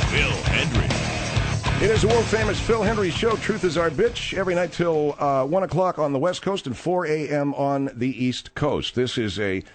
Phil Hendrie. It is the world-famous Phil Hendrie Show, Truth is Our Bitch, every night till 1 o'clock on the West Coast and 4 a.m. on the East Coast. This is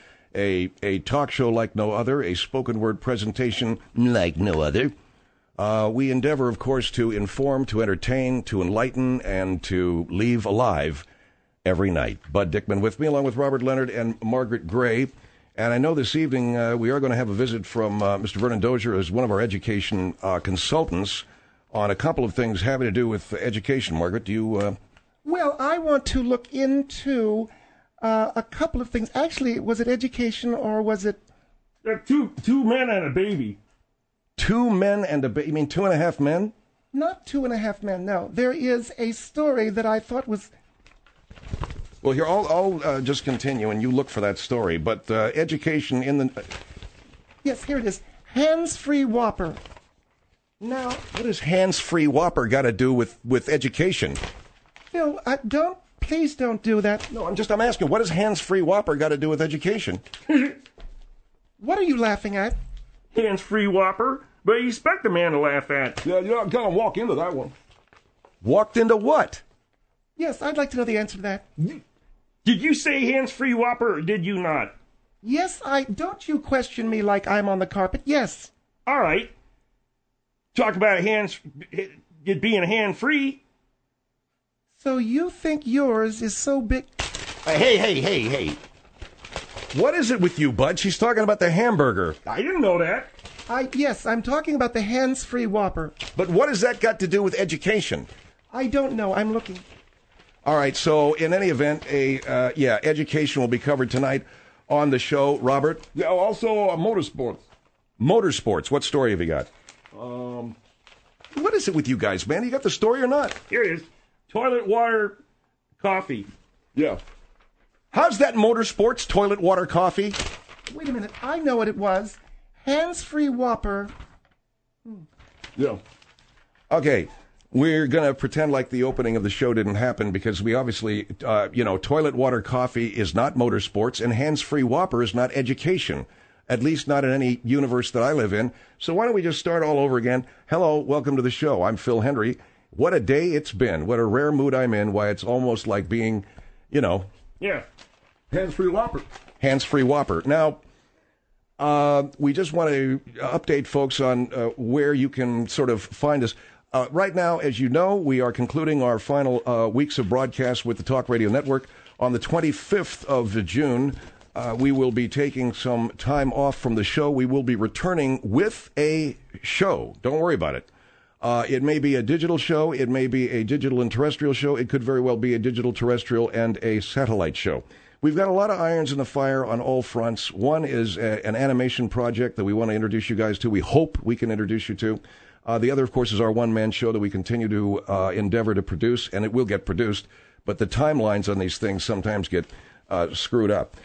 a talk show like no other, a spoken word presentation like no other. We endeavor, of course, to inform, to entertain, to enlighten, and to leave alive every night. Bud Dickman with me, along with Robert Leonard and Margaret Gray. And I know this evening we are going to have a visit from Mr. Vernon Dozier as one of our education consultants on a couple of things having to do with education. Margaret, do you... Well, I want to look into a couple of things. Actually, was it education or was it... Two men and a baby. 2 men and a baby? You mean 2.5 men? Not 2.5 men, no. There is a story that I thought was... Well, here, I'll just continue, and you look for that story. But education in the... Yes, here it is. Hands-free Whopper. Now... What has hands-free Whopper got to do with education? Phil, please don't do that. No, I'm asking, what has hands-free Whopper got to do with education? What are you laughing at? Hands-free Whopper? But you expect a man to laugh at. Yeah, you're not going to walk into that one. Walked into what? Yes, I'd like to know the answer to that. Did you say hands-free Whopper or did you not? Yes, don't you question me like I'm on the carpet. Yes. All right. Talk about it being hand-free. So you think yours is so big... Hey. What is it with you, Bud? She's talking about the hamburger. I didn't know that. Yes, I'm talking about the hands-free Whopper. But what has that got to do with education? I don't know. I'm looking. All right, so in any event, education will be covered tonight on the show. Robert? Yeah, also motorsports. Motorsports. What story have you got? What is it with you guys, man? You got the story or not? Here it is. Toilet water coffee. Yeah. How's that motorsports, toilet water coffee? Wait a minute. I know what it was. Hands-free Whopper. Yeah. Okay. We're going to pretend like the opening of the show didn't happen because we obviously, toilet water coffee is not motorsports and hands-free Whopper is not education, at least not in any universe that I live in. So why don't we just start all over again? Hello, welcome to the show. I'm Phil Hendrie. What a day it's been. What a rare mood I'm in. Why, it's almost like being, Yeah. Hands-free Whopper. Hands-free Whopper. Now, we just want to update folks on where you can sort of find us. Right now, as you know, we are concluding our final weeks of broadcast with the Talk Radio Network. On the 25th of June, we will be taking some time off from the show. We will be returning with a show. Don't worry about it. It may be a digital show. It may be a digital and terrestrial show. It could very well be a digital, terrestrial, and a satellite show. We've got a lot of irons in the fire on all fronts. One is an animation project that we want to introduce you guys to. We hope we can introduce you to. The other, of course, is our one-man show that we continue to endeavor to produce, and it will get produced. But the timelines on these things sometimes get screwed up.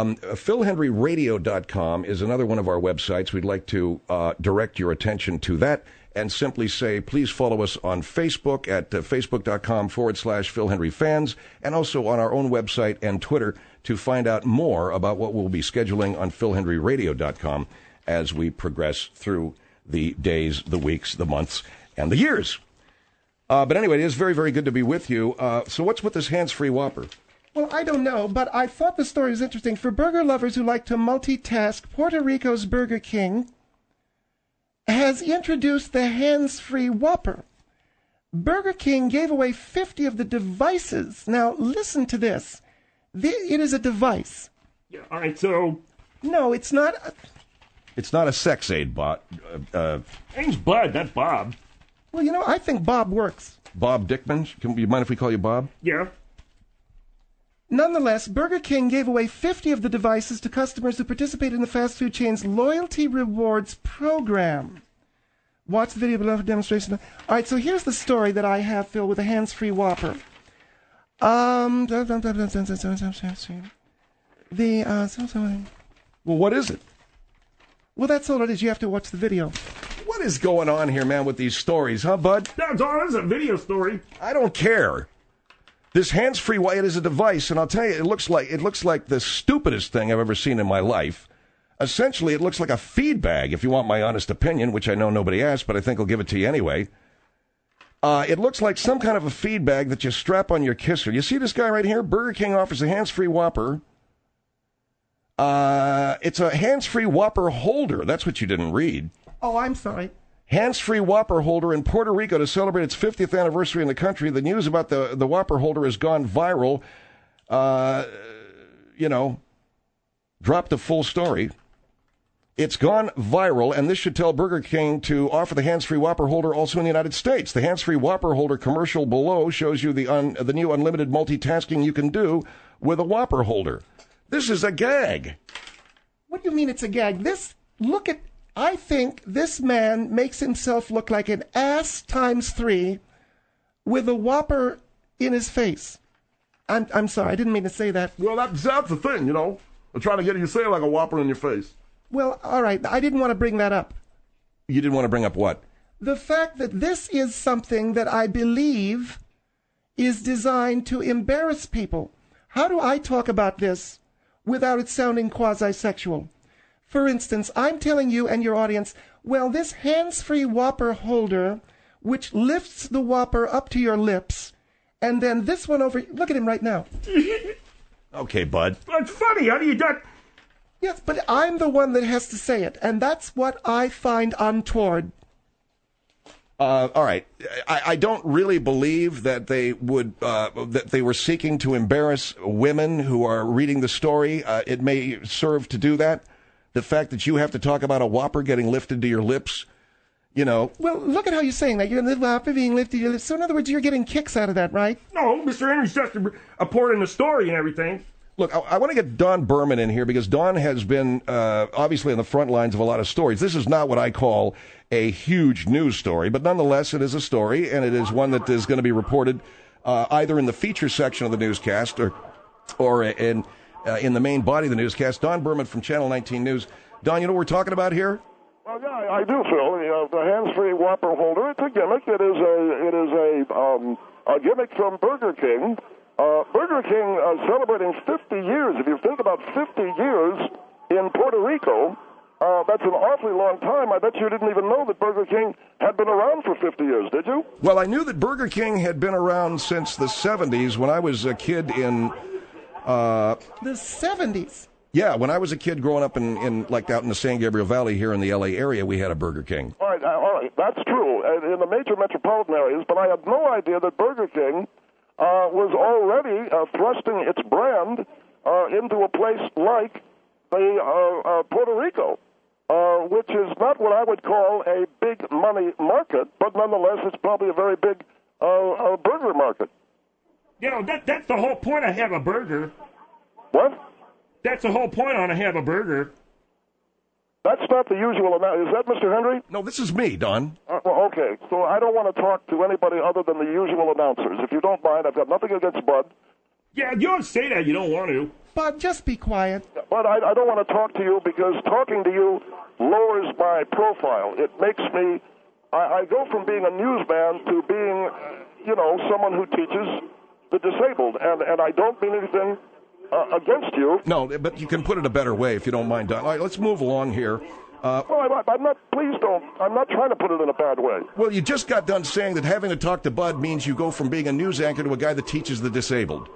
PhilHendryRadio.com is another one of our websites. We'd like to direct your attention to that and simply say, please follow us on Facebook at Facebook.com/Phil Hendrie Fans, and also on our own website and Twitter to find out more about what we'll be scheduling on PhilHendryRadio.com as we progress through the days, the weeks, the months, and the years. But anyway, it is very, very good to be with you. So what's with this hands-free Whopper? Well, I don't know, but I thought the story was interesting. For burger lovers who like to multitask, Puerto Rico's Burger King has introduced the hands-free Whopper. Burger King gave away 50 of the devices. Now, listen to this. It is a device. Yeah, all right, so... No, it's not... It's not a sex aid bot. Name's Bud, not Bob. Well, I think Bob works. Bob Dickman? You mind if we call you Bob? Yeah. Nonetheless, Burger King gave away 50 of the devices to customers who participate in the fast food chain's Loyalty Rewards program. Watch the video below for demonstration. All right, so here's the story that I have, Phil, with a hands-free Whopper. Well, what is it? Well, that's all it is. You have to watch the video. What is going on here, man, with these stories, huh, Bud? That's all. That's a video story. I don't care. This hands-free, it is a device, and I'll tell you, it looks like the stupidest thing I've ever seen in my life. Essentially, it looks like a feed bag, if you want my honest opinion, which I know nobody asked, but I think I'll give it to you anyway. It looks like some kind of a feed bag that you strap on your kisser. You see this guy right here? Burger King offers a hands-free Whopper. It's a hands-free Whopper holder. That's what you didn't read. Oh, I'm sorry. Hands-free Whopper holder in Puerto Rico to celebrate its 50th anniversary in the country. The news about the Whopper holder has gone viral. Drop the full story. It's gone viral, and this should tell Burger King to offer the hands-free Whopper holder also in the United States. The hands-free Whopper holder commercial below shows you the new unlimited multitasking you can do with a Whopper holder. This is a gag. What do you mean it's a gag? I think this man makes himself look like an ass times 3 with a Whopper in his face. I'm sorry, I didn't mean to say that. Well, that's the thing, I'm trying to get you to say it like a Whopper in your face. Well, all right, I didn't want to bring that up. You didn't want to bring up what? The fact that this is something that I believe is designed to embarrass people. How do I talk about this without it sounding quasi-sexual? For instance, I'm telling you and your audience, well, this hands-free Whopper holder, which lifts the Whopper up to your lips, and then this one over... Look at him right now. Okay, bud. That's funny. How do you do? Yes, but I'm the one that has to say it, and that's what I find untoward. All right. I don't really believe that they were seeking to embarrass women who are reading the story. It may serve to do that. The fact that you have to talk about a Whopper getting lifted to your lips, Well, look at how you're saying that. You're the Whopper being lifted to your lips. So in other words, you're getting kicks out of that, right? No, Mr. Henry's just a port in the story and everything. Look, I want to get Don Berman in here because Don has been obviously on the front lines of a lot of stories. This is not what I call a huge news story, but nonetheless, it is a story, and it is one that is going to be reported either in the feature section of the newscast or in the main body of the newscast. Don Berman from Channel 19 News. Don, you know what we're talking about here? Well, yeah, I do, Phil. The hands-free Whopper holder, it's a gimmick. It is a gimmick from Burger King. Burger King celebrating 50 years. If you think about 50 years in Puerto Rico, that's an awfully long time. I bet you didn't even know that Burger King had been around for 50 years, did you? Well, I knew that Burger King had been around since the 70s when I was a kid in... the 70s? Yeah, when I was a kid growing up in like out in the San Gabriel Valley here in the L.A. area, we had a Burger King. All right, that's true, in the major metropolitan areas, but I had no idea that Burger King was already thrusting its brand into a place like Puerto Rico, which is not what I would call a big money market, but nonetheless it's probably a very big burger market. That's the whole point of have a burger. What? That's the whole point on a have a burger. That's not the usual amount. Is that Mr. Henry? No, this is me, Don. Well, okay. So I don't want to talk to anybody other than the usual announcers. If you don't mind, I've got nothing against Bud. Yeah, you don't say that. You don't want to. Bud, just be quiet. But I don't want to talk to you because talking to you lowers my profile. It makes me... I go from being a newsman to being, someone who teaches the disabled. And I don't mean anything... against you. No, but you can put it a better way if you don't mind, Don. All right, let's move along here. I'm not, please don't, I'm not trying to put it in a bad way. Well, you just got done saying that having to talk to Bud means you go from being a news anchor to a guy that teaches the disabled.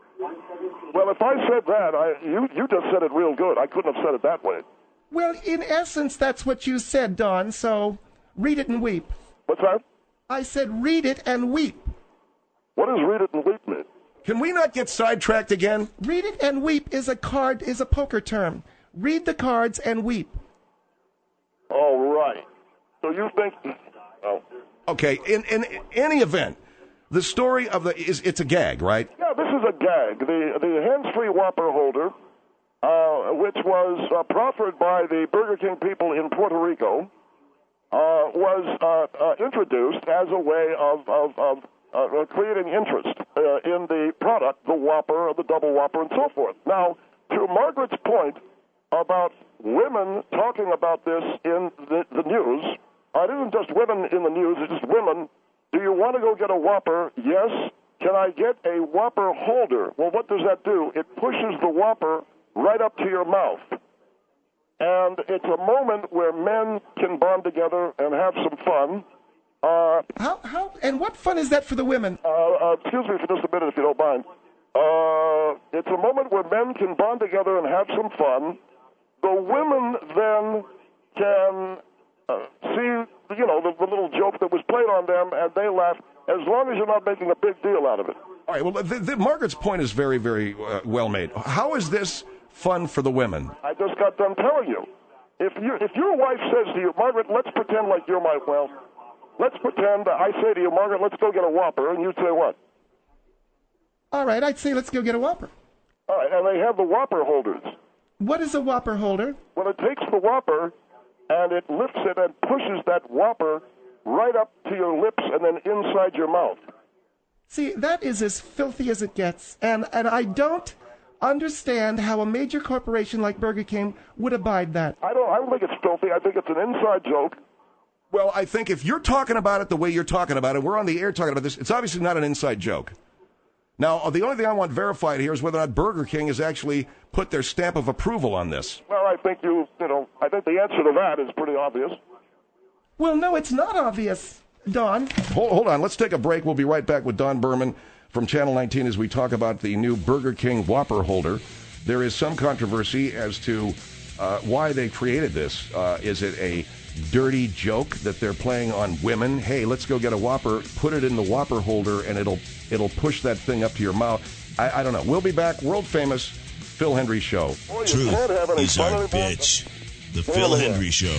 Well, if I said that, you just said it real good. I couldn't have said it that way. Well, in essence, that's what you said, Don, so read it and weep. What's that? I said read it and weep. What does read it and weep mean? Can we not get sidetracked again? Read it and weep is a poker term. Read the cards and weep. All right. So you think... Oh. Okay, in any event, the story of it's a gag, right? Yeah, this is a gag. The hands-free Whopper holder, which was proffered by the Burger King people in Puerto Rico, was introduced as a way of creating interest in the product, the Whopper, the Double Whopper, and so forth. Now, to Margaret's point about women talking about this in the news, it isn't just women in the news, it's just women. Do you want to go get a Whopper? Yes. Can I get a Whopper holder? Well, what does that do? It pushes the Whopper right up to your mouth. and it's a moment where men can bond together and have some fun. How, and what fun is that for the women? Excuse me for just a minute, if you don't mind. It's a moment where men can bond together and have some fun. The women then can see, the little joke that was played on them, and they laugh, as long as you're not making a big deal out of it. All right, well, Margaret's point is very, very well made. How is this fun for the women? I just got done telling you. If your wife says to you, Margaret, let's pretend like you're my, let's pretend I say to you, Margaret, let's go get a Whopper, and you'd say what? All right, I'd say let's go get a Whopper. All right, and they have the Whopper holders. What is a Whopper holder? Well, it takes the Whopper, and it lifts it and pushes that Whopper right up to your lips and then inside your mouth. See, that is as filthy as it gets, and I don't understand how a major corporation like Burger King would abide that. I don't think it's filthy. I think it's an inside joke. Well, I think if you're talking about it the way you're talking about it, we're on the air talking about this, it's obviously not an inside joke. Now, the only thing I want verified here is whether or not Burger King has actually put their stamp of approval on this. Well, I think I think the answer to that is pretty obvious. Well, no, it's not obvious, Don. Hold on. Let's take a break. We'll be right back with Don Berman from Channel 19 as we talk about the new Burger King Whopper holder. There is some controversy as to why they created this. Is it a dirty joke that they're playing on women? Hey, let's go get a Whopper, put it in the Whopper holder, and it'll push that thing up to your mouth. I don't know. We'll be back. World famous Phil Hendrie Show. Truth is our bitch. The Phil Hendrie Show.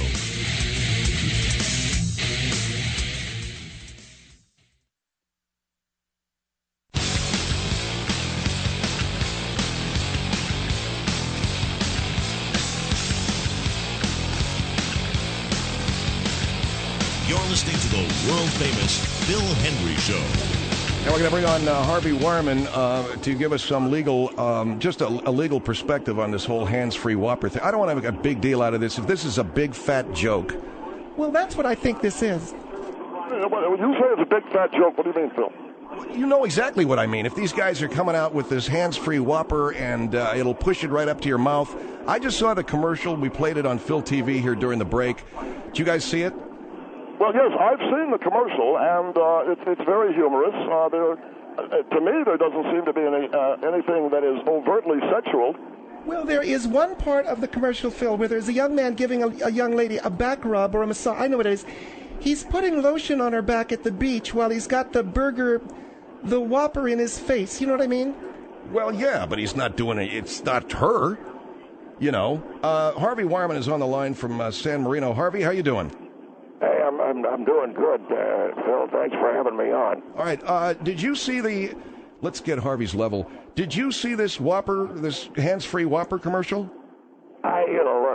You're listening to the world-famous Phil Hendrie Show. Now we're going to bring on Harvey Wireman to give us some legal, just a legal perspective on this whole hands-free Whopper thing. I don't want to make a big deal out of this. If this is a big fat joke. Well, that's what I think this is. When you say it's a big fat joke, what do you mean, Phil? You know exactly what I mean. If these guys are coming out with this hands-free Whopper and it'll push it right up to your mouth. I just saw the commercial. We played it on Phil TV here during the break. Did you guys see it? Well, yes, I've seen the commercial, and it's very humorous. To me, there doesn't seem to be anything that is overtly sexual. Well, there is one part of the commercial, Phil, where there's a young man giving a young lady a back rub or a massage. I know what it is. He's putting lotion on her back at the beach while he's got the Whopper in his face. You know what I mean? Well, yeah, but he's not doing it. It's not her. You know. Harvey Wireman is on the line from San Marino. Harvey, how you doing? Hey, I'm doing good, Phil. Thanks for having me on. All right. Did you see let's get Harvey's level. Did you see this Whopper, this hands-free Whopper commercial? Look,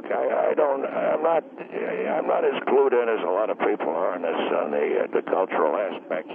I'm not as clued in as a lot of people are on the cultural aspects.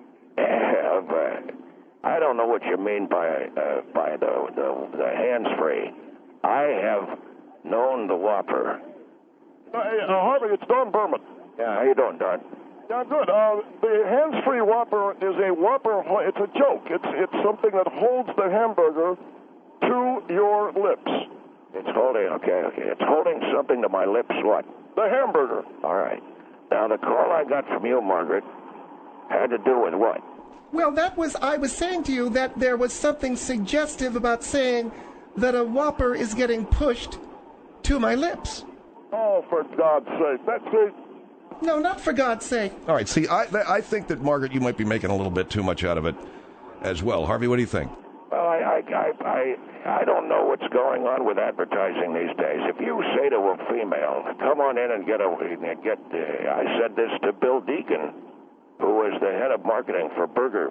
I don't know what you mean by the hands-free. I have known the Whopper. Hey, Harvey, it's Don Berman. Yeah, how you doing, Don? Yeah, good. The hands-free Whopper is a Whopper. It's a joke. It's something that holds the hamburger to your lips. It's holding. Okay. It's holding something to my lips. What? The hamburger. All right. Now the call I got from you, Margaret, had to do with what? Well, I was saying to you that there was something suggestive about saying that a Whopper is getting pushed to my lips. Oh, for God's sake! That's it. No, not for God's sake. All right. See, I think that, Margaret, you might be making a little bit too much out of it as well. Harvey, what do you think? Well, I don't know what's going on with advertising these days. If you say to a female, "Come on in and I said this to Bill Deacon, who is the head of marketing for Burger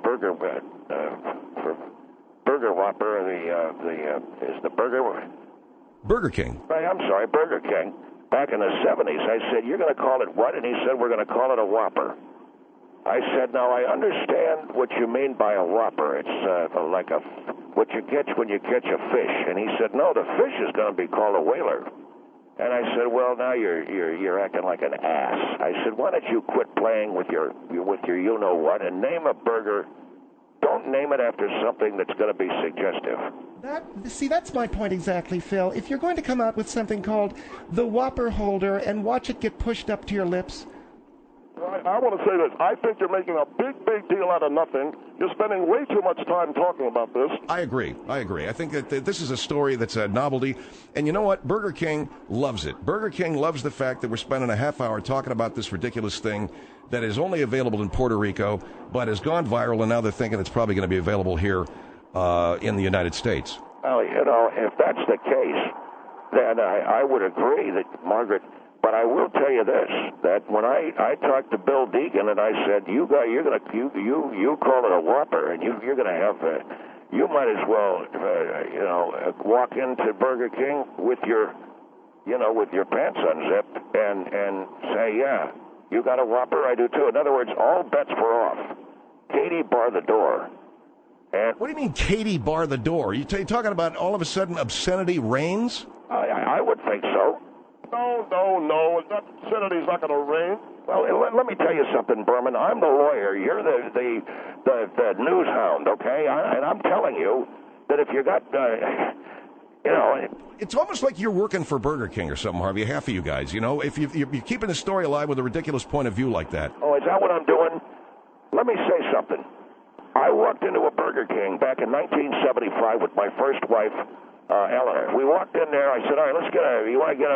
Whopper. Is the Burger King. Right, I'm sorry, Burger King. Back in the 70s, I said, "You're going to call it what?" And he said, "We're going to call it a Whopper." I said, "Now, I understand what you mean by a Whopper. It's like what you catch when you catch a fish." And he said, "No, the fish is going to be called a whaler." And I said, "Well, now you're acting like an ass." I said, "Why don't you quit playing with your you-know-what and name a burger? Don't name it after something that's going to be suggestive." That's my point exactly, Phil. If you're going to come out with something called the Whopper holder and watch it get pushed up to your lips... I want to say this. I think you're making a big deal out of nothing. You're spending way too much time talking about this. I agree. I think that this is a story that's a novelty. And you know what? Burger King loves it. Burger King loves the fact that we're spending a half hour talking about this ridiculous thing that is only available in Puerto Rico, but has gone viral, and now they're thinking it's probably going to be available here in the United States. Well, if that's the case, then I would agree that Margaret... But I will tell you this: that when I talked to Bill Deegan and I said, you call it a Whopper, and you're gonna have you might as well walk into Burger King with your pants unzipped and say, yeah, you got a Whopper, I do too. In other words, all bets were off. Katie bar the door. And what do you mean, Katie bar the door? You talking about all of a sudden obscenity reigns? I would think so. No. Obscenity's not going to reign. Well, let me tell you something, Berman. I'm the lawyer. You're the news hound, okay? And I'm telling you that if you got, It's almost like you're working for Burger King or something, Harvey, half of you guys. If you're keeping the story alive with a ridiculous point of view like that. Oh, is that what I'm doing? Let me say something. I walked into a Burger King back in 1975 with my first wife, Eleanor. We walked in there. I said, all right, you want to get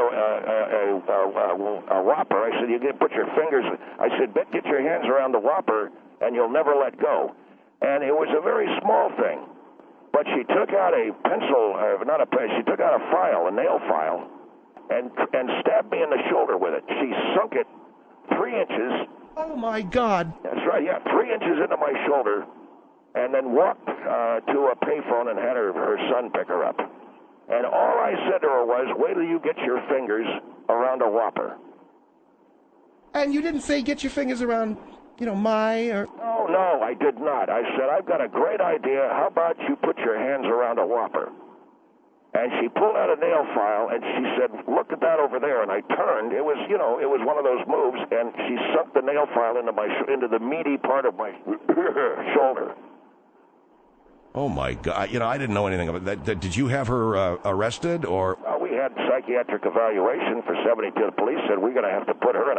a Whopper? I said, you can put your fingers. I said, get your hands around the Whopper, and you'll never let go. And it was a very small thing. But she took out a pencil, she took out a nail file, and stabbed me in the shoulder with it. She sunk it 3 inches. Oh, my God. That's right, yeah, 3 inches into my shoulder, and then walked to a payphone and had her son pick her up. And all I said to her was, wait till you get your fingers around a Whopper. And you didn't say get your fingers around, or... No, I did not. I said, I've got a great idea. How about you put your hands around a Whopper? And she pulled out a nail file, and she said, look at that over there. And I turned. It was one of those moves, and she sunk the nail file into the meaty part of my shoulder. Oh, my God. I didn't know anything about that. Did you have her arrested, or? We had psychiatric evaluation for 72. The police said we've got to put her in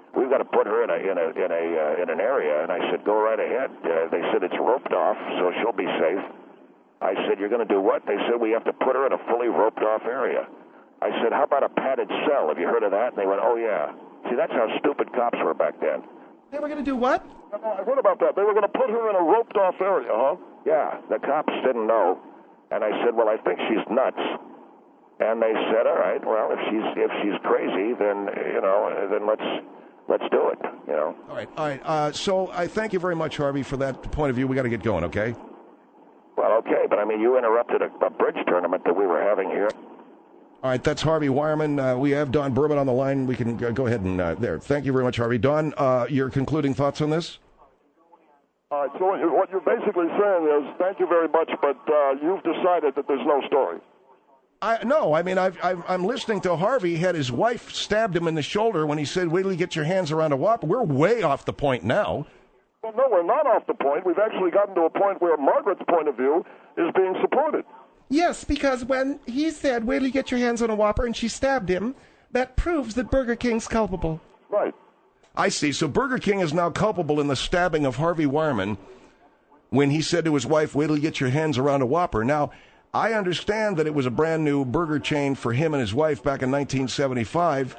an area. And I said, go right ahead. They said it's roped off, so she'll be safe. I said, you're going to do what? They said we have to put her in a fully roped off area. I said, how about a padded cell? Have you heard of that? And they went, oh, yeah. See, that's how stupid cops were back then. They were going to do what? I heard about that. They were going to put her in a roped-off area, huh? Yeah, the cops didn't know. And I said, well, I think she's nuts. And they said, all right, well, if she's crazy, then, then let's do it, All right. So I thank you very much, Harvey, for that point of view. We got to get going, okay? Well, okay, but you interrupted a bridge tournament that we were having here. All right, that's Harvey Wireman. We have Don Berman on the line. We can go ahead and there. Thank you very much, Harvey. Don, your concluding thoughts on this? All right, so what you're basically saying is, thank you very much, but you've decided that there's no story. No, I'm listening to Harvey. Had his wife stabbed him in the shoulder when he said, wait till you get your hands around a Whopper. We're way off the point now. Well, no, we're not off the point. We've actually gotten to a point where Margaret's point of view is being supported. Yes, because when he said, wait till you get your hands on a Whopper, and she stabbed him, that proves that Burger King's culpable. Right. I see. So Burger King is now culpable in the stabbing of Harvey Wireman when he said to his wife, wait till you get your hands around a Whopper. Now, I understand that it was a brand new burger chain for him and his wife back in 1975,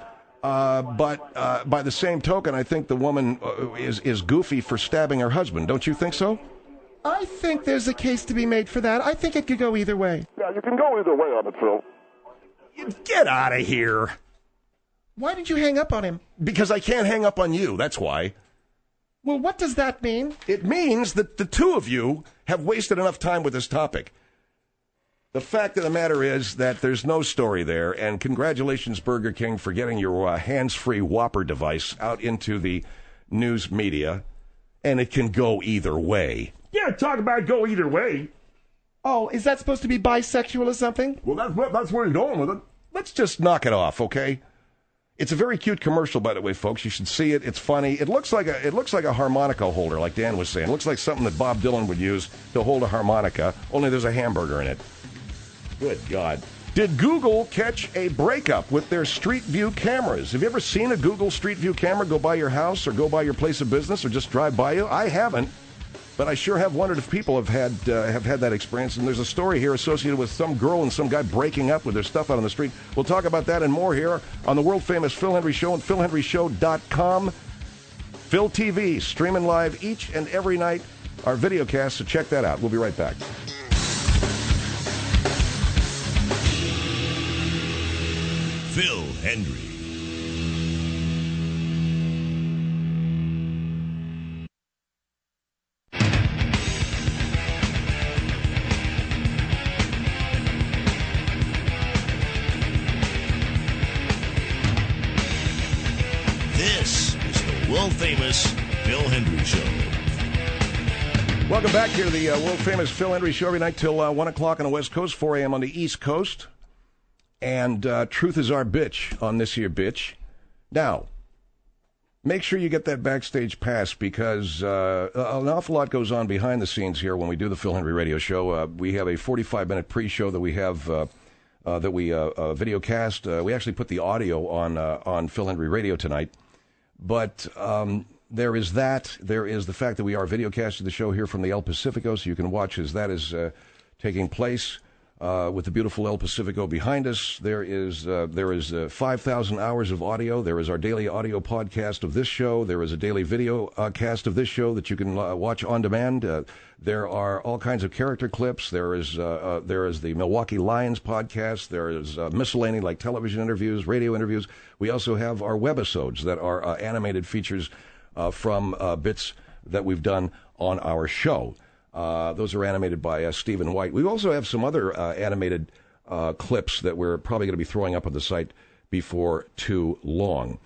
but by the same token, I think the woman is goofy for stabbing her husband. Don't you think so? I think there's a case to be made for that. I think it could go either way. Yeah, you can go either way on it, Phil. Get out of here. Why did you hang up on him? Because I can't hang up on you, that's why. Well, what does that mean? It means that the two of you have wasted enough time with this topic. The fact of the matter is that there's no story there, and congratulations, Burger King, for getting your hands-free Whopper device out into the news media, and it can go either way. Yeah, talk about go either way. Oh, is that supposed to be bisexual or something? Well, that's where you're going with it. Let's just knock it off, okay? It's a very cute commercial, by the way, folks. You should see it. It's funny. It looks like a harmonica holder, like Dan was saying. It looks like something that Bob Dylan would use to hold a harmonica, only there's a hamburger in it. Good God. Did Google catch a breakup with their Street View cameras? Have you ever seen a Google Street View camera go by your house or go by your place of business or just drive by you? I haven't, but I sure have wondered if people have had that experience. And there's a story here associated with some girl and some guy breaking up with their stuff out on the street. We'll talk about that and more here on the world-famous Phil Hendrie Show and PhilHendrieShow.com. Phil TV, streaming live each and every night, our videocast, so check that out. We'll be right back. Phil Hendrie. This is the world-famous Phil Hendrie Show. Welcome back here to the world-famous Phil Hendrie Show every night till 1 o'clock on the West Coast, 4 a.m. on the East Coast. And truth is our bitch on this here bitch. Now, make sure you get that backstage pass because an awful lot goes on behind the scenes here when we do the Phil Hendrie Radio Show. We have a 45-minute pre-show that we have that we videocast. We actually put the audio on Phil Hendrie Radio tonight. But there is that. There is the fact that we are videocasting the show here from the El Pacifico, so you can watch as that is taking place. With the beautiful El Pacifico behind us, there is 5,000 hours of audio. There is our daily audio podcast of this show. There is a daily video cast of this show that you can watch on demand. There are all kinds of character clips. There is the Milwaukee Lions podcast. There is miscellany like television interviews, radio interviews. We also have our webisodes that are animated features from bits that we've done on our show. Those are animated by Stephen White. We also have some other animated clips that we're probably going to be throwing up on the site before too long.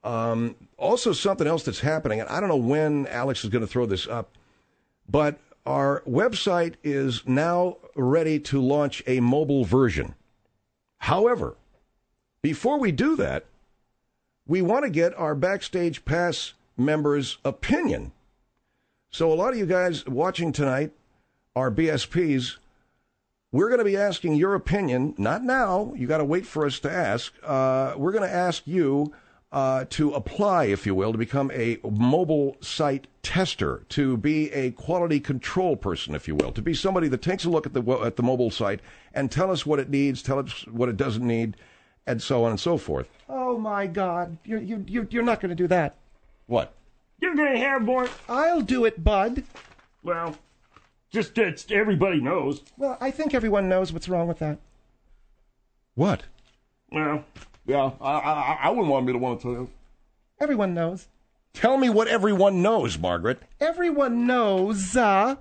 Also, something else that's happening, and I don't know when Alex is going to throw this up, but our website is now ready to launch a mobile version. However, before we do that, we want to get our Backstage Pass members' opinion. So a lot of you guys watching tonight, our BSPs, we're going to be asking your opinion, not now, you got to wait for us to ask. We're going to ask you to apply, if you will, to become a mobile site tester, to be a quality control person, if you will, to be somebody that takes a look at the mobile site and tell us what it needs, tell us what it doesn't need, and so on and so forth. Oh, my God. You're not going to do that. What? You're going to have more... I'll do it, bud. Well, just everybody knows. Well, I think everyone knows what's wrong with that. What? Well, Yeah, I wouldn't want me to want to tell you. Everyone knows. Tell me what everyone knows, Margaret. Everyone knows,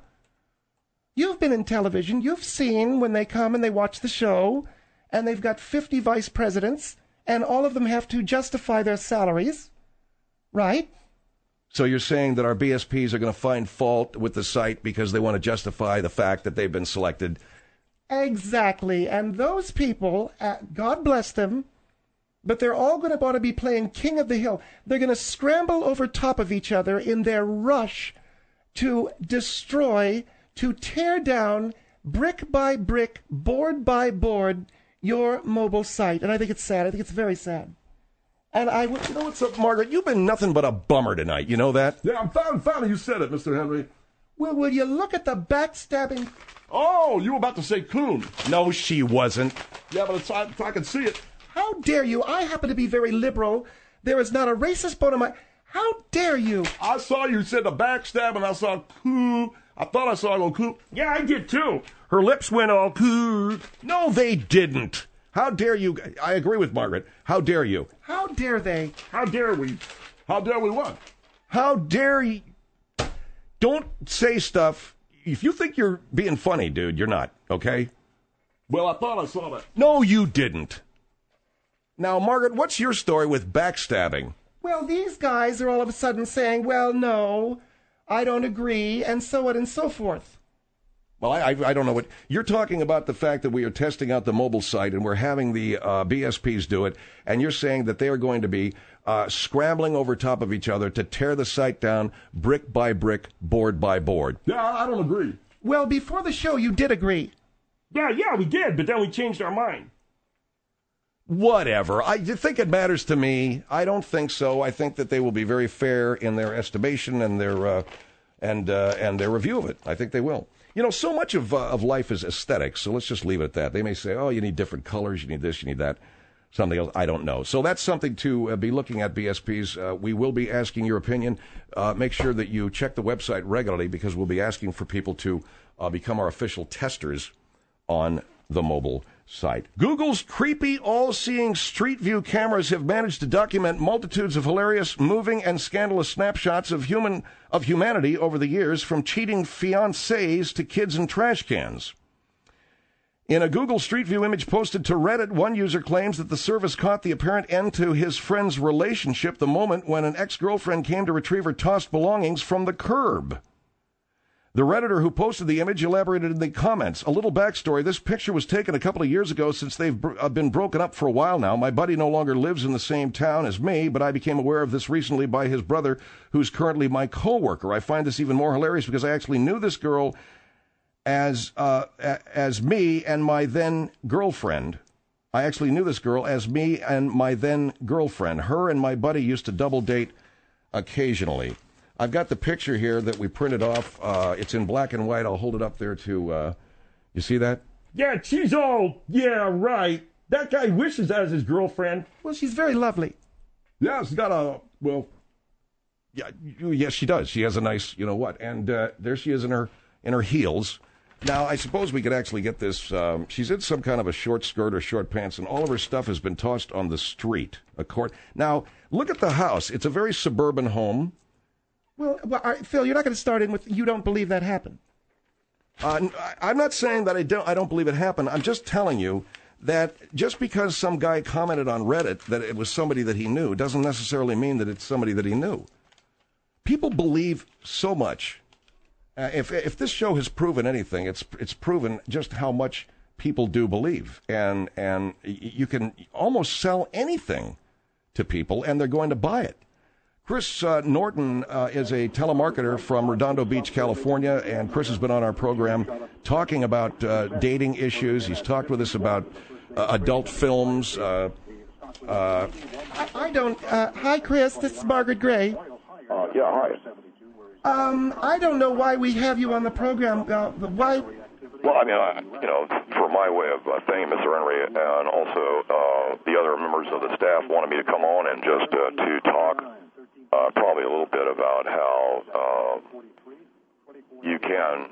you've been in television. You've seen when they come and they watch the show, and they've got 50 vice presidents, and all of them have to justify their salaries, right? So you're saying that our BSPs are going to find fault with the site because they want to justify the fact that they've been selected? Exactly. And those people, God bless them, but they're all going to want to be playing King of the Hill. They're going to scramble over top of each other in their rush to destroy, to tear down, brick by brick, board by board, your mobile site. And I think it's sad. I think it's very sad. And you know what's up, Margaret? You've been nothing but a bummer tonight. You know that? Yeah, I'm fine you said it, Mr. Henry. Well, will you look at the backstabbing? Oh, you were about to say coon. No, she wasn't. Yeah, but I can see it. How dare you? I happen to be very liberal. There is not a racist bone in my... How dare you? I saw you said the backstab, and I saw coon. I thought I saw a little coon. yeah, I did too. Her lips went all cool. No, they didn't. How dare you? I agree with Margaret. How dare you? How dare they? How dare we? How dare we what? How dare you? Don't say stuff. If you think you're being funny, dude, you're not, okay? Well, I thought I saw that. No, you didn't. Now, Margaret, what's your story with backstabbing? Well, these guys are all of a sudden saying, well, no, I don't agree, and so on and so forth. Well, I don't know what... You're talking about the fact that we are testing out the mobile site and we're having the BSPs do it, and you're saying that they are going to be scrambling over top of each other to tear the site down brick by brick, board by board. Yeah, I don't agree. Well, before the show, you did agree. Yeah, we did, but then we changed our mind. Whatever. You think it matters to me? I don't think so. I think that they will be very fair in their estimation and their review of it. I think they will. You know, so much of life is aesthetics, so let's just leave it at that. They may say, oh, you need different colors, you need this, you need that, something else. I don't know. So that's something to be looking at, BSPs. We will be asking your opinion. Make sure that you check the website regularly because we'll be asking for people to become our official testers on the mobile site. Google's creepy, all-seeing Street View cameras have managed to document multitudes of hilarious, moving, and scandalous snapshots of humanity over the years, from cheating fiancés to kids in trash cans. In a Google Street View image posted to Reddit, one user claims that the service caught the apparent end to his friend's relationship the moment when an ex-girlfriend came to retrieve her tossed belongings from the curb. The Redditor who posted the image elaborated in the comments. A little backstory. This picture was taken a couple of years ago. Since they've been broken up for a while now. My buddy no longer lives in the same town as me, but I became aware of this recently by his brother, who's currently my co-worker. I find this even more hilarious because I actually knew this girl as me and my then girlfriend. I actually knew this girl as me and my then girlfriend. Her and my buddy used to double date occasionally. I've got the picture here that we printed off. It's in black and white. I'll hold it up there to, you see that? Yeah, she's all, yeah, right. That guy wishes as his girlfriend. Well, she's very lovely. Yeah, she's got a, well, yeah, yes, she does. She has a nice, you know what, and there she is in her heels. Now, I suppose we could actually get this. She's in some kind of a short skirt or short pants, and all of her stuff has been tossed on the street. Now, look at the house. It's a very suburban home. Well, Phil, you're not going to start in with you don't believe that happened. I'm not saying that I don't believe it happened. I'm just telling you that just because some guy commented on Reddit that it was somebody that he knew doesn't necessarily mean that it's somebody that he knew. People believe so much. If this show has proven anything, it's proven just how much people do believe, and you can almost sell anything to people, and they're going to buy it. Chris Norton is a telemarketer from Redondo Beach, California, and Chris has been on our program talking about dating issues. He's talked with us about adult films. I don't. Hi, Chris. This is Margaret Gray. Yeah, hi. I don't know why we have you on the program. Why? Well, I mean, for my way of thanking Mr. Henry, and also the other members of the staff wanted me to come on and just to talk probably a little bit about how you can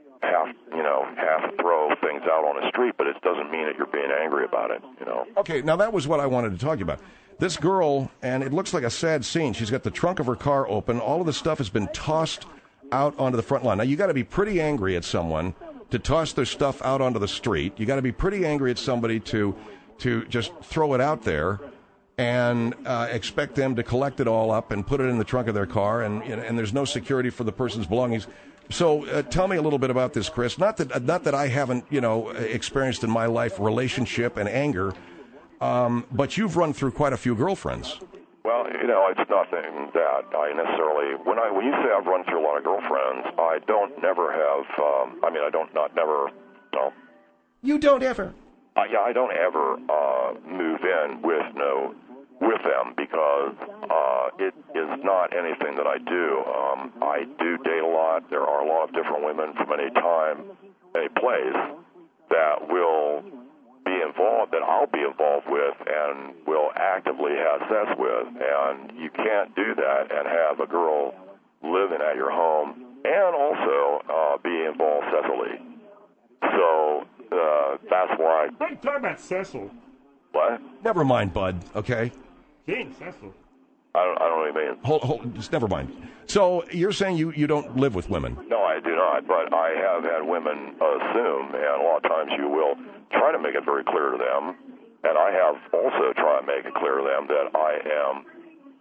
half throw things out on the street, but it doesn't mean that you're being angry about it, Okay, now that was what I wanted to talk to you about. This girl, and it looks like a sad scene. She's got the trunk of her car open. All of the stuff has been tossed out onto the front lawn. Now, you got to be pretty angry at someone to toss their stuff out onto the street. You got to be pretty angry at somebody to just throw it out there and expect them to collect it all up and put it in the trunk of their car, and there's no security for the person's belongings. So tell me a little bit about this, Chris. Not that I haven't, experienced in my life relationship and anger, but you've run through quite a few girlfriends. Well, it's nothing that I necessarily. When you say I've run through a lot of girlfriends, I don't never have. I don't not never. No. You don't ever. I don't ever move in with them because it is not anything that I do. I do date a lot. There are a lot of different women from any time, any place that will be involved, that I'll be involved with and will actively have sex with. And you can't do that and have a girl living at your home and also be involved sexually. So that's why. What are you talking about, Cecil? What? Never mind, bud, okay? She ain't Cecil. I don't know what you mean. Hold, just never mind. So you're saying you don't live with women? No, I do not, but I have had women assume, and a lot of times you will try to make it very clear to them, and I have also tried to make it clear to them that I am,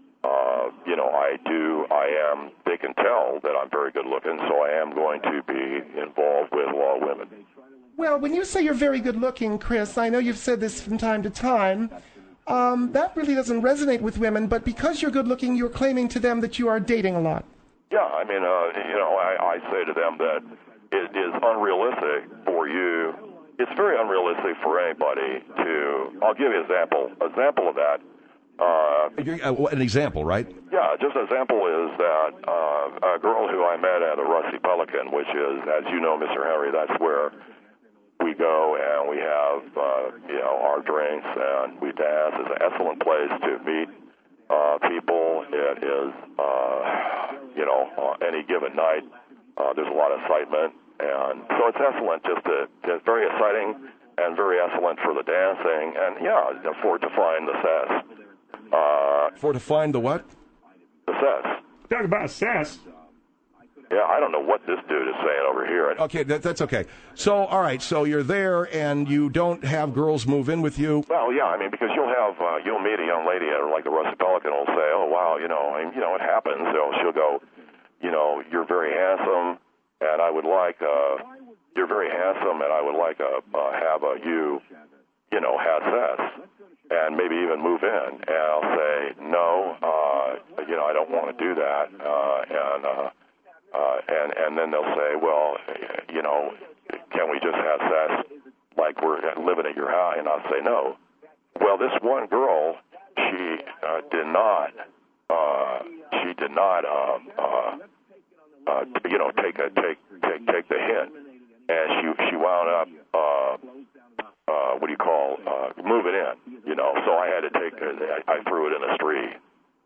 they can tell that I'm very good looking, so I am going to be involved with a lot of women. Well, when you say you're very good looking, Chris, I know you've said this from time to time, that really doesn't resonate with women, but because you're good looking, you're claiming to them that you are dating a lot. Yeah, I say to them that it is unrealistic for you it's very unrealistic for anybody to. I'll give you an example. Example of that. An example, right? Yeah, just an example is that a girl who I met at the Rusty Pelican, which is, as you know, Mr. Henry, that's where we go and we have, our drinks and we dance. It's an excellent place to meet people. It is, any given night, there's a lot of excitement. And so it's excellent, it's very exciting and very excellent for the dancing. And, for to find the cess. For to find the what? The cess. Talk about cess. Yeah, I don't know what this dude is saying over here. Okay, that's okay. So, all right, so you're there and you don't have girls move in with you? Well, yeah, because you'll meet a young lady at like the Rusty Pelican and will say, oh, wow, it happens. So she'll go, you're very handsome, and I would like, you're very handsome, and I would like have you have sex, and maybe even move in. And I'll say, no, I don't want to do that, and then they'll say, well, can we just have sex like we're living at your house? And I'll say, no. Well, this one girl, she did not take the hint, and she wound up moving in. So I had to I threw it in the street.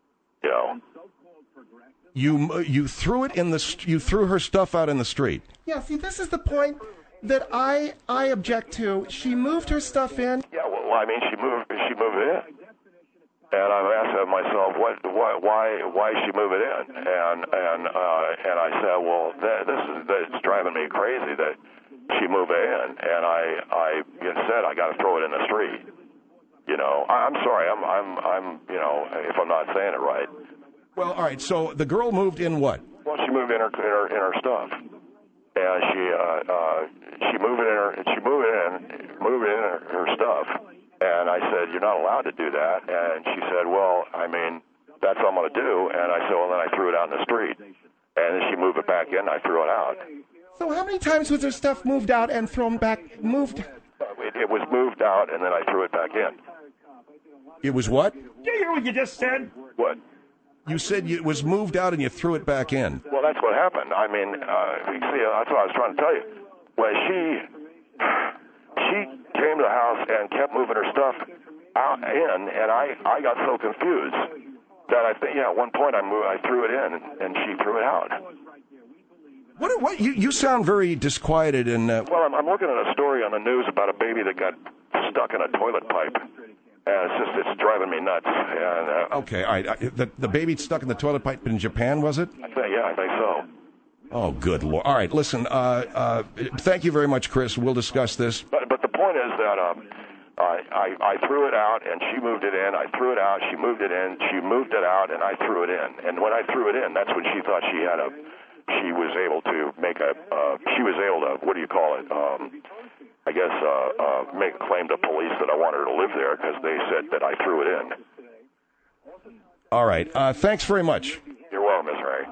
You threw it you threw her stuff out in the street. Yeah, see, this is the point that I object to. She moved her stuff in. Yeah, well, she moved it in. And I'm asking myself, why is she moving in? And I said, well, it's driving me crazy that she moved in. And I said, I got to throw it in the street. I'm sorry, I'm if I'm not saying it right. Well, all right. So the girl moved in what? Well, she moved in her stuff, and she moved in her stuff. And I said, you're not allowed to do that. And she said, well, that's what I'm going to do. And I said, well, then I threw it out in the street. And then she moved it back in, and I threw it out. So how many times was her stuff moved out and thrown back, moved? It was moved out, and then I threw it back in. It was what? Did you hear what you just said? What? You said it was moved out and you threw it back in. Well, that's what happened. That's what I was trying to tell you. When she came to the house and kept moving her stuff out in, and I got so confused that I think, at one point I threw it in and she threw it out. What? You sound very disquieted and. Well, I'm looking at a story on the news about a baby that got stuck in a toilet pipe. And it's driving me nuts. And, okay, all right. The baby stuck in the toilet pipe in Japan, was it? I think so. Oh, good Lord. All right, listen, thank you very much, Chris. We'll discuss this. But the point is that I threw it out, and she moved it in. I threw it out, she moved it in. She moved it out, and I threw it in. And when I threw it in, that's when she thought she was able to make what do you call it? I guess, make a claim to police that I wanted her to live there because they said that I threw it in. All right. Thanks very much. You're welcome, Ms. Ray.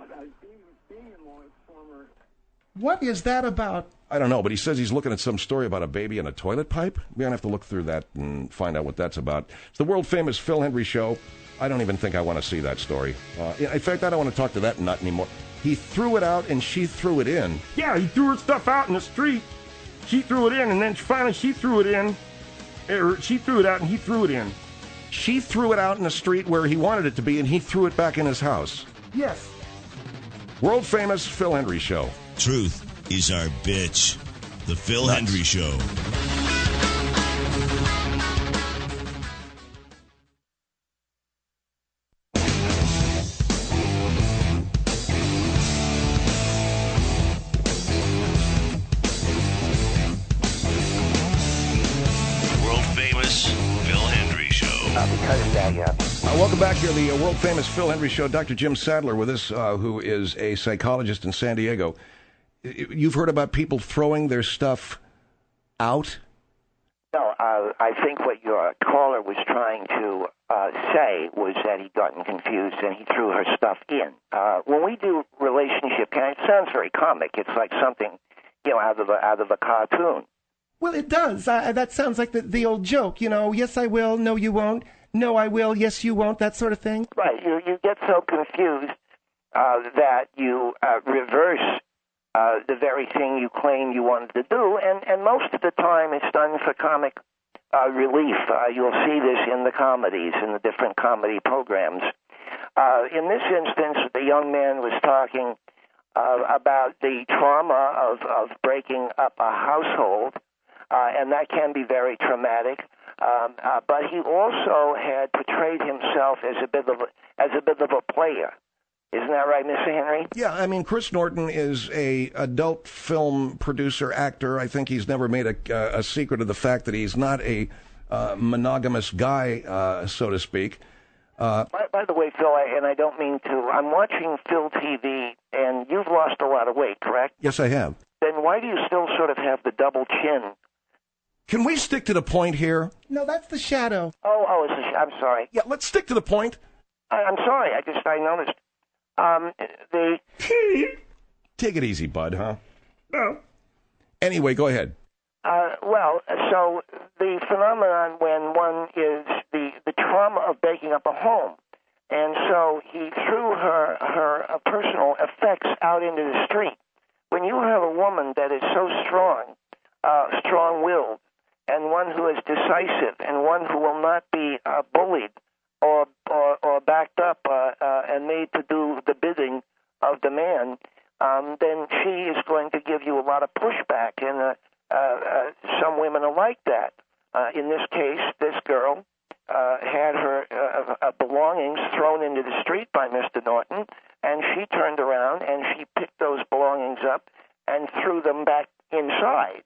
What is that about? I don't know, but he says he's looking at some story about a baby in a toilet pipe. We're going to have to look through that and find out what that's about. It's the world-famous Phil Hendrie Show. I don't even think I want to see that story. In fact, I don't want to talk to that nut anymore. He threw it out and she threw it in. Yeah, he threw her stuff out in the street. She threw it in, and then finally she threw it in. She threw it out, and he threw it in. She threw it out in the street where he wanted it to be, and he threw it back in his house. Yes. World-famous Phil Hendrie Show. Truth is our bitch. The Phil Hendrie Show. Welcome back here, the world-famous Phil Hendrie Show. Dr. Jim Sadler with us, who is a psychologist in San Diego. You've heard about people throwing their stuff out? No, I think what your caller was trying to say was that he'd gotten confused and he threw her stuff in. When we do relationship, it sounds very comic. It's like something, out of a cartoon. Well, it does. That sounds like the old joke, you know, yes, I will, no, you won't, no, I will, yes, you won't, that sort of thing. Right. You get so confused that you reverse the very thing you claim you wanted to do, and most of the time it's done for comic relief. You'll see this in the comedies, in the different comedy programs. In this instance, the young man was talking about the trauma of breaking up a household, and that can be very traumatic. But he also had portrayed himself as a bit of a player. Isn't that right, Mr. Henry? Yeah, I mean, Chris Norton is a adult film producer, actor. I think he's never made a secret of the fact that he's not a monogamous guy, so to speak. By the way, Phil, and I don't mean to, I'm watching Phil TV, and you've lost a lot of weight, correct? Yes, I have. Then why do you still sort of have the double chin? Can we stick to the point here? No, that's the shadow. Oh, I'm sorry. Yeah, let's stick to the point. I'm sorry. I noticed. Take it easy, bud, huh? No. Anyway, go ahead. So the phenomenon when one is the trauma of breaking up a home, and so he threw her personal effects out into the street. When you have a woman that is so strong-willed, and one who is decisive, and one who will not be bullied or backed up and made to do the bidding of the man, then she is going to give you a lot of pushback, and some women are like that. In this case, this girl had her belongings thrown into the street by Mr. Norton, and she turned around and she picked those belongings up and threw them back inside.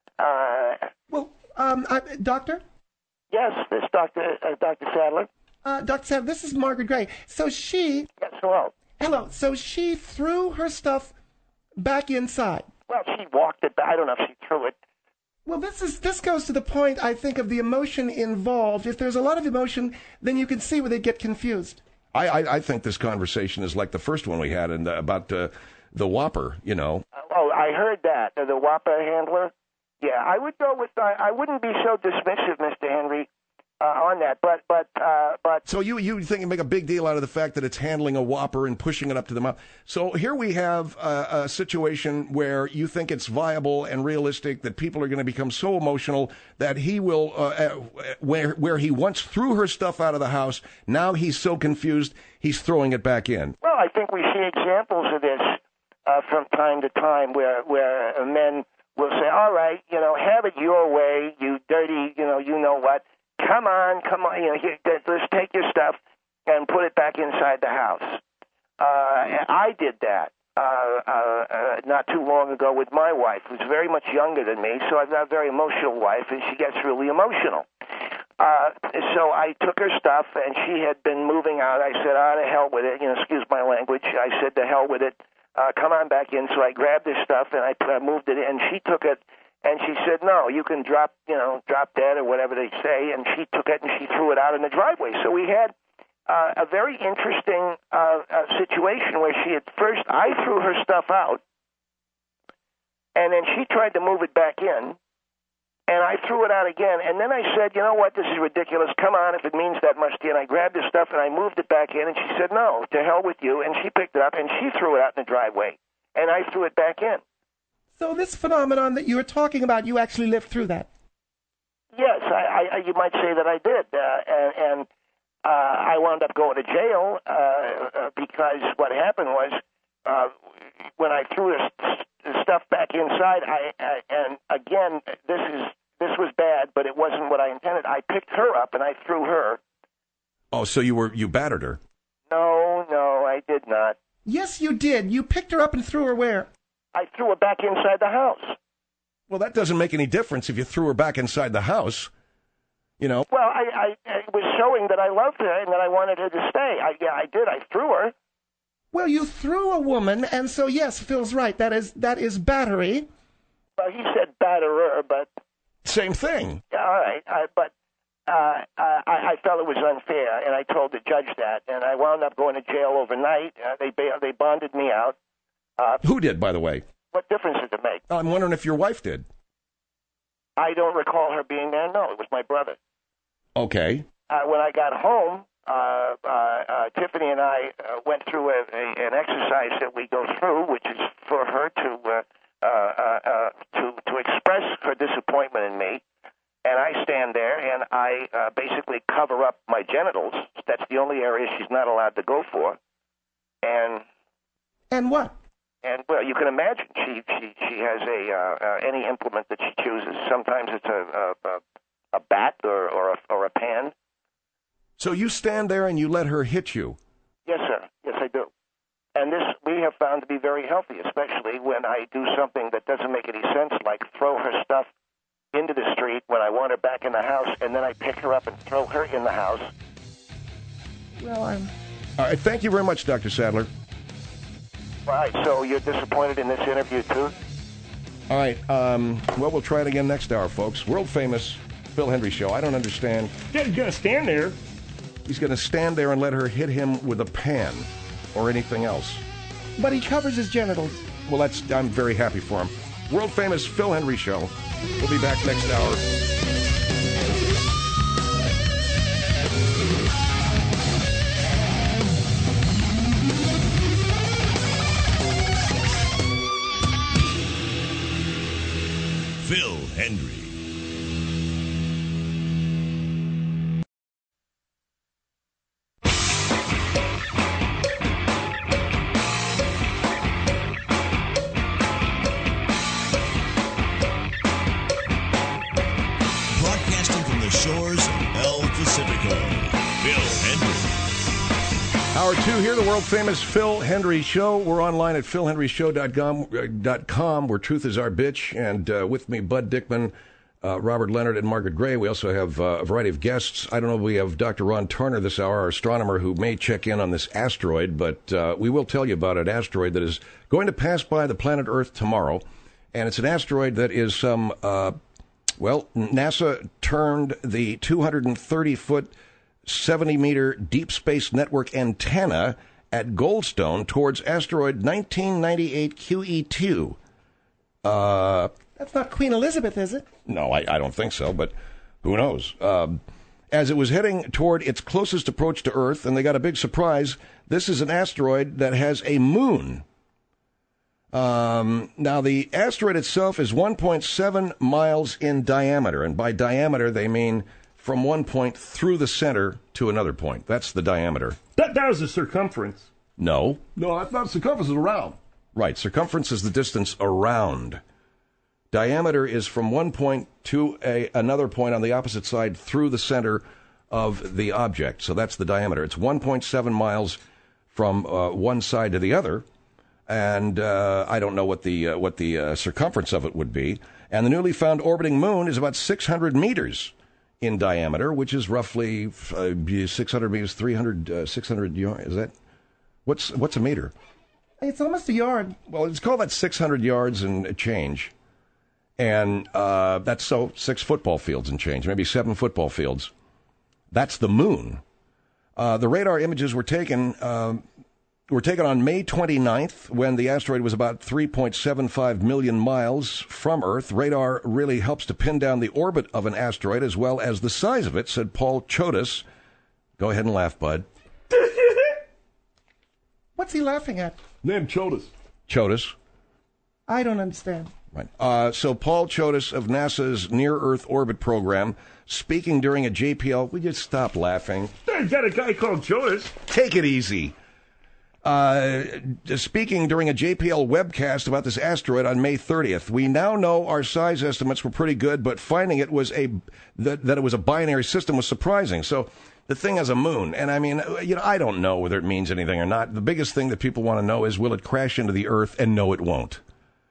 Doctor? Yes, this Dr. Sadler. Dr. Sadler, this is Margaret Gray. So she... Yes, hello. Hello. So she threw her stuff back inside. Well, she walked it back. I don't know if she threw it. Well, this goes to the point, I think, of the emotion involved. If there's a lot of emotion, then you can see where they get confused. I think this conversation is like the first one we had about the Whopper, you know. I heard that. The Whopper handler? Yeah, I would go with... I wouldn't be so dismissive, Mr. Henry, on that, but... So you think you make a big deal out of the fact that it's handling a Whopper and pushing it up to the mouth. So here we have a situation where you think it's viable and realistic that people are going to become so emotional that he will, where he once threw her stuff out of the house, now he's so confused, he's throwing it back in. Well, I think we see examples of this from time to time where men will say, all right, have it your way, you dirty, you know what. Come on, let's take your stuff and put it back inside the house. I did that not too long ago with my wife, who's very much younger than me, so I've got a very emotional wife, and she gets really emotional. So I took her stuff, and she had been moving out. I said, to hell with it, excuse my language. I said, to hell with it. Come on back in. So I grabbed her stuff, and I moved it in. She took it. And she said, no, you can drop dead or whatever they say. And she took it and she threw it out in the driveway. So we had a very interesting situation where I threw her stuff out. And then she tried to move it back in. And I threw it out again. And then I said, you know what, this is ridiculous. Come on, if it means that much to you. And I grabbed her stuff and I moved it back in. And she said, no, to hell with you. And she picked it up and she threw it out in the driveway. And I threw it back in. So this phenomenon that you were talking about, you actually lived through that? Yes, you might say that I did. And I wound up going to jail because what happened was when I threw the stuff back inside, and again, this was bad, but it wasn't what I intended. I picked her up and I threw her. Oh, so you battered her? No, I did not. Yes, you did. You picked her up and threw her where? I threw her back inside the house. Well, that doesn't make any difference if you threw her back inside the house, Well, I was showing that I loved her and that I wanted her to stay. I did. I threw her. Well, you threw a woman, and so, yes, Phil's right. That is battery. Well, he said batterer, but... Same thing. All right, but I felt it was unfair, and I told the judge that, and I wound up going to jail overnight. They bonded me out. Who did, by the way? What difference does it make? I'm wondering if your wife did. I don't recall her being there. No, it was my brother. Okay. When I got home, Tiffany and I went through an exercise that we go through, which is for her to express her disappointment in me. And I stand there and I basically cover up my genitals. That's the only area she's not allowed to go for. And what? And well, you can imagine she has any implement that she chooses. Sometimes it's a bat or a pan. So you stand there and you let her hit you? Yes, sir. Yes, I do. And this we have found to be very healthy, especially when I do something that doesn't make any sense, like throw her stuff into the street when I want her back in the house, and then I pick her up and throw her in the house. Well, All right, thank you very much, Dr. Sadler. Right, so you're disappointed in this interview, too? All right, well, we'll try it again next hour, folks. World-famous Phil Hendrie Show. I don't understand. Yeah, he's going to stand there. He's going to stand there and let her hit him with a pan or anything else. but he covers his genitals. Well, I'm very happy for him. World-famous Phil Hendrie Show. We'll be back next hour. Phil Hendrie. Broadcasting from the shores of El Pacifico, Phil Hendrie. Hour 2 here, the world-famous Phil Hendrie Show. We're online at philhendrieshow.com, where truth is our bitch. And with me, Bud Dickman, Robert Leonard, and Margaret Gray. We also have a variety of guests. I don't know if we have Dr. Ron Turner this hour, our astronomer, who may check in on this asteroid, but we will tell you about an asteroid that is going to pass by the planet Earth tomorrow. And it's an asteroid that is some, NASA turned the 230-foot 70-meter Deep Space Network antenna at Goldstone towards asteroid 1998 QE2. That's not Queen Elizabeth, is it? No, I don't think so, but who knows? As it was heading toward its closest approach to Earth, and they got a big surprise, this is an asteroid that has a moon. Now, the asteroid itself is 1.7 miles in diameter, and by diameter they mean from one point through the center to another point. That's the diameter. That was the circumference. No. No, I thought circumference is around. Right. Circumference is the distance around. Diameter is from one point to another point on the opposite side through the center of the object. So that's the diameter. It's 1.7 miles from one side to the other. And I don't know what the circumference of it would be. And the newly found orbiting moon is about 600 meters in diameter, which is roughly 600 meters, 600 yards. Is that what's a meter? It's almost a yard. Well, it's called that 600 yards and a change, and that's 6 football fields and change, maybe 7 football fields. That's the moon. The radar images were taken on May 29th, when the asteroid was about 3.75 million miles from Earth. Radar really helps to pin down the orbit of an asteroid as well as the size of it, said Paul Chodas. Go ahead and laugh, Bud. What's he laughing at? Name Chodas. Chodas. I don't understand. Right. So Paul Chodas of NASA's Near-Earth Orbit Program, speaking during a JPL... Will you stop laughing? You got a guy called Chodas. Take it easy. Speaking during a JPL webcast about this asteroid on May 30th. We now know our size estimates were pretty good, but finding it was that it was a binary system was surprising. So the thing has a moon, and I mean, I don't know whether it means anything or not. The biggest thing that people want to know is, will it crash into the Earth? And no, it won't.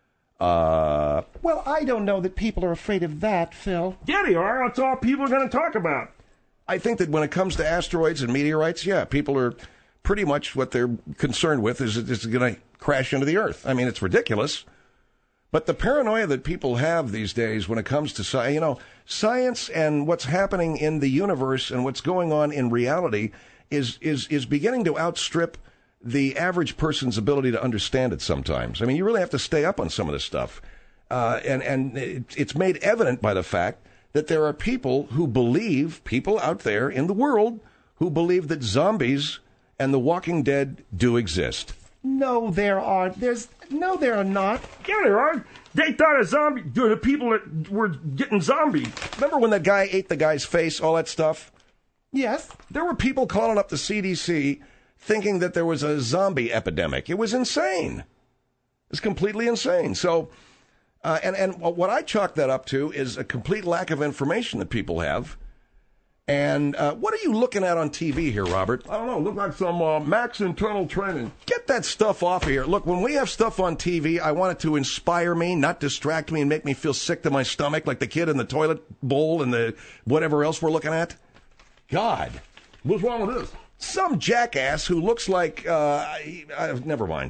Well, I don't know that people are afraid of that, Phil. Yeah, they are. That's all people are going to talk about. I think that when it comes to asteroids and meteorites, yeah, people are... pretty much what they're concerned with is it's going to crash into the Earth. I mean, it's ridiculous. But the paranoia that people have these days when it comes to science and what's happening in the universe and what's going on in reality is beginning to outstrip the average person's ability to understand it sometimes. I mean, you really have to stay up on some of this stuff. and it's made evident by the fact that there are people out there in the world who believe that zombies and the Walking Dead do exist. No, there are. No, there are not. Yeah, there are. They thought the people that were getting zombies. Remember when that guy ate the guy's face, all that stuff? Yes. There were people calling up the CDC thinking that there was a zombie epidemic. It was insane. It's completely insane. So, and what I chalk that up to is a complete lack of information that people have. And what are you looking at on TV here, Robert? I don't know. Look like some max internal training. Get that stuff off of here. Look, when we have stuff on TV, I want it to inspire me, not distract me and make me feel sick to my stomach like the kid in the toilet bowl and the whatever else we're looking at. God. What's wrong with this? Some jackass who looks like... never mind.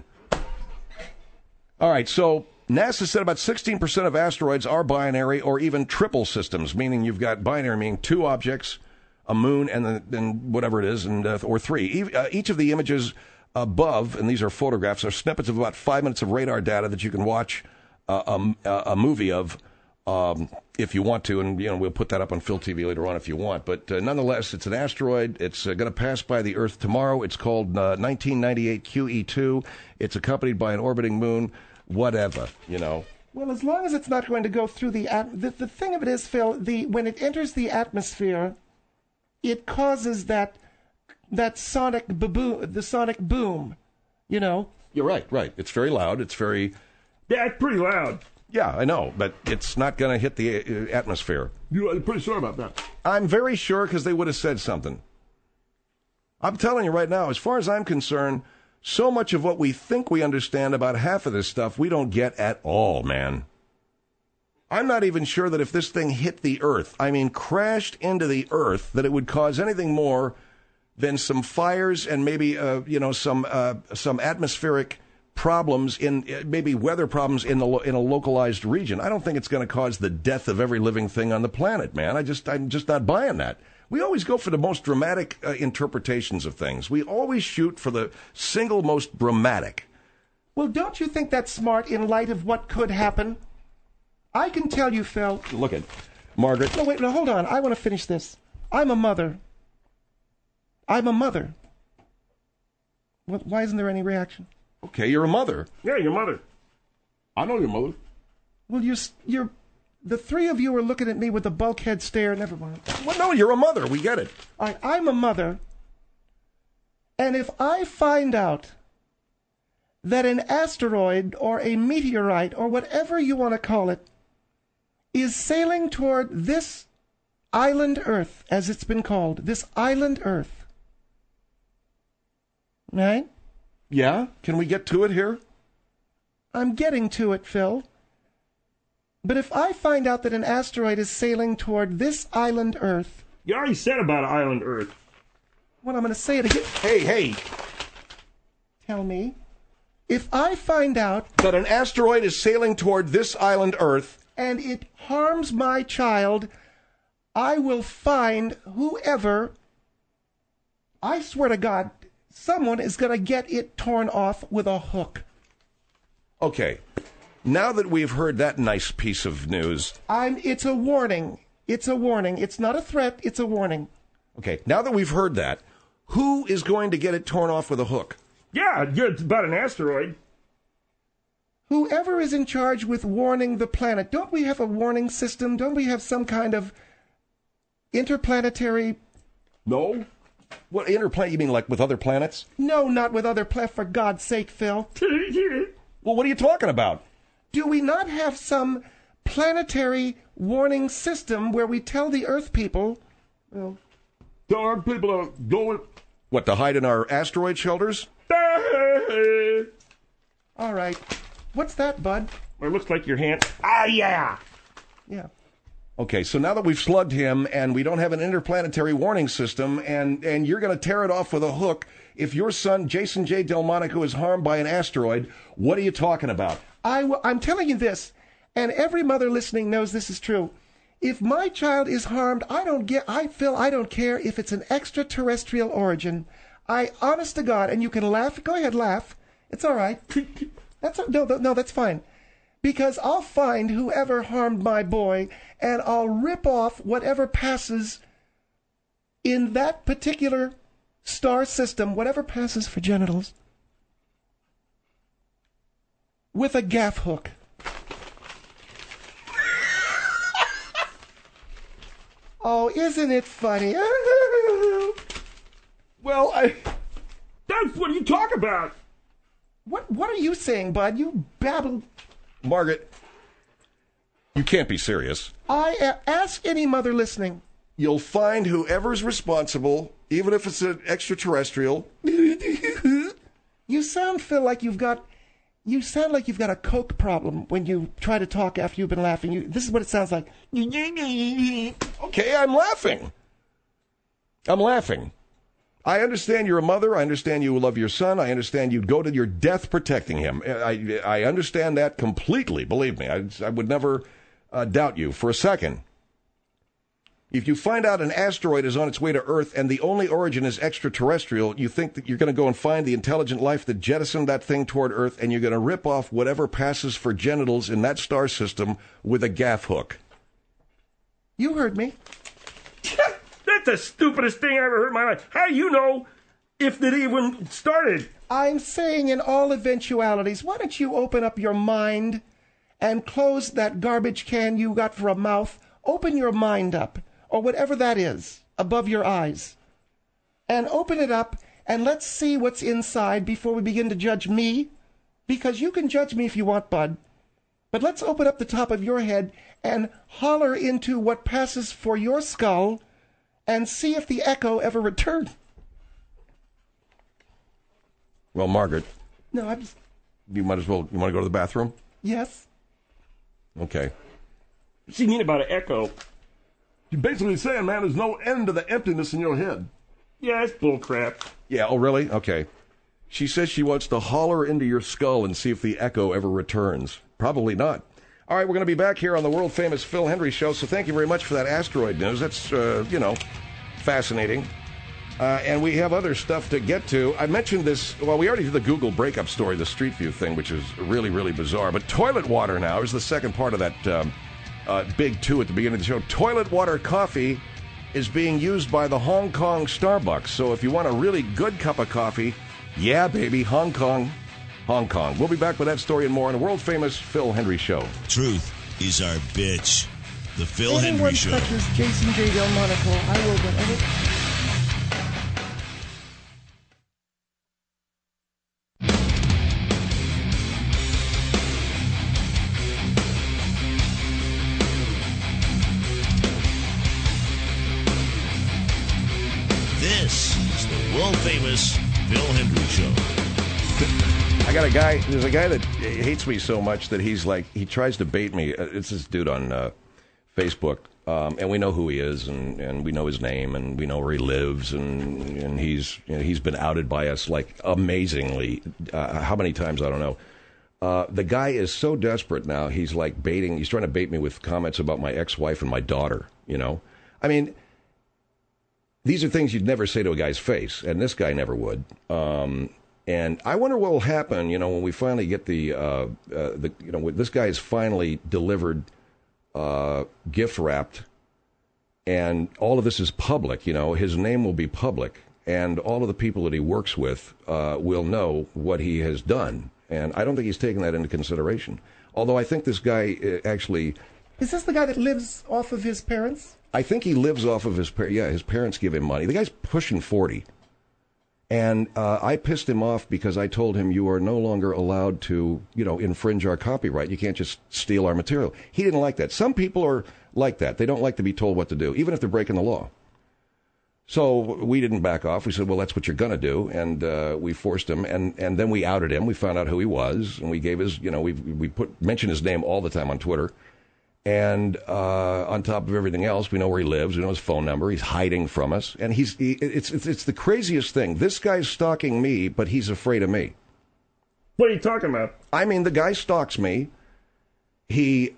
All right, so NASA said about 16% of asteroids are binary or even triple systems, meaning you've got binary, meaning two objects, a moon, and then whatever it is, or three. Each of the images above, and these are photographs, are snippets of about 5 minutes of radar data that you can watch a movie of if you want to, and we'll put that up on Phil TV later on if you want. But nonetheless, it's an asteroid. It's going to pass by the Earth tomorrow. It's called 1998 QE2. It's accompanied by an orbiting moon. Whatever, Well, as long as it's not going to go through the thing of it is, Phil, when it enters the atmosphere, it causes that sonic boom, You're right. It's very loud. It's very... Yeah, it's pretty loud. Yeah, I know, but it's not going to hit the atmosphere. You're pretty sure about that? I'm very sure because they would have said something. I'm telling you right now, as far as I'm concerned, so much of what we think we understand about half of this stuff we don't get at all, man. I'm not even sure that if this thing hit the Earth, crashed into the Earth, that it would cause anything more than some fires and maybe, some atmospheric problems maybe weather problems in a localized region. I don't think it's going to cause the death of every living thing on the planet, man. I'm just not buying that. We always go for the most dramatic interpretations of things. We always shoot for the single most dramatic. Well, don't you think that's smart in light of what could happen? I can tell you, Phil. Look at Margaret. No, wait, no, hold on. I want to finish this. I'm a mother. Why isn't there any reaction? Okay, you're a mother. Yeah, your mother. I know your mother. Well, you're the three of you are looking at me with a bulkhead stare. Never mind. Well, no, you're a mother. We get it. All right, I'm a mother. And if I find out that an asteroid or a meteorite or whatever you want to call it is sailing toward this island Earth, as it's been called, this island Earth, right? Yeah? Can we get to it here? I'm getting to it, Phil. But if I find out that an asteroid is sailing toward this island Earth... You already said about island Earth. Well, I'm going to say it again. Hey. Tell me. If I find out... that an asteroid is sailing toward this island Earth... and it harms my child, I will find whoever... I swear to God, someone is going to get it torn off with a hook. Okay. Now that we've heard that nice piece of news... It's a warning. It's a warning. It's not a threat. It's a warning. Okay. Now that we've heard that, who is going to get it torn off with a hook? Yeah, it's about an asteroid. Whoever is in charge with warning the planet. Don't we have a warning system? Don't we have some kind of interplanetary... No. What, interplanet? You mean like with other planets? No, not with other planets, for God's sake, Phil. Well, what are you talking about? Do we not have some planetary warning system where we tell the Earth people... Well, tell our people to go... What, to hide in our asteroid shelters? All right. What's that, Bud? It looks like your hand. Ah, yeah. Yeah. Okay, so now that we've slugged him and we don't have an interplanetary warning system and you're going to tear it off with a hook, if your son, Jason J. Delmonico, is harmed by an asteroid, what are you talking about? I'm telling you this, and every mother listening knows this is true. If my child is harmed, I don't care if it's an extraterrestrial origin. Honest to God, and you can laugh. Go ahead, laugh. It's all right. That's fine. Because I'll find whoever harmed my boy, and I'll rip off whatever passes in that particular star system, whatever passes for genitals, with a gaff hook. Oh, isn't it funny? Well, that's what you talk about. What are you saying, Bud? You babble. Margaret, you can't be serious. Ask any mother listening. You'll find whoever's responsible, even if it's an extraterrestrial. You sound, Phil, like you've got a coke problem when you try to talk after you've been laughing. This is what it sounds like. Okay, I'm laughing. I understand you're a mother. I understand you love your son. I understand you'd go to your death protecting him. I understand that completely. Believe me, I would never doubt you for a second. If you find out an asteroid is on its way to Earth and the only origin is extraterrestrial, you think that you're going to go and find the intelligent life that jettisoned that thing toward Earth, and you're going to rip off whatever passes for genitals in that star system with a gaff hook. You heard me. That's the stupidest thing I ever heard in my life. How do you know if it even started? I'm saying in all eventualities, why don't you open up your mind and close that garbage can you got for a mouth? Open your mind up, or whatever that is, above your eyes. And open it up, and let's see what's inside before we begin to judge me. Because you can judge me if you want, Bud. But let's open up the top of your head and holler into what passes for your skull and see if the echo ever returns. Well, Margaret. No, I'm just... You might as well... You want to go to the bathroom? Yes. Okay. What's he mean about an echo? You're basically saying, man, there's no end to the emptiness in your head. Yeah, it's bullcrap. Yeah, oh, really? Okay. She says she wants to holler into your skull and see if the echo ever returns. Probably not. All right, we're going to be back here on the world-famous Phil Hendrie Show, so thank you very much for that asteroid news. That's, fascinating. And we have other stuff to get to. I mentioned this, well, we already did the Google breakup story, the Street View thing, which is really, really bizarre. But toilet water now is the second part of that big two at the beginning of the show. Toilet water coffee is being used by the Hong Kong Starbucks. So if you want a really good cup of coffee, yeah, baby, Hong Kong. We'll be back with that story and more on the world-famous Phil Hendrie Show. Truth is our bitch. The Phil Hendrie Show. Anyone touches Jason J. Delmonico, I will whatever. This is the world-famous Phil Hendrie Show. There's a guy that hates me so much that he tries to bait me. It's this dude on Facebook, and we know who he is, and we know his name, and we know where he lives, and he's been outed by us, like, amazingly. How many times, I don't know. The guy is so desperate now, he's trying to bait me with comments about my ex-wife and my daughter, you know? I mean, these are things you'd never say to a guy's face, and this guy never would. And I wonder what will happen, when we finally get this guy is finally delivered, gift wrapped, and all of this is public. His name will be public, and all of the people that he works with will know what he has done. And I don't think he's taken that into consideration. Although I think this guy actually... Is this the guy that lives off of his parents? I think he lives off of his parents. Yeah, his parents give him money. The guy's pushing 40. And I pissed him off because I told him you are no longer allowed to, infringe our copyright. You can't just steal our material. He didn't like that. Some people are like that. They don't like to be told what to do, even if they're breaking the law. So we didn't back off. We said, well, that's what you're going to do. And we forced him. And then we outed him. We found out who he was. And we gave his, we mention his name all the time on Twitter. And on top of everything else, we know where he lives. We know his phone number. He's hiding from us. And it's the craziest thing. This guy's stalking me, but he's afraid of me. What are you talking about? I mean, the guy stalks me. He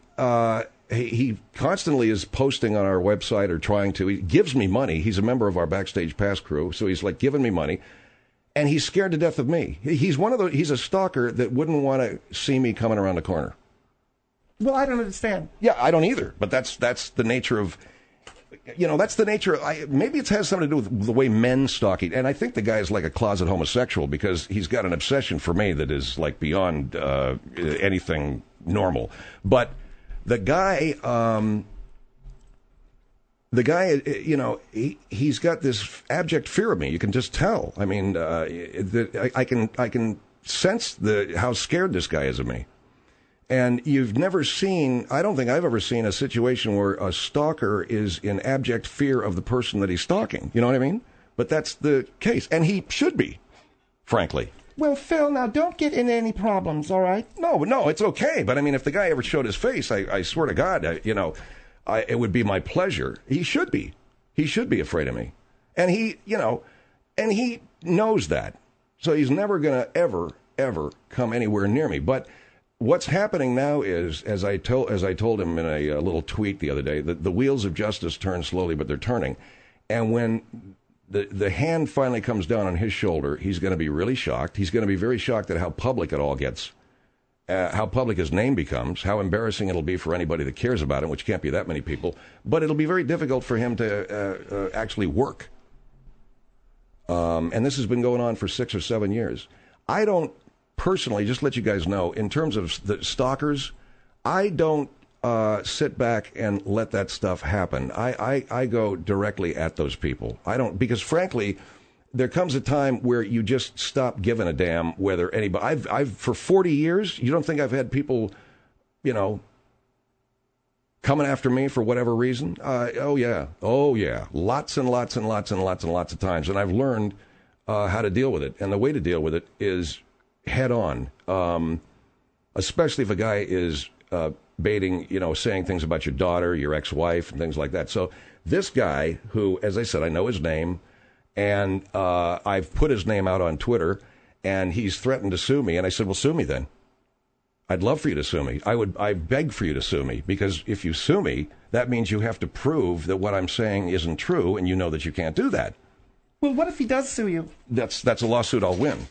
constantly is posting on our website or trying to. He gives me money. He's a member of our Backstage Pass crew, so he's like giving me money. And he's scared to death of me. He's a stalker that wouldn't want to see me coming around the corner. Well, I don't understand. Yeah, I don't either. But that's the nature of, that's the nature. Maybe it has something to do with the way men stalk. And I think the guy is like a closet homosexual because he's got an obsession for me that is like beyond anything normal. But the guy, he's got this abject fear of me. You can just tell. I mean, I can sense how scared this guy is of me. And you've never seen, I don't think I've ever seen a situation where a stalker is in abject fear of the person that he's stalking. You know what I mean? But that's the case. And he should be, frankly. Well, Phil, now don't get in any problems, all right? No, it's okay. But I mean, if the guy ever showed his face, I swear to God, it would be my pleasure. He should be. He should be afraid of me. And he knows that. So he's never going to ever come anywhere near me. But what's happening now is, as I told him in a little tweet the other day, that the wheels of justice turn slowly, but they're turning. And when the hand finally comes down on his shoulder, he's going to be really shocked. He's going to be very shocked at how public it all gets, how public his name becomes, how embarrassing it'll be for anybody that cares about him, which can't be that many people. But it'll be very difficult for him to actually work. And this has been going on for 6 or 7 years. I don't personally, just let you guys know, in terms of the stalkers, I don't sit back and let that stuff happen. I go directly at those people. I don't, because frankly, there comes a time where you just stop giving a damn whether anybody. I've for 40 years, you don't think I've had people, coming after me for whatever reason? Oh yeah, lots and lots and lots and lots and lots of times, and I've learned how to deal with it. And the way to deal with it is head on, especially if a guy is baiting, saying things about your daughter, your ex-wife, and things like that. So this guy, who, as I said, I know his name, and I've put his name out on Twitter, and he's threatened to sue me. And I said, well, sue me then. I'd love for you to sue me. I beg for you to sue me, because if you sue me, that means you have to prove that what I'm saying isn't true, and you know that you can't do that. Well, what if he does sue you? That's a lawsuit I'll win.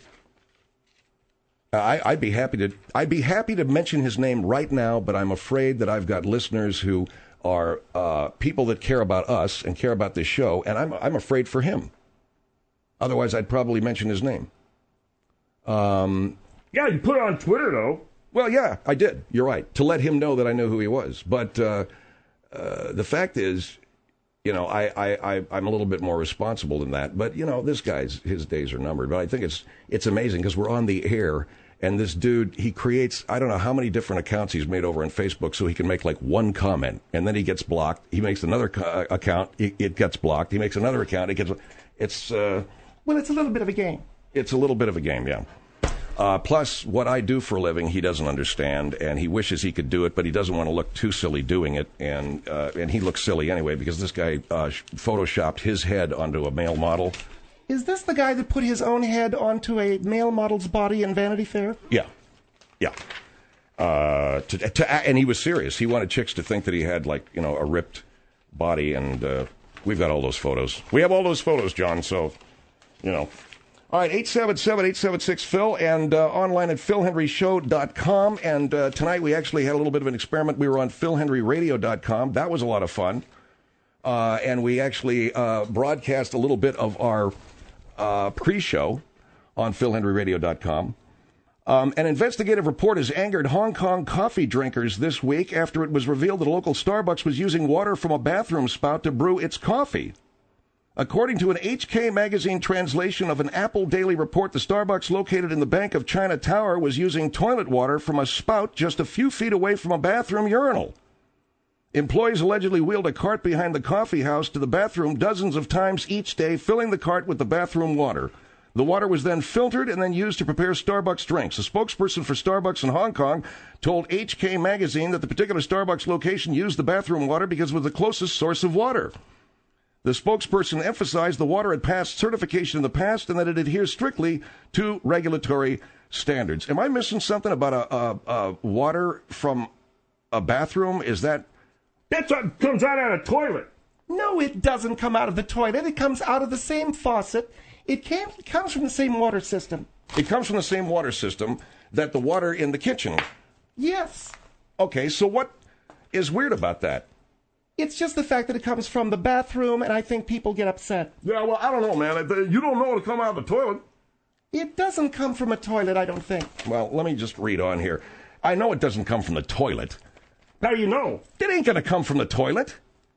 I'd be happy to mention his name right now, but I'm afraid that I've got listeners who are people that care about us and care about this show, and I'm afraid for him. Otherwise, I'd probably mention his name. Yeah, you put it on Twitter, though. Well, yeah, I did. You're right. To let him know that I know who he was. But the fact is, I'm a little bit more responsible than that. But, this guy's, his days are numbered. But I think it's amazing because we're on the air. And this dude, he creates, I don't know how many different accounts he's made over on Facebook so he can make like one comment. And then he gets blocked. He makes another account. It gets blocked. He makes another account. It's a little bit of a game. It's a little bit of a game, yeah. Plus, what I do for a living, he doesn't understand, and he wishes he could do it, but he doesn't want to look too silly doing it, and he looks silly anyway, because this guy photoshopped his head onto a male model. Is this the guy that put his own head onto a male model's body in Vanity Fair? Yeah. And he was serious. He wanted chicks to think that he had, a ripped body, and we've got all those photos. We have all those photos, John, so, All right, 877-876-PHIL, and online at philhenryshow.com. And tonight we actually had a little bit of an experiment. We were on philhenryradio.com. That was a lot of fun. And we actually broadcast a little bit of our pre-show on philhenryradio.com. An investigative report has angered Hong Kong coffee drinkers this week after it was revealed that a local Starbucks was using water from a bathroom spout to brew its coffee. According to an HK magazine translation of an Apple Daily report, the Starbucks located in the Bank of China Tower was using toilet water from a spout just a few feet away from a bathroom urinal. Employees allegedly wheeled a cart behind the coffee house to the bathroom dozens of times each day, filling the cart with the bathroom water. The water was then filtered and then used to prepare Starbucks drinks. A spokesperson for Starbucks in Hong Kong told HK magazine that the particular Starbucks location used the bathroom water because it was the closest source of water. The spokesperson emphasized the water had passed certification in the past and that it adheres strictly to regulatory standards. Am I missing something about a water from a bathroom? That's what comes out of a toilet. No, it doesn't come out of the toilet. It comes out of the same faucet. It comes from the same water system. It comes from the same water system that the water in the kitchen. Yes. Okay, so what is weird about that? It's just the fact that it comes from the bathroom, and I think people get upset. Yeah, well, I don't know, man. You don't know it'll come out of the toilet. It doesn't come from a toilet, I don't think. Well, let me just read on here. I know it doesn't come from the toilet. How do you know? It ain't going to come from the toilet.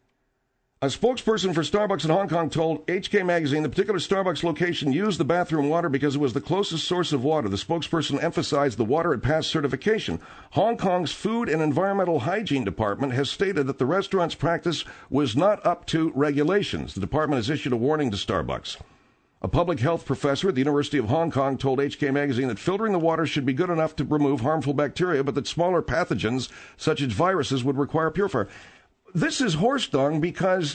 A spokesperson for Starbucks in Hong Kong told HK Magazine the particular Starbucks location used the bathroom water because it was the closest source of water. The spokesperson emphasized the water had passed certification. Hong Kong's Food and Environmental Hygiene Department has stated that the restaurant's practice was not up to regulations. The department has issued a warning to Starbucks. A public health professor at the University of Hong Kong told HK Magazine that filtering the water should be good enough to remove harmful bacteria, but that smaller pathogens, such as viruses, would require a purifier. This is horse dung because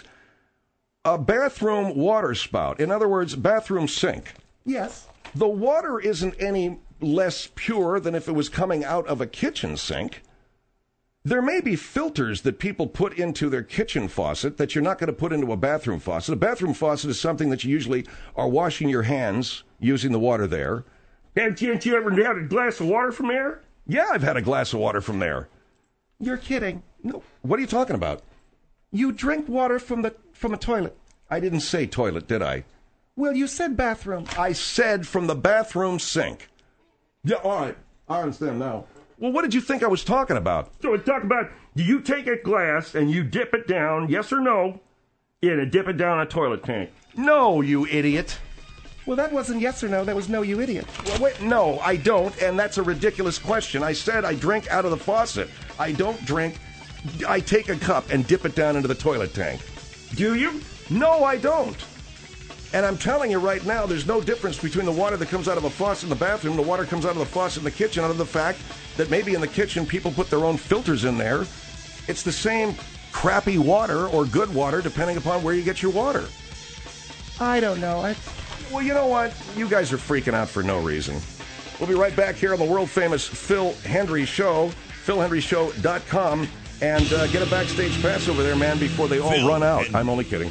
a bathroom water spout, in other words, bathroom sink. Yes. The water isn't any less pure than if it was coming out of a kitchen sink. There may be filters that people put into their kitchen faucet that you're not going to put into a bathroom faucet. A bathroom faucet is something that you usually are washing your hands using the water there. Haven't you ever had a glass of water from there? Yeah, I've had a glass of water from there. You're kidding. No, what are you talking about? You drink water from a toilet. I didn't say toilet, did I? Well, you said bathroom. I said from the bathroom sink. Yeah, all right. I understand now. Well, what did you think I was talking about? So we talk about, do you take a glass and you dip it down, yes or no, and dip it down a toilet tank? No, you idiot. Well, that wasn't yes or no. That was no, you idiot. Well, wait, no, I don't, and that's a ridiculous question. I said I drink out of the faucet. I don't drink. I take a cup and dip it down into the toilet tank. Do you? No, I don't. And I'm telling you right now, there's no difference between the water that comes out of a faucet in the bathroom, the water comes out of the faucet in the kitchen, other than the fact that maybe in the kitchen people put their own filters in there. It's the same crappy water or good water, depending upon where you get your water. I don't know. Well, you know what? You guys are freaking out for no reason. We'll be right back here on the world-famous Phil Hendrie Show, philhendrieshow.com, and get a backstage pass over there, man, before they all run out. I'm only kidding.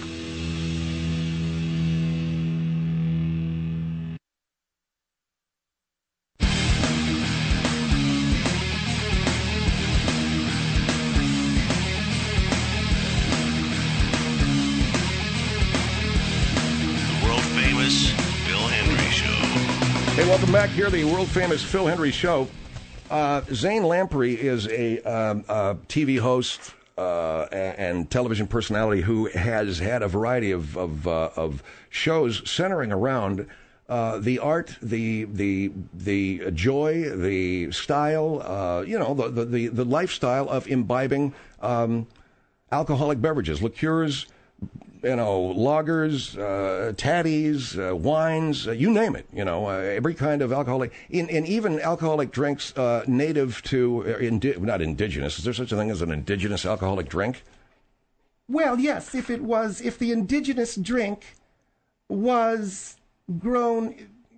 Hey, welcome back here, the world-famous Phil Hendrie Show. Zane Lamprey is a TV host and television personality who has had a variety of shows centering around the art, the joy, the style, the lifestyle of imbibing alcoholic beverages, liqueurs, lagers, taddies, wines, you name it, every kind of alcoholic, and even alcoholic drinks native to, not indigenous. Is there such a thing as an indigenous alcoholic drink? Well, yes, if the indigenous drink was grew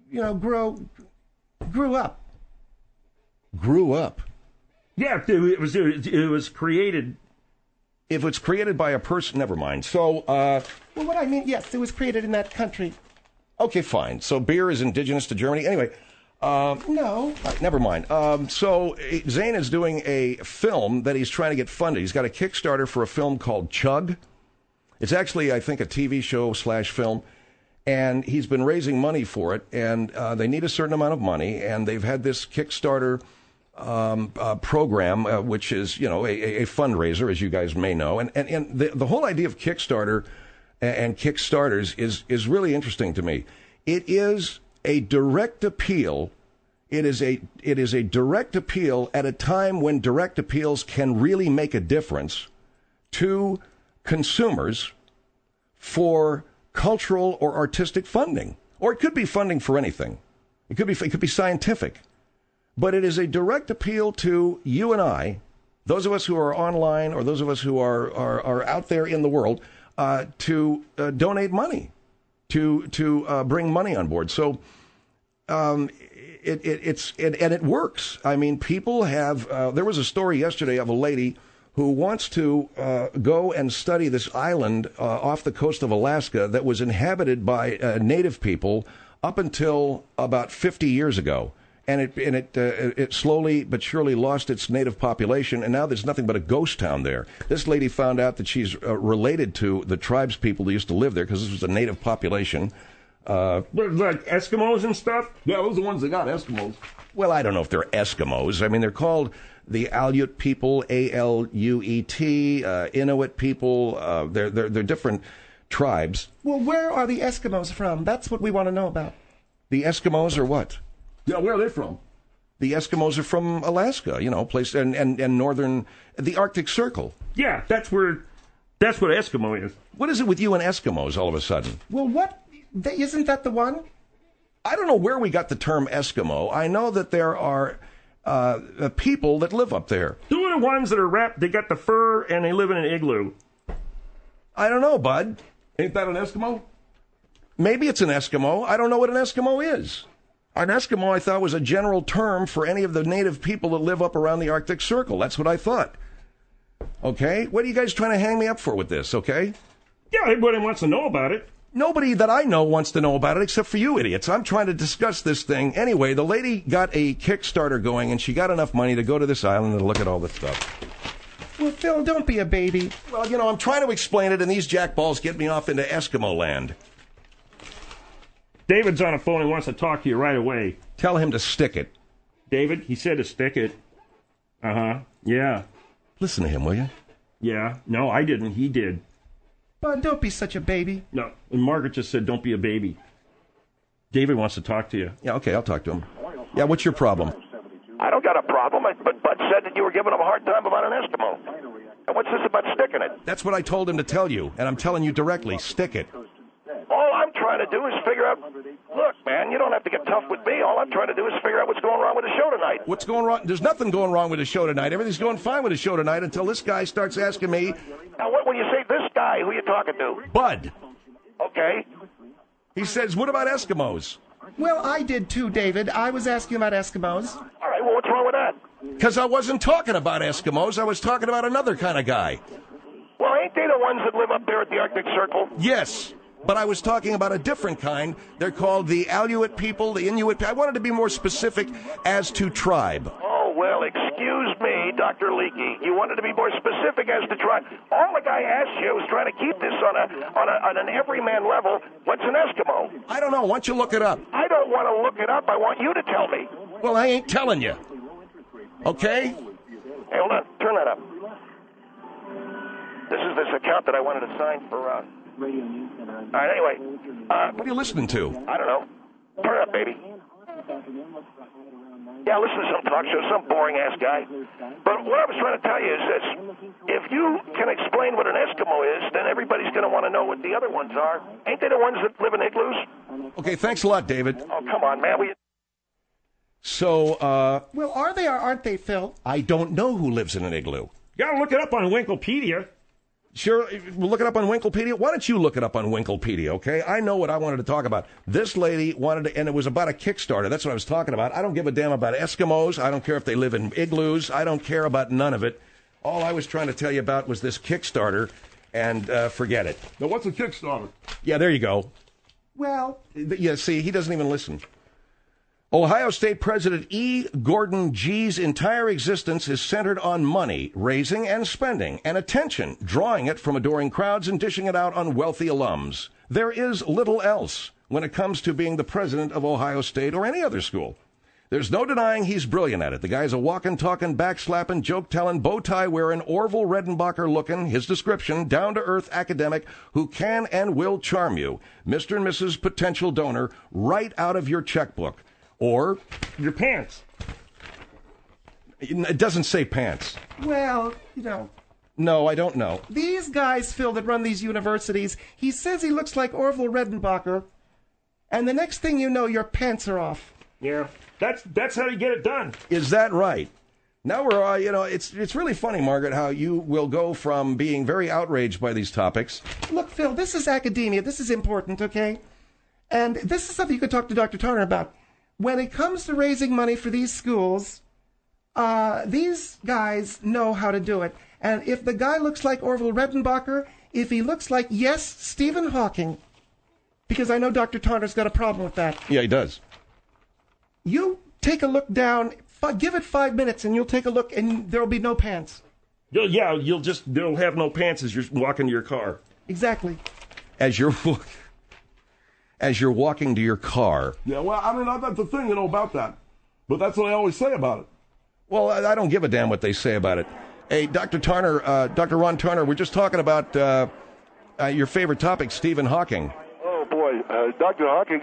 up. Grew up? Yeah, it was created. If it's created by a person, never mind. So, well, what I mean, yes, it was created in that country. Okay, fine. So beer is indigenous to Germany. Anyway, no. Never mind. So Zane is doing a film that he's trying to get funded. He's got a Kickstarter for a film called Chug. It's actually, I think, a TV show / film. And he's been raising money for it. And they need a certain amount of money. And they've had this Kickstarter program, which is, a fundraiser, as you guys may know. And the whole idea of Kickstarter and Kickstarters is really interesting to me. It is a direct appeal. It is a direct appeal at a time when direct appeals can really make a difference to consumers for cultural or artistic funding. Or it could be funding for anything. It could be scientific. But it is a direct appeal to you and I, those of us who are online or those of us who are out there in the world, to donate money, to bring money on board. So it works. I mean, people have. There was a story yesterday of a lady who wants to go and study this island off the coast of Alaska that was inhabited by native people up until about 50 years ago. and it slowly but surely lost its native population, and now there's nothing but a ghost town there. This lady found out that she's related to the tribes people that used to live there because this was a native population. Like Eskimos and stuff? Yeah, those are the ones that got Eskimos. Well, I don't know if they're Eskimos. I mean, they're called the Aleut people, A-L-U-E-T, Inuit people. They're different tribes. Well, where are the Eskimos from? That's what we want to know about. The Eskimos are what? Yeah, where are they from? The Eskimos are from Alaska, place and northern, the Arctic Circle. Yeah, that's what Eskimo is. What is it with you and Eskimos all of a sudden? Well, isn't that the one? I don't know where we got the term Eskimo. I know that there are people that live up there. Who are the ones that are wrapped, they got the fur and they live in an igloo? I don't know, bud. Ain't that an Eskimo? Maybe it's an Eskimo. I don't know what an Eskimo is. An Eskimo, I thought, was a general term for any of the native people that live up around the Arctic Circle. That's what I thought. Okay? What are you guys trying to hang me up for with this, okay? Yeah, everybody wants to know about it. Nobody that I know wants to know about it except for you idiots. I'm trying to discuss this thing. Anyway, the lady got a Kickstarter going, and she got enough money to go to this island and look at all this stuff. Well, Phil, don't be a baby. Well, I'm trying to explain it, and these jackballs get me off into Eskimo land. David's on the phone and wants to talk to you right away. Tell him to stick it. David, he said to stick it. Uh-huh. Yeah. Listen to him, will you? Yeah. No, I didn't. He did. Bud, don't be such a baby. No. And Margaret just said, don't be a baby. David wants to talk to you. Yeah, okay, I'll talk to him. Yeah, what's your problem? I don't got a problem, but Bud said that you were giving him a hard time about an Eskimo. And what's this about sticking it? That's what I told him to tell you, and I'm telling you directly, stick it. All I'm trying to do is figure out... Look, man, you don't have to get tough with me. All I'm trying to do is figure out what's going wrong with the show tonight. What's going wrong? There's nothing going wrong with the show tonight. Everything's going fine with the show tonight until this guy starts asking me... Now, when you say this guy, who are you talking to? Bud. Okay. He says, what about Eskimos? Well, I did too, David. I was asking about Eskimos. All right, well, what's wrong with that? Because I wasn't talking about Eskimos. I was talking about another kind of guy. Well, ain't they the ones that live up there at the Arctic Circle? Yes. But I was talking about a different kind. They're called the Aleut people, the Inuit people. I wanted to be more specific as to tribe. Oh, well, excuse me, Dr. Leakey. You wanted to be more specific as to tribe. All the guy asked you was trying to keep this on an everyman level. What's an Eskimo? I don't know. Why don't you look it up? I don't want to look it up. I want you to tell me. Well, I ain't telling you. Okay? Hey, hold on. Turn that up. This is this account that I wanted to sign for, Radio News Center. All right, anyway. What are you listening to? I don't know. Turn it up, baby. Yeah, listen to some talk show, some boring-ass guy. But what I was trying to tell you is this. If you can explain what an Eskimo is, then everybody's going to want to know what the other ones are. Ain't they the ones that live in igloos? Okay, thanks a lot, David. Oh, come on, man. So, Well, are they or aren't they, Phil? I don't know who lives in an igloo. You gotta look it up on Wikipedia. Sure, we'll look it up on Wikipedia. Why don't you look it up on Wikipedia, okay? I know what I wanted to talk about. This lady wanted to, and it was about a Kickstarter. That's what I was talking about. I don't give a damn about Eskimos. I don't care if they live in igloos. I don't care about none of it. All I was trying to tell you about was this Kickstarter, and forget it. Now, what's a Kickstarter? Yeah, there you go. Well... Yeah, see, he doesn't even listen. Ohio State President E. Gordon G's entire existence is centered on money, raising and spending, and attention, drawing it from adoring crowds and dishing it out on wealthy alums. There is little else when it comes to being the president of Ohio State or any other school. There's no denying he's brilliant at it. The guy's a walking, talking, backslapping, joke-telling, bow-tie-wearing, Orville Redenbacher-looking, his description, down-to-earth academic who can and will charm you, Mr. and Mrs. Potential Donor, right out of your checkbook. Or your pants. It doesn't say pants. Well, you know. No, I don't know. These guys, Phil, that run these universities, he says he looks like Orville Redenbacher, and the next thing you know, your pants are off. Yeah, that's how you get it done. Is that right? Now we're, it's really funny, Margaret, how you will go from being very outraged by these topics. Look, Phil, this is academia. This is important, okay? And this is something you could talk to Dr. Turner about. When it comes to raising money for these schools, these guys know how to do it. And if the guy looks like Orville Redenbacher, if he looks like, yes, Stephen Hawking, because I know Dr. Turner's got a problem with that. Yeah, he does. You take a look down. Give it 5 minutes, and you'll take a look, and there'll be no pants. They'll have no pants as you're walking to your car. Exactly. As you're walking to your car. Yeah, well, I mean, that's the thing, about that. But that's what I always say about it. Well, I don't give a damn what they say about it. Hey, Dr. Ron Turner, we're just talking about your favorite topic, Stephen Hawking. Oh, boy. Dr. Hawking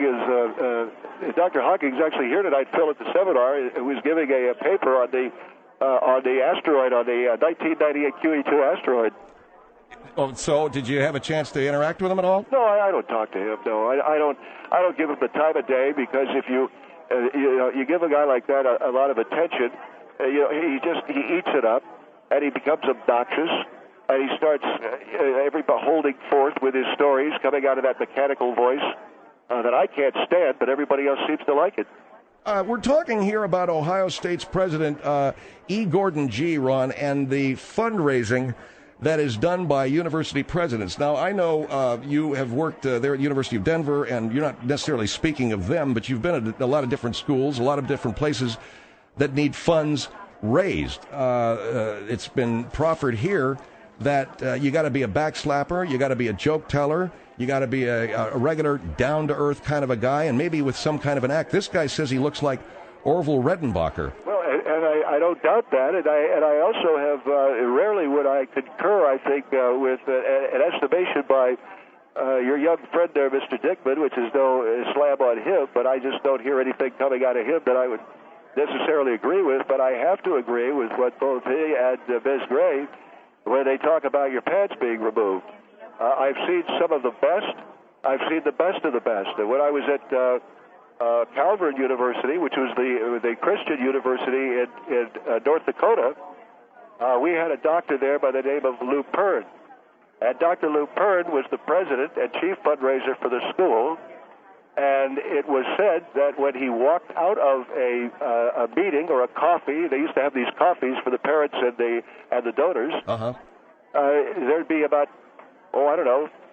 is actually here tonight, Phil, at the seminar. He was giving a paper on the asteroid, on the 1998 QE2 asteroid. Oh, so did you have a chance to interact with him at all? No, I don't talk to him. No, I don't give him the time of day, because if you give a guy like that a lot of attention, he eats it up, and he becomes obnoxious, and he starts holding forth with his stories coming out of that mechanical voice that I can't stand, but everybody else seems to like it. We're talking here about Ohio State's President E. Gordon G., Ron, and the fundraising that is done by university presidents. Now, I know you have worked there at the University of Denver, and you're not necessarily speaking of them, but you've been at a lot of different schools, a lot of different places that need funds raised. It's been proffered here that you got to be a backslapper, you got to be a joke teller, you got to be a regular down-to-earth kind of a guy, and maybe with some kind of an act. This guy says he looks like Orville Redenbacher. Well, and I don't doubt that, and I also have rarely would I concur, I think, with an estimation by your young friend there, Mr. Dickman, which is no slam on him, but I just don't hear anything coming out of him that I would necessarily agree with. But I have to agree with what both he and Ms. Gray, where they talk about your pants being removed. I've seen some of the best. I've seen the best of the best. And when I was at Calvert University, which was the Christian university in North Dakota, we had a doctor there by the name of Lou Pern. And Dr. Lou Pern was the president and chief fundraiser for the school. And it was said that when he walked out of a meeting or a coffee, they used to have these coffees for the parents and the donors. There'd be about 8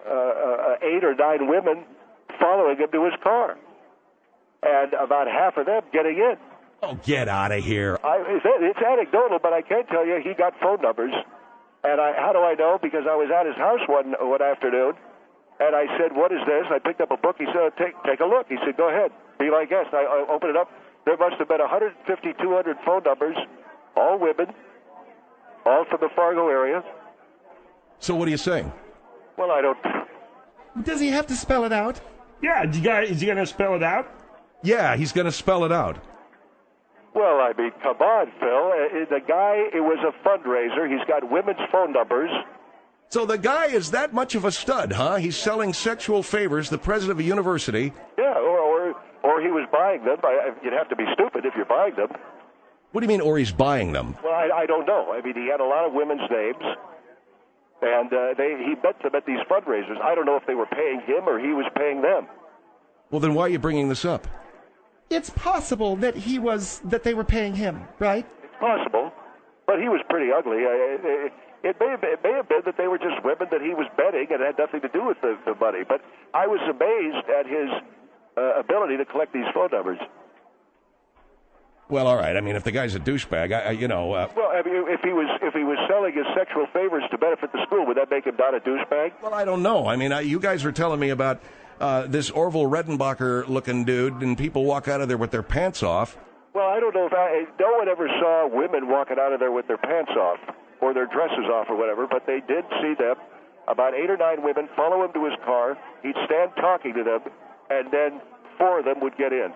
or 9 women following him to his car, and about half of them getting in. Oh, get out of here! It's anecdotal, but I can tell you he got phone numbers. And how do I know? Because I was at his house one afternoon. And I said, "What is this?" I picked up a book. He said, take a look. He said, "Go ahead. Be my guest." I opened it up. There must have been 150, 200 phone numbers, all women, all from the Fargo area. So what are you saying? Well, I don't... Does he have to spell it out? Yeah, is he going to spell it out? Yeah, he's going to spell it out. Well, I mean, come on, Phil. The guy, it was a fundraiser. He's got women's phone numbers. So the guy is that much of a stud, huh? He's selling sexual favors, the president of a university. Yeah, or he was buying them. You'd have to be stupid if you're buying them. What do you mean, or he's buying them? Well, I don't know. I mean, he had a lot of women's names, and he met them at these fundraisers. I don't know if they were paying him or he was paying them. Well, then why are you bringing this up? It's possible that they were paying him, right? It's possible, but he was pretty ugly. It may have been that they were just women that he was betting and had nothing to do with the money. But I was amazed at his ability to collect these phone numbers. Well, all right. I mean, if the guy's a douchebag, Well, I mean, if he was selling his sexual favors to benefit the school, would that make him not a douchebag? Well, I don't know. I mean, you guys were telling me about this Orville Redenbacher-looking dude, and people walk out of there with their pants off. Well, I don't know no one ever saw women walking out of there with their pants off or their dresses off or whatever, but they did see them. About 8 or 9 women follow him to his car. He'd stand talking to them, and then 4 of them would get in.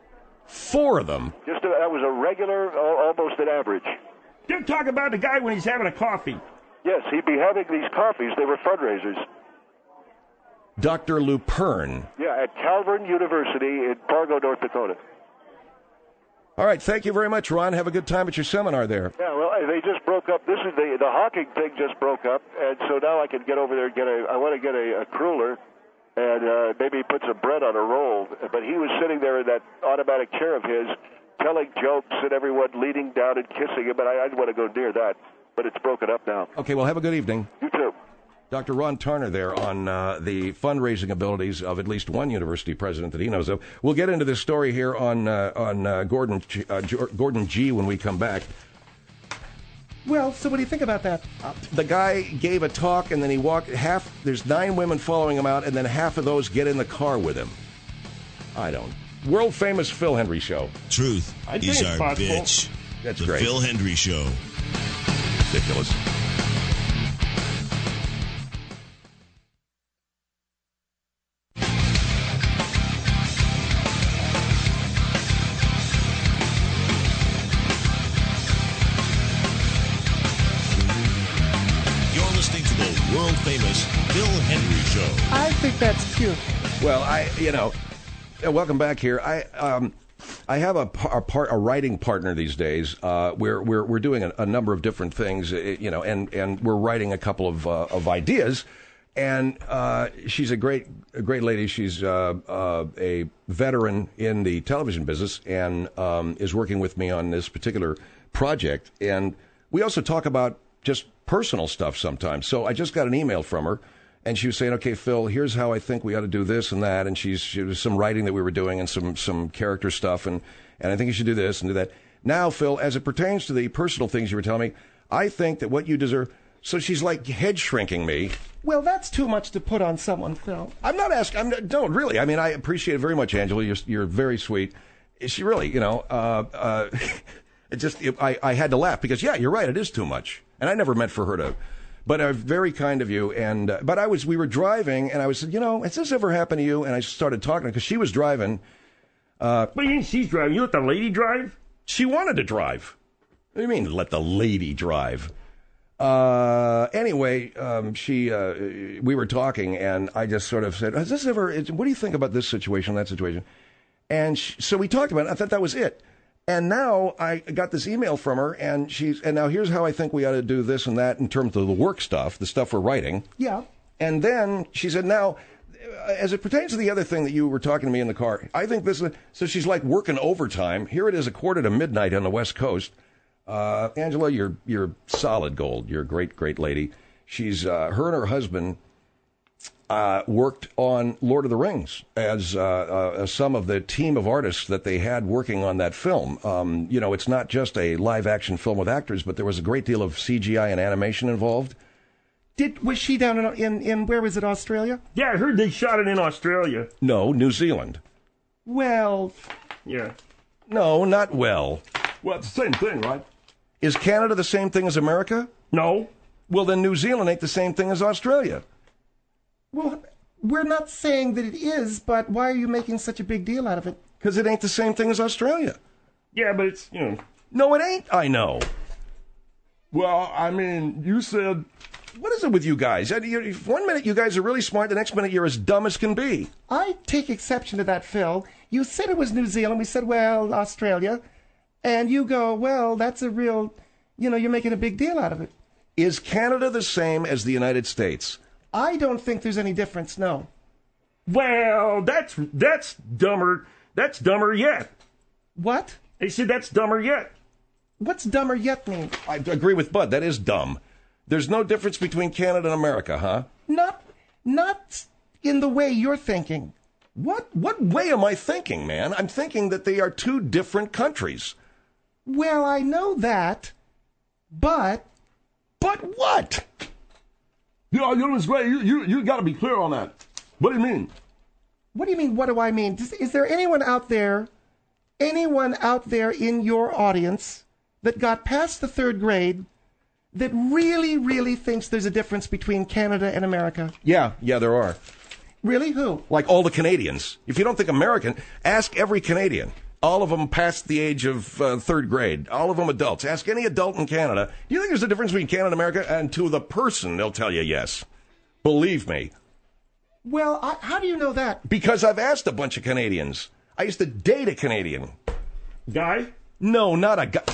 4 of them? That was a regular, almost an average. You're talking about the guy when he's having a coffee. Yes, he'd be having these coffees. They were fundraisers. Dr. Lou Pern. Yeah, at Calvert University in Fargo, North Dakota. All right, thank you very much, Ron. Have a good time at your seminar there. Yeah, well, they just broke up. This is the Hawking thing just broke up, and so now I can get over there and I want to get a cruller and maybe put some bread on a roll. But he was sitting there in that automatic chair of his, telling jokes and everyone leaning down and kissing him, and I didn't want to go near that. But it's broken up now. Okay, well, have a good evening. You too. Dr. Ron Tarner there on the fundraising abilities of at least one university president that he knows of. We'll get into this story here on Gordon G when we come back. Well, so what do you think about that? The guy gave a talk, and then he walked there's 9 women following him out, and then half of those get in the car with him. I don't. World famous Phil Hendry Show. Truth is our bitch. That's the great. Phil Hendry Show. Ridiculous. Famous Phil Hendry Show. I think that's cute. Well, welcome back here. I have a writing partner these days. We're doing a number of different things, and we're writing a couple of ideas. And she's a great lady. She's a veteran in the television business and is working with me on this particular project. And we also talk about just personal stuff sometimes. So I just got an email from her, and she was saying, "Okay, Phil, here's how I think we ought to do this and that." And she was some writing that we were doing and some character stuff, and I think you should do this and do that. Now, Phil, as it pertains to the personal things you were telling me, I think that what you deserve. So she's like head shrinking me. Well, that's too much to put on someone, Phil. I'm not asking. Don't really. I mean, I appreciate it very much, Angela. You're very sweet. She really, I had to laugh because, yeah, you're right. It is too much. And I never meant for her to, but very kind of you. And we were driving, and I was, has this ever happened to you? And I started talking because she was driving. But she's driving. You let the lady drive? She wanted to drive. What do you mean, let the lady drive? Anyway, we were talking, and I just sort of said, "Has this ever? What do you think about this situation, that situation?" And so we talked about it. I thought that was it. And now I got this email from her, and now here's how I think we ought to do this and that in terms of the work stuff, the stuff we're writing. Yeah. And then she said, now, as it pertains to the other thing that you were talking to me in the car, I think this is, so she's like working overtime. Here it is, 1:45 on the West Coast. Angela, you're solid gold. You're a great, great lady. She's, her and her husband worked on Lord of the Rings as some of the team of artists that they had working on that film. It's not just a live-action film with actors, but there was a great deal of CGI and animation involved. Was she down in where was it, Australia? Yeah, I heard they shot it in Australia. No, New Zealand. Well... Yeah. No, not well. Well, it's the same thing, right? Is Canada the same thing as America? No. Well, then New Zealand ain't the same thing as Australia. Well, we're not saying that it is, but why are you making such a big deal out of it? Because it ain't the same thing as Australia. Yeah, but it's, No, it ain't, I know. Well, I mean, you said... What is it with you guys? 1 minute you guys are really smart, the next minute you're as dumb as can be. I take exception to that, Phil. You said it was New Zealand. We said, well, Australia. And you go, well, that's a real... you're making a big deal out of it. Is Canada the same as the United States? I don't think there's any difference, no. Well, that's dumber. That's dumber yet. What? They said that's dumber yet. What's dumber yet mean? I agree with Bud. That is dumb. There's no difference between Canada and America, huh? Not in the way you're thinking. What way am I thinking, man? I'm thinking that they are two different countries. Well, I know that, but... But what? It's great. You got to be clear on that. What do you mean? What do you mean, what do I mean? Is there anyone out there in your audience that got past the 3rd grade that really, really thinks there's a difference between Canada and America? Yeah, there are. Really? Who? Like all the Canadians. If you don't think American, ask every Canadian. All of them past the age of 3rd grade. All of them adults. Ask any adult in Canada, do you think there's a difference between Canada and America? And to the person, they'll tell you yes. Believe me. Well, how do you know that? Because I've asked a bunch of Canadians. I used to date a Canadian. Guy? No, not a guy.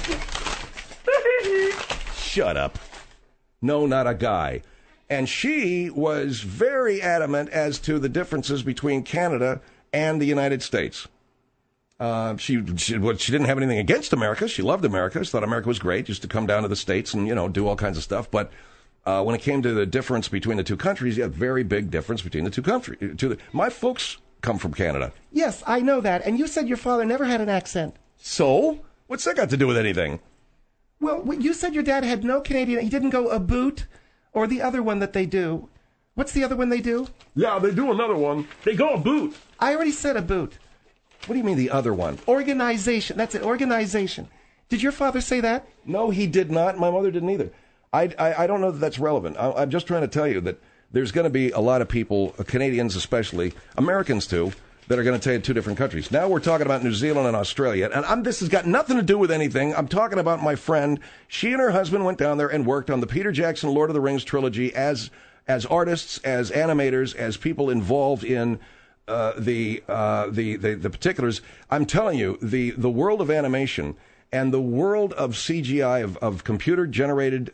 Shut up. No, not a guy. And she was very adamant as to the differences between Canada and the United States. She didn't have anything against America. She loved America. She thought America was great. Used to come down to the States and, do all kinds of stuff. But when it came to the difference between the two countries, yeah, very big difference between the two countries. My folks come from Canada. Yes, I know that. And you said your father never had an accent. So? What's that got to do with anything? Well, you said your dad had no Canadian. He didn't go a boot or the other one that they do. What's the other one they do? Yeah, they do another one. They go a boot. I already said a boot. What do you mean the other one? Organization. That's it, organization. Did your father say that? No, he did not. My mother didn't either. I don't know that that's relevant. I'm just trying to tell you that there's going to be a lot of people, Canadians especially, Americans too, that are going to tell you two different countries. Now we're talking about New Zealand and Australia, and this has got nothing to do with anything. I'm talking about my friend. She and her husband went down there and worked on the Peter Jackson Lord of the Rings trilogy as artists, as animators, as people involved in the particulars. I'm telling you, the world of animation and the world of CGI, of computer-generated,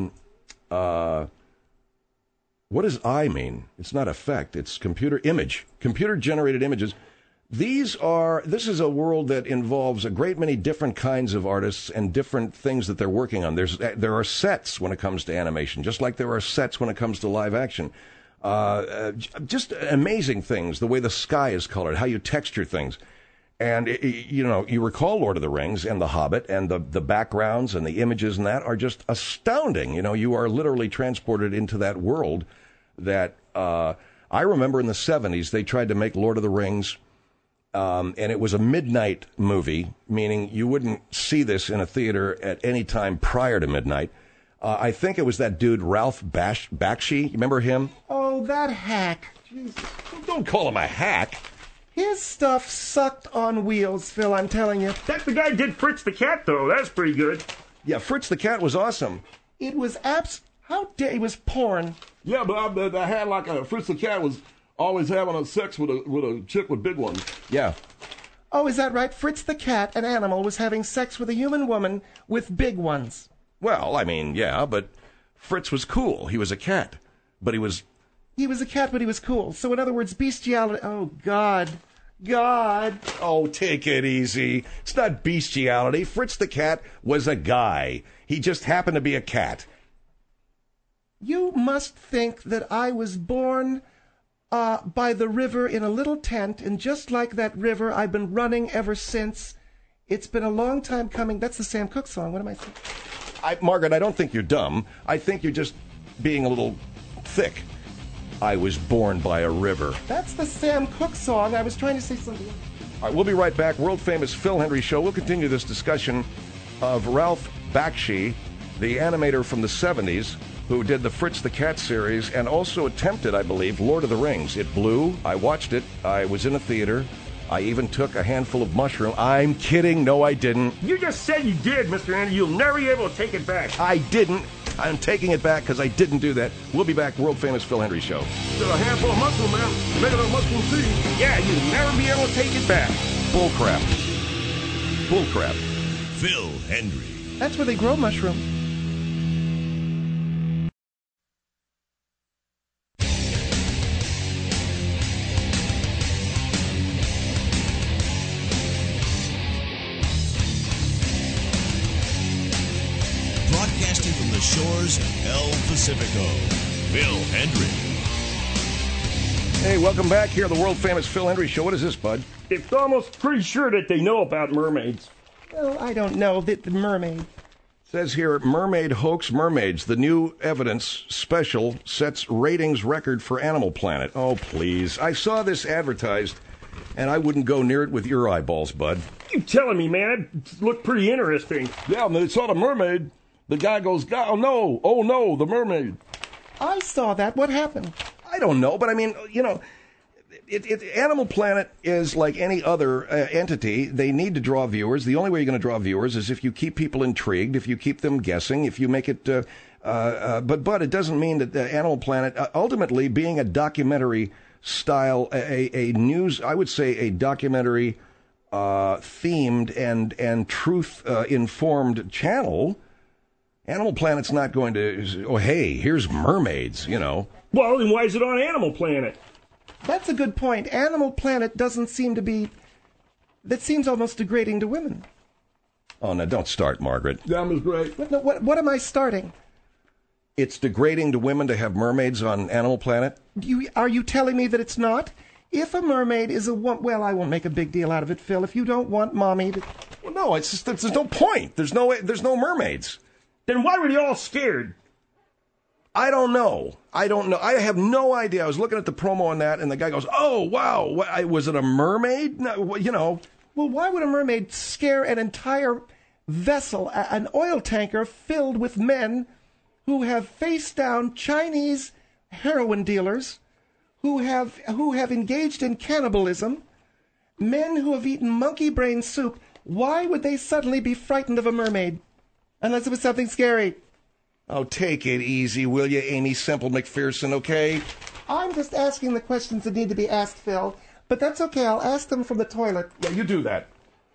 what does I mean? It's not effect, it's computer-generated images. This is a world that involves a great many different kinds of artists and different things that they're working on. There are sets when it comes to animation, just like there are sets when it comes to live action. Just amazing things, the way the sky is colored, how you texture things. And, you recall Lord of the Rings and The Hobbit, and the backgrounds and the images and that are just astounding. You are literally transported into that world that I remember in the 70s they tried to make Lord of the Rings, and it was a midnight movie, meaning you wouldn't see this in a theater at any time prior to midnight. I think it was that dude, Ralph Bakshi. You remember him? Oh, that hack. Jesus. Don't call him a hack. His stuff sucked on wheels, Phil, I'm telling you. That's the guy who did Fritz the Cat, though. That's pretty good. Yeah, Fritz the Cat was awesome. It was how dare it was porn. Yeah, but I had like Fritz the Cat was always having a sex with a chick with big ones. Yeah. Oh, is that right? Fritz the Cat, an animal, was having sex with a human woman with big ones. Well, I mean, yeah, but Fritz was cool. He was a cat, but he was a cat, but he was cool. So in other words, bestiality. Oh, God. Oh, take it easy. It's not bestiality. Fritz the Cat was a guy. He just happened to be a cat. You must think that I was born by the river in a little tent, and just like that river, I've been running ever since. It's been a long time coming. That's the Sam Cooke song. What am I saying? Margaret, I don't think you're dumb. I think you're just being a little thick. I was born by a river. That's the Sam Cooke song. I was trying to say something. All right, we'll be right back. World-famous Phil Hendrie Show. We'll continue this discussion of Ralph Bakshi, the animator from the 70s, who did the Fritz the Cat series and also attempted, I believe, Lord of the Rings. It blew. I watched it. I was in a theater. I even took a handful of mushroom. I'm kidding. No, I didn't. You just said you did, Mr. Andy. You'll never be able to take it back. I didn't. I'm taking it back because I didn't do that. We'll be back. World-famous Phil Hendrie Show. Still a handful of mushroom, man. Making a mushroom tea. Yeah, you'll never be able to take it back. Bullcrap. Bullcrap. Phil Hendrie. That's where they grow mushrooms. Broadcasting from the shores of El Pacifico, Phil Hendrie. Hey, welcome back here, the world-famous Phil Hendrie Show. What is this, bud? It's almost pretty sure that they know about mermaids. Well, I don't know. The mermaid. Says here, mermaid hoax mermaids. The new evidence special sets ratings record for Animal Planet. Oh, please. I saw this advertised, and I wouldn't go near it with your eyeballs, bud. You telling me, man? It looked pretty interesting. Yeah, and they saw the mermaid. The guy goes, oh no, the mermaid. I saw that. What happened? I don't know, but I mean, you know, Animal Planet is like any other entity. They need to draw viewers. The only way you're going to draw viewers is if you keep people intrigued, if you keep them guessing, if you make it. But it doesn't mean that Animal Planet, ultimately being a documentary style, a news, I would say a documentary themed and truth informed channel. Animal Planet's not going to, oh, hey, here's mermaids, you know. Well, then why is it on Animal Planet? That's a good point. Animal Planet doesn't seem to be... That seems almost degrading to women. Oh, no, don't start, Margaret. That was great. What am I starting? it's degrading to women to have mermaids on Animal Planet? Are you telling me that it's not? If a mermaid is a woman... Well, I won't make a big deal out of it, Phil. If you don't want Mommy to... Well, no, it's just, there's no point. There's no mermaids. Then why were they all scared? I don't know. I have no idea. I was looking at the promo on that, and the guy goes, "Oh, wow, was it a mermaid?" No, you know. Well, why would a mermaid scare an entire vessel, an oil tanker filled with men who have faced down Chinese heroin dealers, who have engaged in cannibalism, men who have eaten monkey brain soup? Why would they suddenly be frightened of a mermaid? Unless it was something scary. Oh, take it easy, will you, Amy Semple McPherson, okay? I'm just asking the questions that need to be asked, Phil. But that's okay. I'll ask them from the toilet. Yeah, you do that.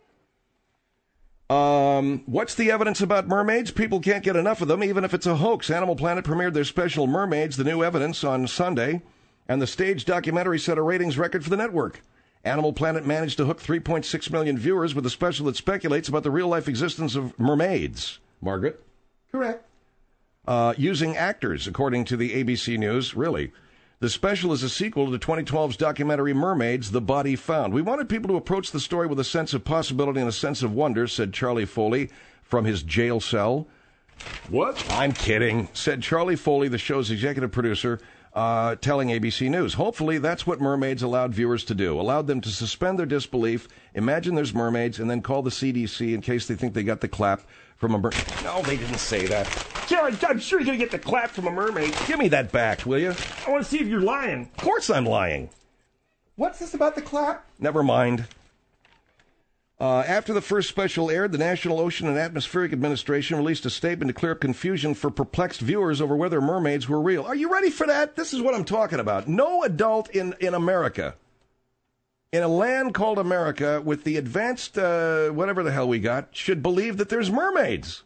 What's the evidence about mermaids? People can't get enough of them, even if it's a hoax. Animal Planet premiered their special Mermaids, The New Evidence, on Sunday, and the staged documentary set a ratings record for the network. Animal Planet managed to hook 3.6 million viewers with a special that speculates about the real-life existence of mermaids. Margaret? Correct. Using actors, according to the ABC News. Really. The special is a sequel to 2012's documentary Mermaids, The Body Found. We wanted people to approach the story with a sense of possibility and a sense of wonder, said Charlie Foley from his jail cell. What? I'm kidding, said Charlie Foley, the show's executive producer, telling ABC News. Hopefully that's what Mermaids allowed viewers to do, allowed them to suspend their disbelief, imagine there's mermaids, and then call the CDC in case they think they got the clap from a mermaid. No, they didn't say that. Yeah, I'm sure you're going to get the clap from a mermaid. Give me that back, will you? I want to see if you're lying. Of course I'm lying. What's this about the clap? Never mind. After the first special aired, the National Ocean and Atmospheric Administration released a statement to clear up confusion for perplexed viewers over whether mermaids were real. Are you ready for that? This is what I'm talking about. No adult in America, in a land called America, with the advanced, whatever the hell we got, should believe that there's mermaids.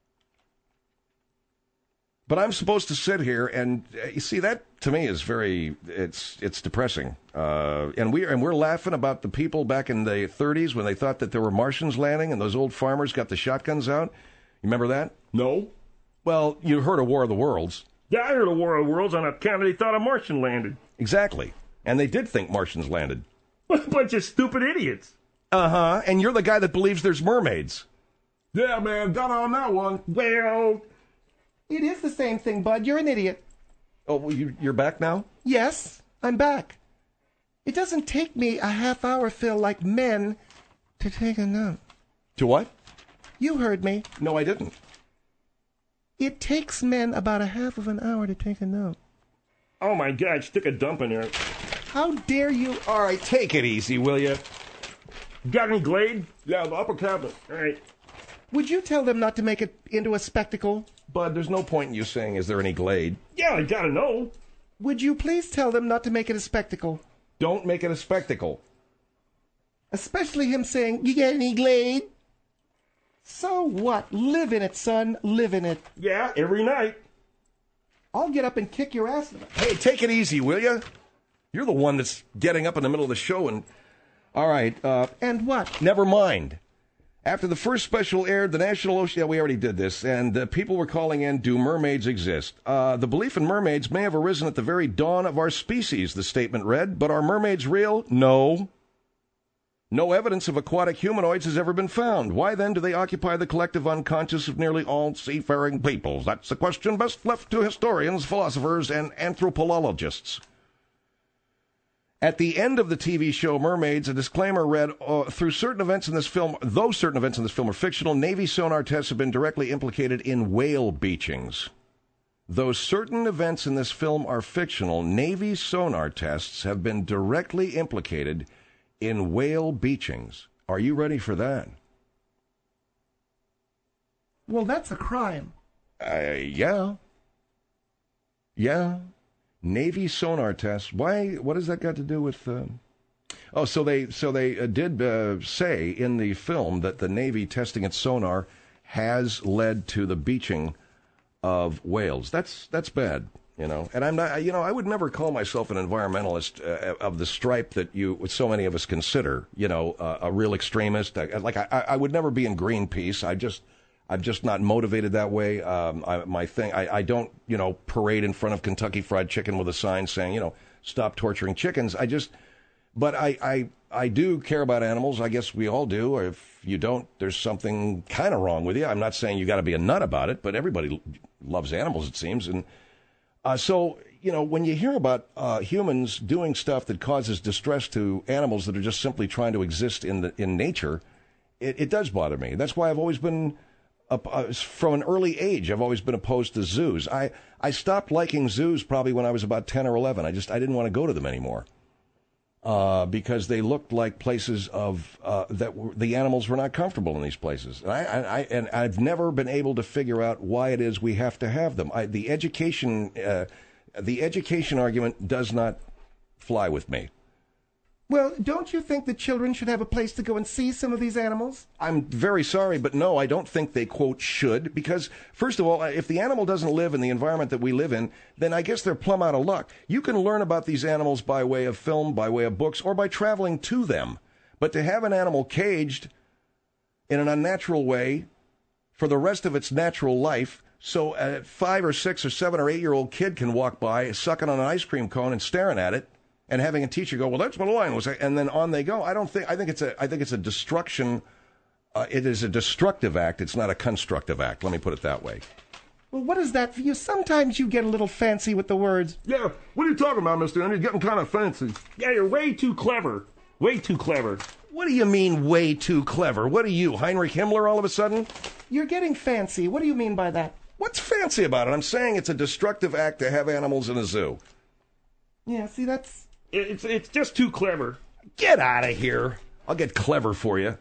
But I'm supposed to sit here and you see that to me is it's depressing. And we're laughing about the people back in the 30s when they thought that there were Martians landing and those old farmers got the shotguns out. You remember that? No. Well, you heard of War of the Worlds. Yeah, I heard of War of the Worlds on account of they thought a Martian landed. Exactly. And they did think Martians landed. A bunch of stupid idiots. Uh-huh. And you're the guy that believes there's mermaids. Yeah, man, got on that one. Well, it is the same thing, Bud. You're an idiot. Oh, well, you're back now? Yes, I'm back. It doesn't take me a half hour, Phil, like men, to take a nap. To what? You heard me. No, I didn't. It takes men about a half of an hour to take a nap. Oh, my God, stick a dump in there. How dare you? All right, take it easy, will you? Got any Glade? Yeah, the upper cabinet. All right. Would you tell them not to make it into a spectacle? Bud, there's no point in you saying, is there any Glade? Yeah, I gotta know. Would you please tell them not to make it a spectacle? Don't make it a spectacle. Especially him saying, you got any Glade? So what? Live in it, son. Live in it. Yeah, every night. I'll get up and kick your ass. Hey, take it easy, will you? You're the one that's getting up in the middle of the show and... All right, And what? never mind. After the first special aired, the National Ocean... Yeah, we already did this, and people were calling in, do mermaids exist? The belief in mermaids may have arisen at the very dawn of our species, the statement read, but are mermaids real? No. No evidence of aquatic humanoids has ever been found. Why then do they occupy the collective unconscious of nearly all seafaring peoples? That's a question best left to historians, philosophers, and anthropologists. At the end of the TV show Mermaids, a disclaimer read, though certain events in this film are fictional, Navy sonar tests have been directly implicated in whale beachings. Though certain events in this film are fictional, Navy sonar tests have been directly implicated in whale beachings. Are you ready for that? Well, that's a crime. Yeah. Yeah. Navy sonar tests. Why? What has that got to do with? So they did say in the film that the Navy testing its sonar has led to the beaching of whales. That's bad, you know. And I'm not. I would never call myself an environmentalist of the stripe that so many of us consider. A real extremist. I would never be in Greenpeace. I'm just not motivated that way. I don't, parade in front of Kentucky Fried Chicken with a sign saying, stop torturing chickens. But I do care about animals. I guess we all do. Or if you don't, there's something kind of wrong with you. I'm not saying you got to be a nut about it, but everybody loves animals, it seems. And so, when you hear about humans doing stuff that causes distress to animals that are just simply trying to exist in nature, it does bother me. That's why I've always been, from an early age, I've always been opposed to zoos. I stopped liking zoos probably when I was about 10 or 11. I didn't want to go to them anymore. Because they looked like places the animals were not comfortable in these places. And I've never been able to figure out why it is we have to have them. The education argument does not fly with me. Well, don't you think that children should have a place to go and see some of these animals? I'm very sorry, but no, I don't think they, quote, should, because, first of all, if the animal doesn't live in the environment that we live in, then I guess they're plumb out of luck. You can learn about these animals by way of film, by way of books, or by traveling to them. But to have an animal caged in an unnatural way for the rest of its natural life, so a 5 or 6 or 7 or 8-year-old kid can walk by, sucking on an ice cream cone and staring at it, and having a teacher go, well, that's what a lion was, and then on they go. I think it's a destruction. It is a destructive act. It's not a constructive act. Let me put it that way. Well, what is that for you? Sometimes you get a little fancy with the words. Yeah, what are you talking about, Mr. Henry? You're getting kind of fancy. Yeah, you're way too clever. Way too clever. What do you mean, way too clever? What are you, Heinrich Himmler, all of a sudden? You're getting fancy. What do you mean by that? What's fancy about it? I'm saying it's a destructive act to have animals in a zoo. Yeah, see, that's... It's just too clever. Get out of here. I'll get clever for you.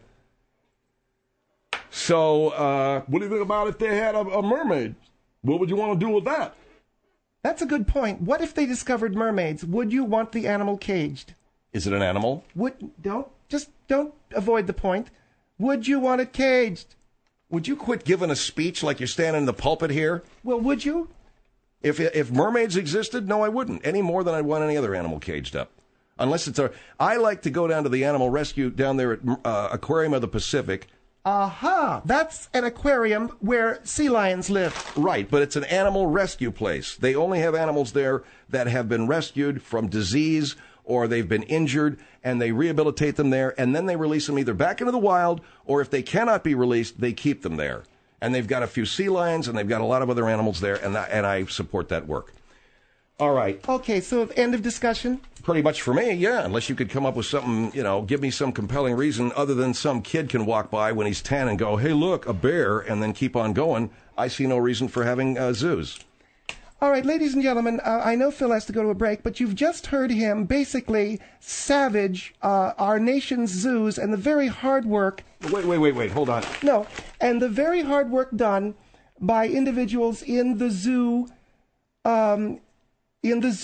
So, what do you think about if they had a mermaid? What would you want to do with that? That's a good point. What if they discovered mermaids? Would you want the animal caged? Is it an animal? Don't avoid the point. Would you want it caged? Would you quit giving a speech like you're standing in the pulpit here? Well, would you? If mermaids existed, no, I wouldn't. Any more than I'd want any other animal caged up. Unless it's I like to go down to the animal rescue down there at Aquarium of the Pacific. Aha! That's an aquarium where sea lions live. Right, but it's an animal rescue place. They only have animals there that have been rescued from disease or they've been injured, and they rehabilitate them there, and then they release them either back into the wild, or if they cannot be released, they keep them there. And they've got a few sea lions, and they've got a lot of other animals there, and I support that work. All right. Okay, so end of discussion? Pretty much for me, yeah, unless you could come up with something, give me some compelling reason other than some kid can walk by when he's 10 and go, hey, look, a bear, and then keep on going. I see no reason for having zoos. All right, ladies and gentlemen, I know Phil has to go to a break, but you've just heard him basically savage our nation's zoos and the very hard work... Wait, hold on. No, and the very hard work done by individuals in the zoo... in the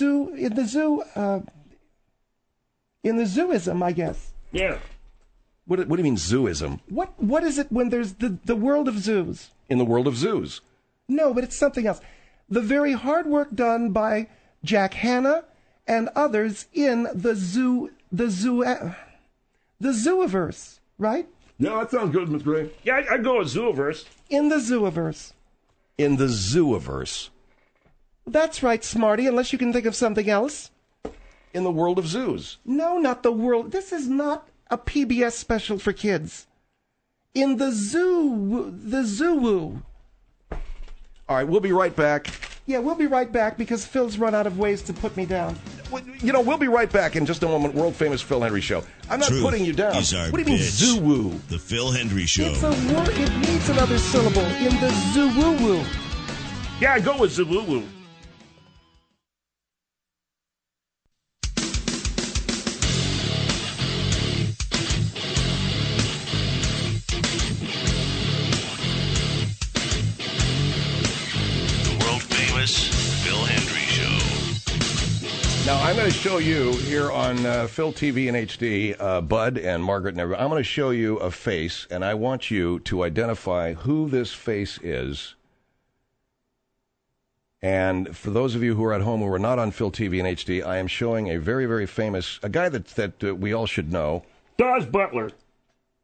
zooism, I guess. Yeah. What do you mean zooism? What is it when there's the world of zoos? In the world of zoos. No, but it's something else. The very hard work done by Jack Hanna and others in the zooiverse, right? Yeah, that sounds good, Miss Gray. Yeah, I'd go with zooiverse. In the zooiverse. In the zooiverse. That's right, Smarty, unless you can think of something else. In the world of zoos. No, not the world. This is not a PBS special for kids. In the zoo. All right, we'll be right back. Yeah, we'll be right back because Phil's run out of ways to put me down. We'll be right back in just a moment. World-famous Phil Hendry Show. I'm not putting you down. What do you mean, zoo-woo? The Phil Hendry Show. It's a word. It needs another syllable. In the zoo-woo-woo. Yeah, I'd go with zoo-woo-woo. Phil Hendry Show. Now, I'm going to show you here on Phil TV and HD, Bud and Margaret and everybody, I'm going to show you a face, and I want you to identify who this face is. And for those of you who are at home who are not on Phil TV and HD, I am showing a very, very famous, a guy that we all should know. Dawes Butler.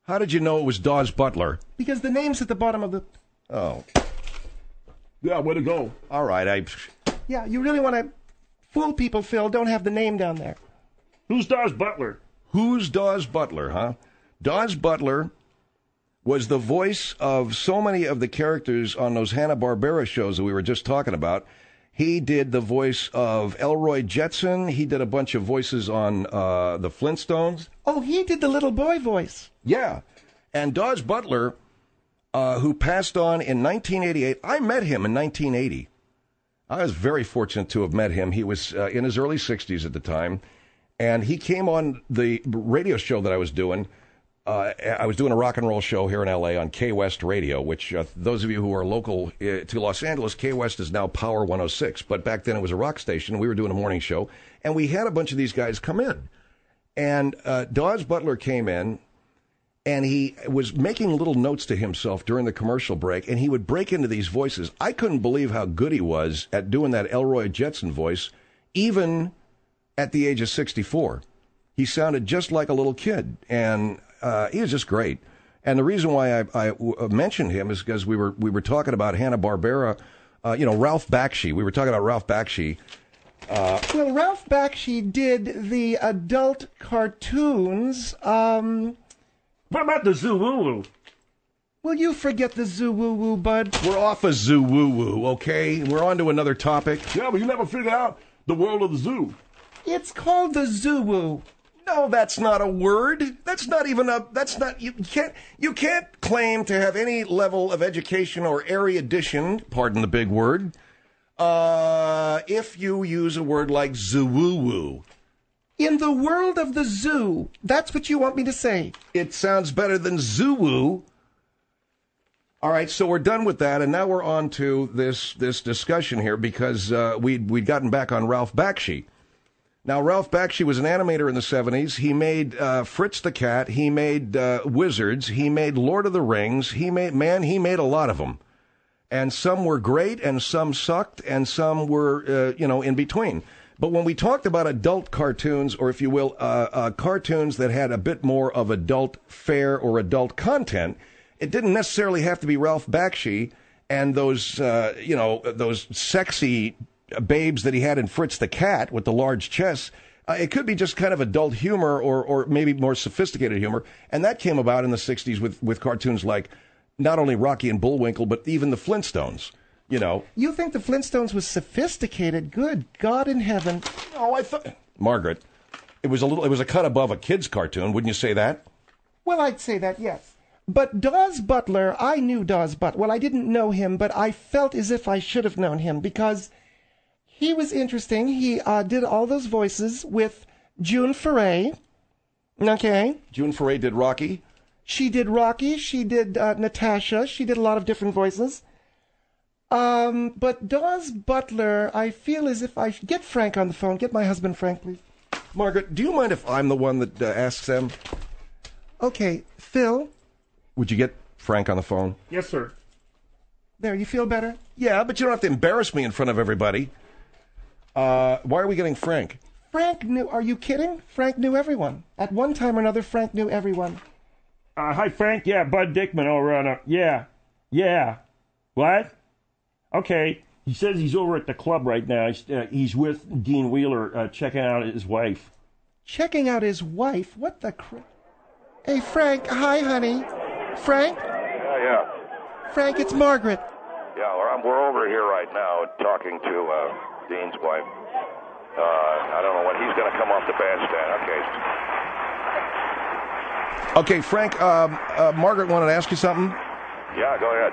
How did you know it was Dawes Butler? Because the name's at the bottom of the... Oh. Yeah, way to go. All right, Yeah, you really want to fool people, Phil. Don't have the name down there. Who's Dawes Butler? Who's Dawes Butler, huh? Dawes Butler was the voice of so many of the characters on those Hanna-Barbera shows that we were just talking about. He did the voice of Elroy Jetson. He did a bunch of voices on the Flintstones. Oh, he did the little boy voice. Yeah. And Dawes Butler, who passed on in 1988, I met him in 1980. I was very fortunate to have met him. He was in his early 60s at the time. And he came on the radio show that I was doing. I was doing a rock and roll show here in L.A. on K-West Radio, which those of you who are local to Los Angeles, K-West is now Power 106. But back then it was a rock station. We were doing a morning show. And we had a bunch of these guys come in. And Dawes Butler came in, and he was making little notes to himself during the commercial break, and he would break into these voices. I couldn't believe how good he was at doing that Elroy Jetson voice, even at the age of 64. He sounded just like a little kid, and he was just great. And the reason why I mentioned him is because we were talking about Hanna-Barbera, Ralph Bakshi. We were talking about Ralph Bakshi. Well, Ralph Bakshi did the adult cartoons. What about the Zoo Woo Woo? Will you forget the Zoo Woo Woo, bud? We're off of Zoo Woo Woo, okay? We're on to another topic. Yeah, but you never figured out the world of the zoo. It's called the Zoo Woo. No, that's not a word. That's not even a. That's not. You can't claim to have any level of education or erudition. Pardon the big word. If you use a word like zoo-woo-woo. In the world of the zoo, that's what you want me to say. It sounds better than zoo-woo. All right, so we're done with that, and now we're on to this discussion here because we'd gotten back on Ralph Bakshi. Now, Ralph Bakshi was an animator in the 70s. He made Fritz the Cat. He made Wizards. He made Lord of the Rings. He made a lot of them. And some were great, and some sucked, and some were, in between. But when we talked about adult cartoons, or if you will, cartoons that had a bit more of adult fare or adult content, it didn't necessarily have to be Ralph Bakshi and those, those sexy babes that he had in Fritz the Cat with the large chests. It could be just kind of adult humor or maybe more sophisticated humor. And that came about in the 60s with cartoons like not only Rocky and Bullwinkle, but even the Flintstones. You think the Flintstones was sophisticated? Good God in heaven. Oh, I thought... Margaret, it was a cut above a kid's cartoon. Wouldn't you say that? Well, I'd say that, yes. But Dawes Butler, I knew Dawes Butler. Well, I didn't know him, but I felt as if I should have known him because he was interesting. He did all those voices with June Foray. Okay. June Foray did Rocky. She did Rocky. She did Natasha. She did a lot of different voices. But Dawes Butler, I feel as if I should get Frank on the phone. Get my husband, Frank, please. Margaret, do you mind if I'm the one that asks them? Okay, Phil. Would you get Frank on the phone? Yes, sir. There, you feel better? Yeah, but you don't have to embarrass me in front of everybody. Why are we getting Frank? Frank knew... Are you kidding? Frank knew everyone. At one time or another, Frank knew everyone. Hi, Frank. Yeah, Bud Dickman over on... Yeah. What? Okay. He says he's over at the club right now. He's with Dean Wheeler checking out his wife. Checking out his wife? What the crap? Hey, Frank. Hi, honey. Frank? Yeah. Frank, it's Margaret. Yeah, we're over here right now talking to Dean's wife. I don't know when he's going to come off the bandstand. Okay, Frank, Margaret wanted to ask you something. Yeah, go ahead.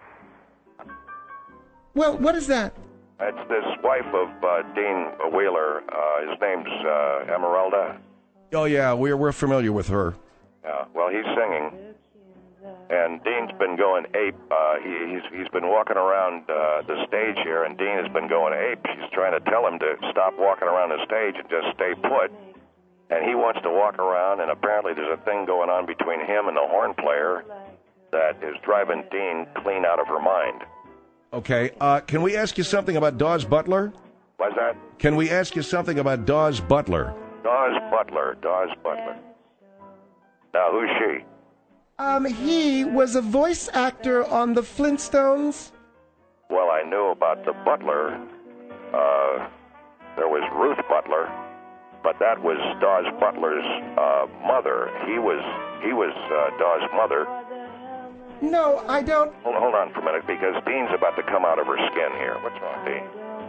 Well, what is that? It's this wife of Dean Wheeler. His name's Emeralda. Oh, yeah, we're familiar with her. Yeah, well, he's singing. And Dean's been going ape. He's been walking around the stage here, and Dean has been going ape. She's trying to tell him to stop walking around the stage and just stay put. And he wants to walk around, and apparently there's a thing going on between him and the horn player that is driving Dean clean out of her mind. Okay, can we ask you something about Dawes Butler? What's that? Can we ask you something about Dawes Butler? Dawes Butler. Now, who's she? He was a voice actor on the Flintstones. Well, I knew about the butler. There was Ruth Butler, but that was Dawes Butler's mother. He was Dawes' mother. No, I don't. Hold on for a minute, because Dean's about to come out of her skin here. What's wrong, Dean?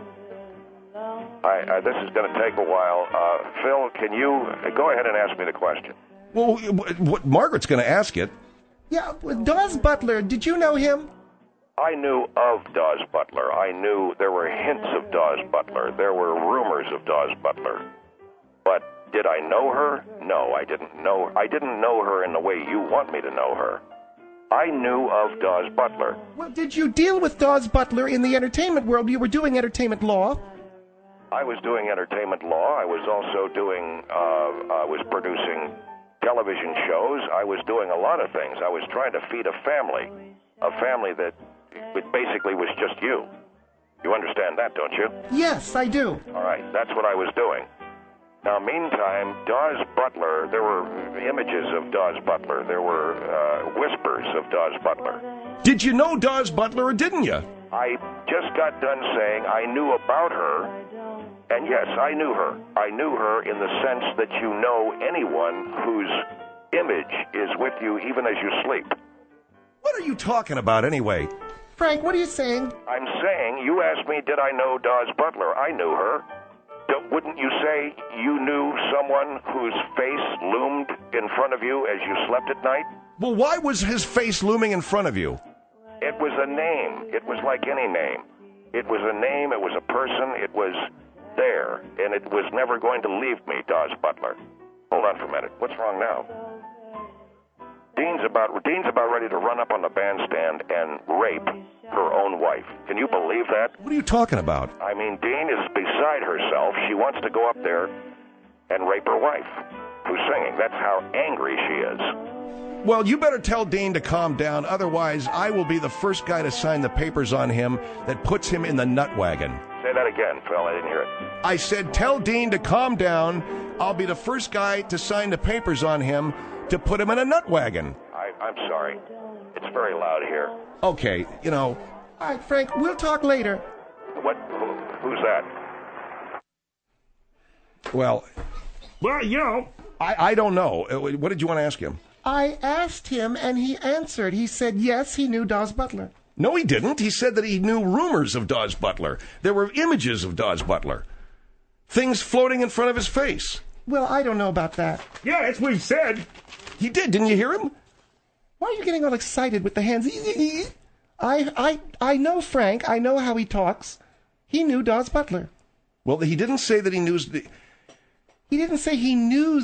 This is going to take a while. Phil, can you go ahead and ask me the question? Well, Margaret's going to ask it. Yeah, Dawes Butler, did you know him? I knew of Dawes Butler. I knew there were hints of Dawes Butler. There were rumors of Dawes Butler. But did I know her? No, I didn't know. I didn't know her in the way you want me to know her. I knew of Dawes Butler. Well, did you deal with Dawes Butler in the entertainment world? You were doing entertainment law. I was doing entertainment law. I was also doing, I was producing television shows. I was doing a lot of things. I was trying to feed a family that it basically was just you. You understand that, don't you? Yes, I do. All right, that's what I was doing. Now, meantime, Dawes Butler, there were images of Dawes Butler. There were whispers of Dawes Butler. Did you know Dawes Butler or didn't you? I just got done saying I knew about her, and yes, I knew her. I knew her in the sense that you know anyone whose image is with you even as you sleep. What are you talking about anyway? Frank, what are you saying? I'm saying, you asked me, did I know Dawes Butler? I knew her. Wouldn't you say you knew someone whose face loomed in front of you as you slept at night? Well, why was his face looming in front of you? It was a name. It was like any name. It was a name, it was a person, it was there, and it was never going to leave me, Dawes Butler. Hold on for a minute. What's wrong now? Dean's about ready to run up on the bandstand and rape her own wife. Can you believe that? What are you talking about? I mean, Dean is beside herself. She wants to go up there and rape her wife, who's singing. That's how angry she is. Well, you better tell Dean to calm down. Otherwise, I will be the first guy to sign the papers on him that puts him in the nut wagon. Say that again, Phil. I didn't hear it. I said, tell Dean to calm down. I'll be the first guy to sign the papers on him to put him in a nut wagon. I'm sorry. It's very loud here. Okay, you know. All right, Frank, we'll talk later. What? Who's that? Well, you know. I don't know. What did you want to ask him? I asked him, and he answered. He said, yes, he knew Dawes Butler. No, he didn't. He said that he knew rumors of Dawes Butler. There were images of Dawes Butler. Things floating in front of his face. Well, I don't know about that. Yeah, that's what he said. He did. Didn't you hear him? Why are you getting all excited with the hands? I know Frank. I know how he talks. He knew Dawes Butler. Well, he didn't say that he knew... He didn't say he knew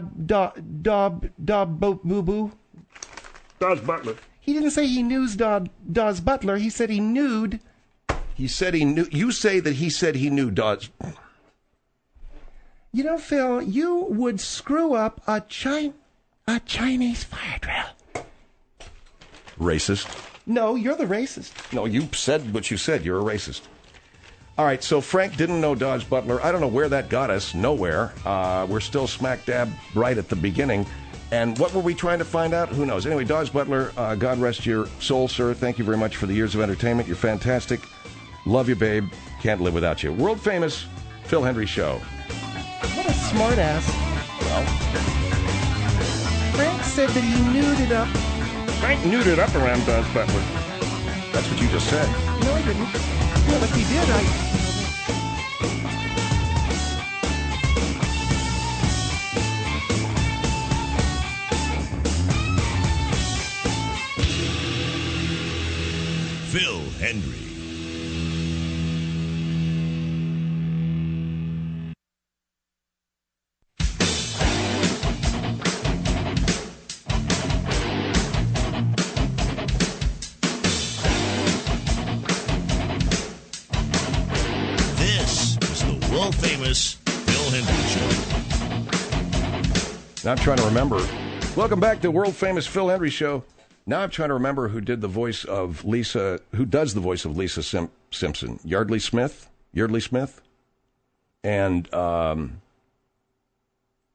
boo-boo. Dawes Butler. He didn't say he knew Dawes Butler. He said he knew... He said he knew... You say that he said he knew Dawes... You know, Phil, you would screw up a Chinese fire drill. Racist. No, you're the racist. No, you said what you said. You're a racist. All right, so Frank didn't know Dawes Butler. I don't know where that got us. Nowhere. We're still smack dab right at the beginning. And what were we trying to find out? Who knows? Anyway, Dawes Butler, God rest your soul, sir. Thank you very much for the years of entertainment. You're fantastic. Love you, babe. Can't live without you. World famous Phil Hendrie Show. What a smart ass. Well, Frank said that he nude it up. Frank nude it up around Dawes Butler. that's what you just said. No, I didn't. Well, if he did, Phil Hendrie. This is the world-famous Phil Hendrie Show. Now I'm trying to remember. Welcome back to World Famous Phil Hendrie Show. Now I'm trying to remember who does the voice of Lisa Simpson. Yardley Smith? And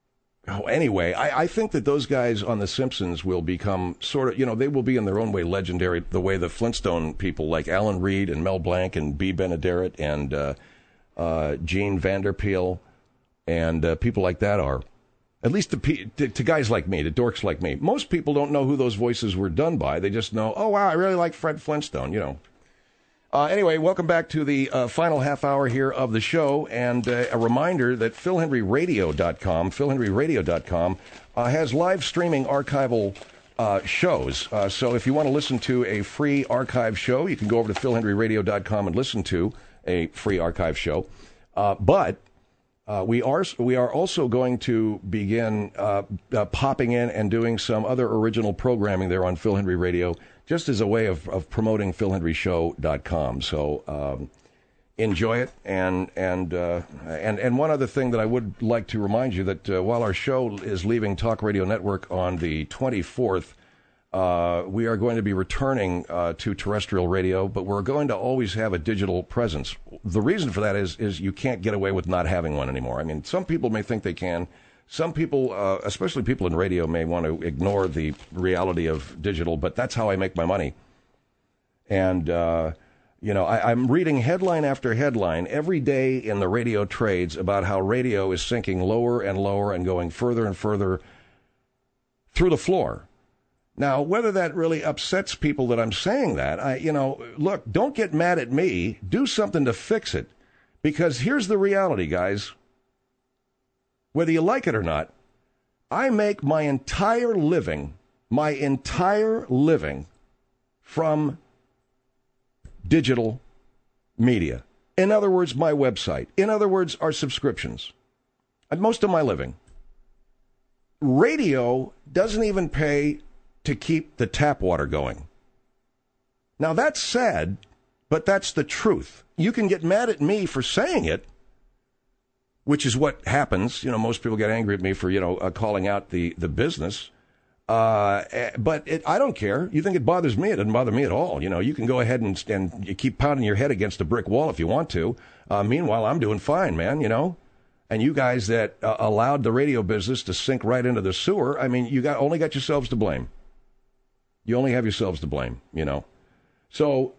anyway, I think that those guys on The Simpsons will become sort of, they will be in their own way legendary, the way the Flintstone people like Alan Reed and Mel Blanc and B. Benaderet and Gene Vanderpeel and people like that are. At least to guys like me, to dorks like me. Most people don't know who those voices were done by. They just know, oh, wow, I really like Fred Flintstone, Anyway, welcome back to the final half hour here of the show, and a reminder that philhenryradio.com has live streaming archival shows. So if you want to listen to a free archive show, you can go over to philhenryradio.com and listen to a free archive show. But we are also going to begin popping in and doing some other original programming there on Phil Henry Radio, just as a way of promoting philhenryshow.com. So enjoy it. And one other thing that I would like to remind you that while our show is leaving Talk Radio Network on the 24th, we are going to be returning to terrestrial radio, but we're going to always have a digital presence. The reason for that is you can't get away with not having one anymore. I mean, some people may think they can. Some people, especially people in radio, may want to ignore the reality of digital, but that's how I make my money. And, I'm reading headline after headline every day in the radio trades about how radio is sinking lower and lower and going further and further through the floor. Now, whether that really upsets people that I'm saying that, look, don't get mad at me. Do something to fix it. Because here's the reality, guys. Whether you like it or not, I make my entire living from digital media. In other words, my website. In other words, our subscriptions. And most of my living. Radio doesn't even pay to keep the tap water going. Now, that's sad, but that's the truth. You can get mad at me for saying it, which is what happens. Most people get angry at me for, calling out the business. But I don't care. You think it bothers me? It doesn't bother me at all. You can go ahead and you keep pounding your head against a brick wall if you want to. Meanwhile, I'm doing fine, man, And you guys that allowed the radio business to sink right into the sewer, I mean, you only got yourselves to blame. You only have yourselves to blame, So,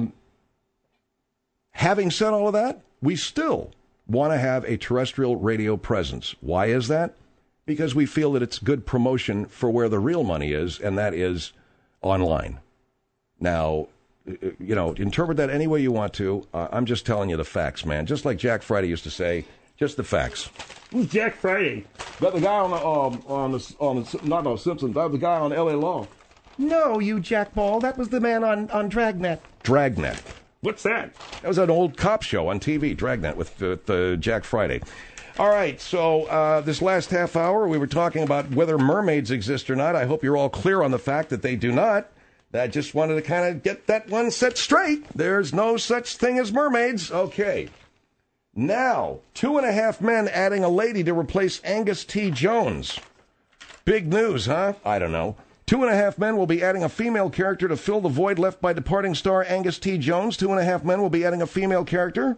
having said all of that, we still want to have a terrestrial radio presence. Why is that? Because we feel that it's good promotion for where the real money is, and that is online. Now, interpret that any way you want to. I'm just telling you the facts, man. Just like Jack Friday used to say, just the facts. Who's Jack Friday? That the guy on the not on Simpsons. That was the guy on L.A. Law. No, you jackball. That was the man on Dragnet. Dragnet. What's that? That was an old cop show on TV, Dragnet, with Jack Friday. All right, so this last half hour, we were talking about whether mermaids exist or not. I hope you're all clear on the fact that they do not. I just wanted to kind of get that one set straight. There's no such thing as mermaids. Okay. Now, 2.5 men adding a lady to replace Angus T. Jones. Big news, huh? I don't know. 2.5 men will be adding a female character to fill the void left by departing star Angus T. Jones. 2.5 men will be adding a female character.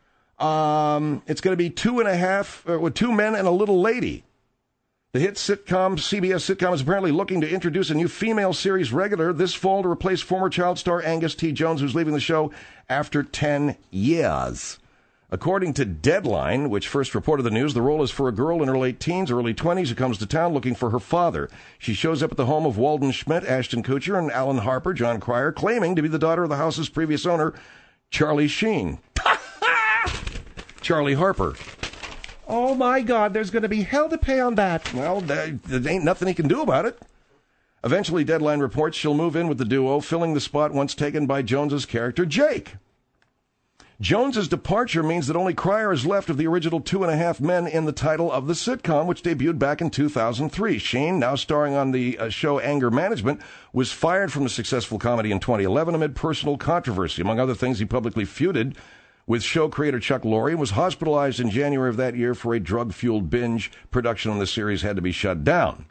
It's going to be 2.5 with 2 men and a little lady. The hit sitcom, CBS sitcom, is apparently looking to introduce a new female series regular this fall to replace former child star Angus T. Jones, who's leaving the show after 10 years. According to Deadline, which first reported the news, the role is for a girl in her late teens, early 20s, who comes to town looking for her father. She shows up at the home of Walden Schmidt, Ashton Kutcher, and Alan Harper, John Cryer, claiming to be the daughter of the house's previous owner, Charlie Sheen. Charlie Harper. Oh, my God, there's going to be hell to pay on that. Well, there ain't nothing he can do about it. Eventually, Deadline reports she'll move in with the duo, filling the spot once taken by Jones's character, Jake. Jones's departure means that only Cryer is left of the original 2.5 men in the title of the sitcom, which debuted back in 2003. Sheen, now starring on the show Anger Management, was fired from the successful comedy in 2011 amid personal controversy. Among other things, he publicly feuded with show creator Chuck Lorre and was hospitalized in January of that year for a drug-fueled binge. Production on the series had to be shut down.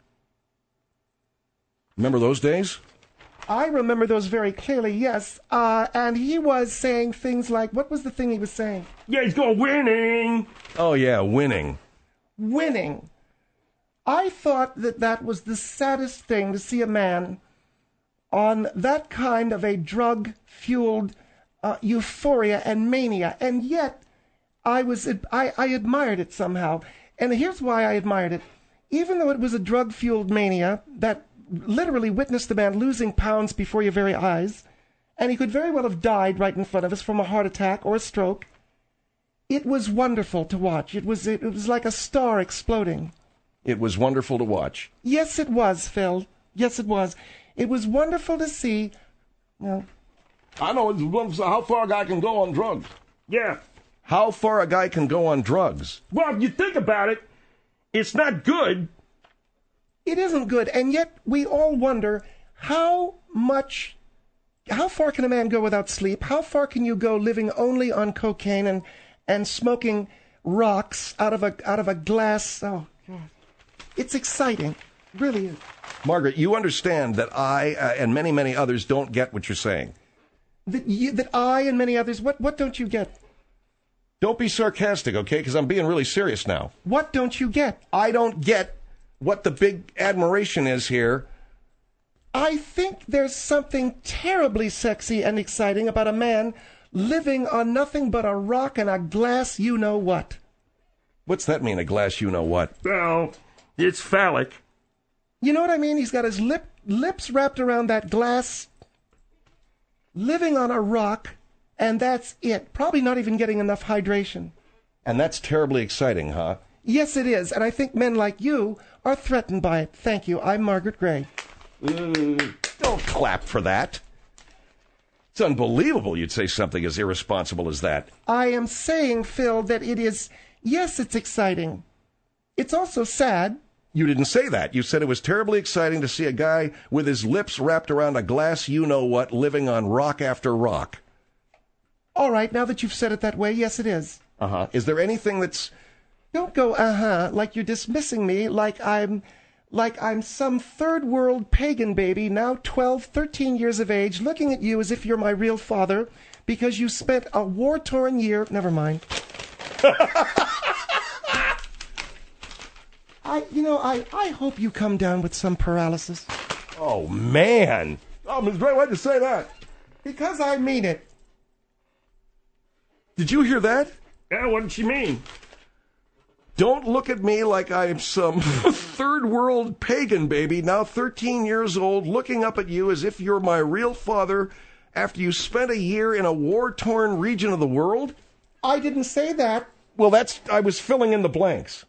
Remember those days? I remember those very clearly, yes. And he was saying things like, what was the thing he was saying? Yeah, he's going winning. Oh, yeah, winning. Winning. I thought that that was the saddest thing, to see a man on that kind of a drug-fueled euphoria and mania, and yet I admired it somehow. And here's why I admired it. Even though it was a drug-fueled mania that literally witnessed the man losing pounds before your very eyes, and he could very well have died right in front of us from a heart attack or a stroke, it was wonderful to watch. It was like a star exploding. It was wonderful to watch. Yes, it was, Phil. Yes, it was. It was wonderful to see. Well, I know it's wonderful how far a guy can go on drugs. Yeah. How far a guy can go on drugs. Well, if you think about it, it's not good. it isn't good, and yet we all wonder how far can a man go without sleep? How far can you go living only on cocaine and smoking rocks out of a glass? Oh, God. It's exciting. It really is. Margaret, you understand that I and many, many others don't get what you're saying. That I and many others, what don't you get? Don't be sarcastic, okay? Because I'm being really serious now. What don't you get? I don't get what the big admiration is here. I think there's something terribly sexy and exciting about a man living on nothing but a rock and a glass you-know-what. What's that mean, a glass you-know-what? Well, it's phallic. You know what I mean? He's got his lips wrapped around that glass, living on a rock, and that's it. Probably not even getting enough hydration. And that's terribly exciting, huh? Yes, it is, and I think men like you are threatened by it. Thank you. I'm Margaret Gray. Don't clap for that. It's unbelievable you'd say something as irresponsible as that. I am saying, Phil, that it is, yes, it's exciting. It's also sad. You didn't say that. You said it was terribly exciting to see a guy with his lips wrapped around a glass you-know-what living on rock after rock. All right, now that you've said it that way, yes, it is. Uh-huh. Is there anything that's... Don't go, uh-huh, like you're dismissing me, like I'm some third world pagan baby, now 12, 13 years of age, looking at you as if you're my real father, because you spent a war-torn year... Never mind. I hope you come down with some paralysis. Oh, man. Oh, Ms. Gray, why'd you say that? Because I mean it. Did you hear that? Yeah, what did she mean? Don't look at me like I'm some third world pagan baby, now 13 years old, looking up at you as if you're my real father after you spent a year in a war-torn region of the world? I didn't say that. Well, I was filling in the blanks.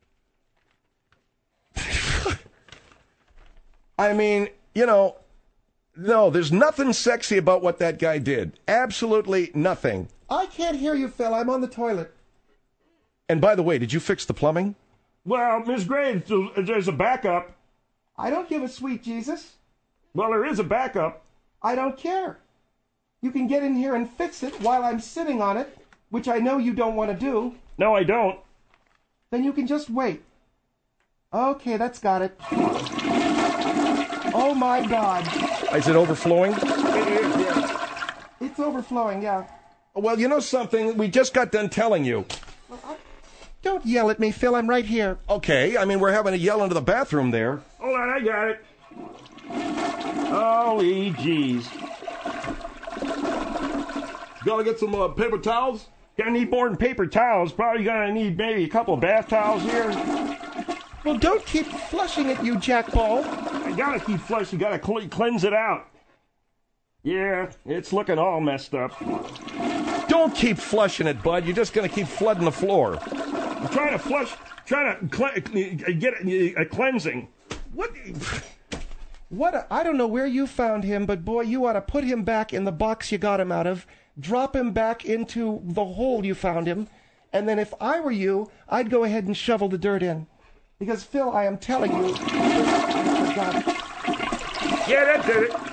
I mean, no, there's nothing sexy about what that guy did. Absolutely nothing. I can't hear you, Phil. I'm on the toilet. And by the way, did you fix the plumbing? Well, Miss Gray, there's a backup. I don't give a sweet Jesus. Well, there is a backup. I don't care. You can get in here and fix it while I'm sitting on it, which I know you don't want to do. No, I don't. Then you can just wait. Okay, that's got it. Oh, my God. Is it overflowing? It is, yeah. It's overflowing, yeah. Well, you know something? We just got done telling you. Don't yell at me, Phil. I'm right here. Okay, I mean, we're having to yell into the bathroom there. Hold on, I got it. Holy jeez. Gotta get some paper towels? Gonna need more than paper towels. Probably gonna need maybe a couple of bath towels here. Well, don't keep flushing it, you jackball. I gotta keep flushing. Gotta cleanse it out. Yeah, it's looking all messed up. Don't keep flushing it, bud. You're just going to keep flooding the floor. I'm trying to flush, get a cleansing. What? I don't know where you found him, but boy, you ought to put him back in the box you got him out of, drop him back into the hole you found him, and then if I were you, I'd go ahead and shovel the dirt in. Because, Phil, I am telling you... Yeah, that did it.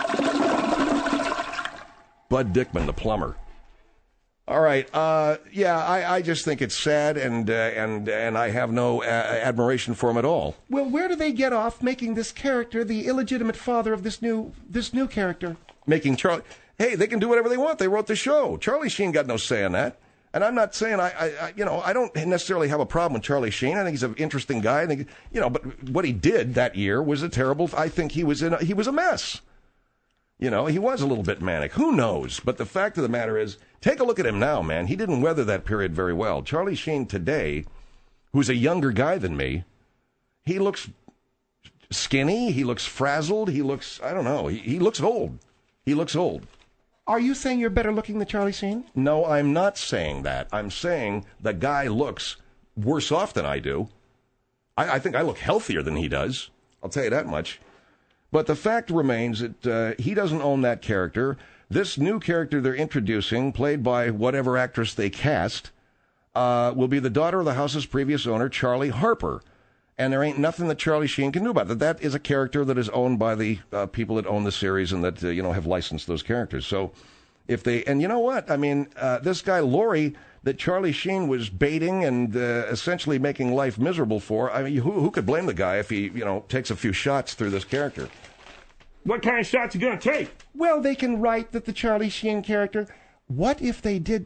Bud Dickman, the plumber. All right. I just think it's sad, and I have no admiration for him at all. Well, where do they get off making this character the illegitimate father of this new character? Making Charlie... Hey, they can do whatever they want. They wrote the show. Charlie Sheen got no say in that. And I'm not saying I don't necessarily have a problem with Charlie Sheen. I think he's an interesting guy. I think, but what he did that year was I think he was a mess. He was a little bit manic. Who knows? But the fact of the matter is, take a look at him now, man. He didn't weather that period very well. Charlie Sheen today, who's a younger guy than me, he looks skinny. He looks frazzled. He looks, I don't know. He looks old. He looks old. Are you saying you're better looking than Charlie Sheen? No, I'm not saying that. I'm saying the guy looks worse off than I do. I think I look healthier than he does. I'll tell you that much. But the fact remains that he doesn't own that character. This new character they're introducing, played by whatever actress they cast, will be the daughter of the house's previous owner, Charlie Harper. And there ain't nothing that Charlie Sheen can do about it. That is a character that is owned by the people that own the series and that, have licensed those characters. So if they, and you know what? I mean, this guy, Laurie, that Charlie Sheen was baiting and essentially making life miserable for, I mean, who could blame the guy if he, takes a few shots through this character? What kind of shots you going to take? Well, they can write that the Charlie Sheen character, what if they said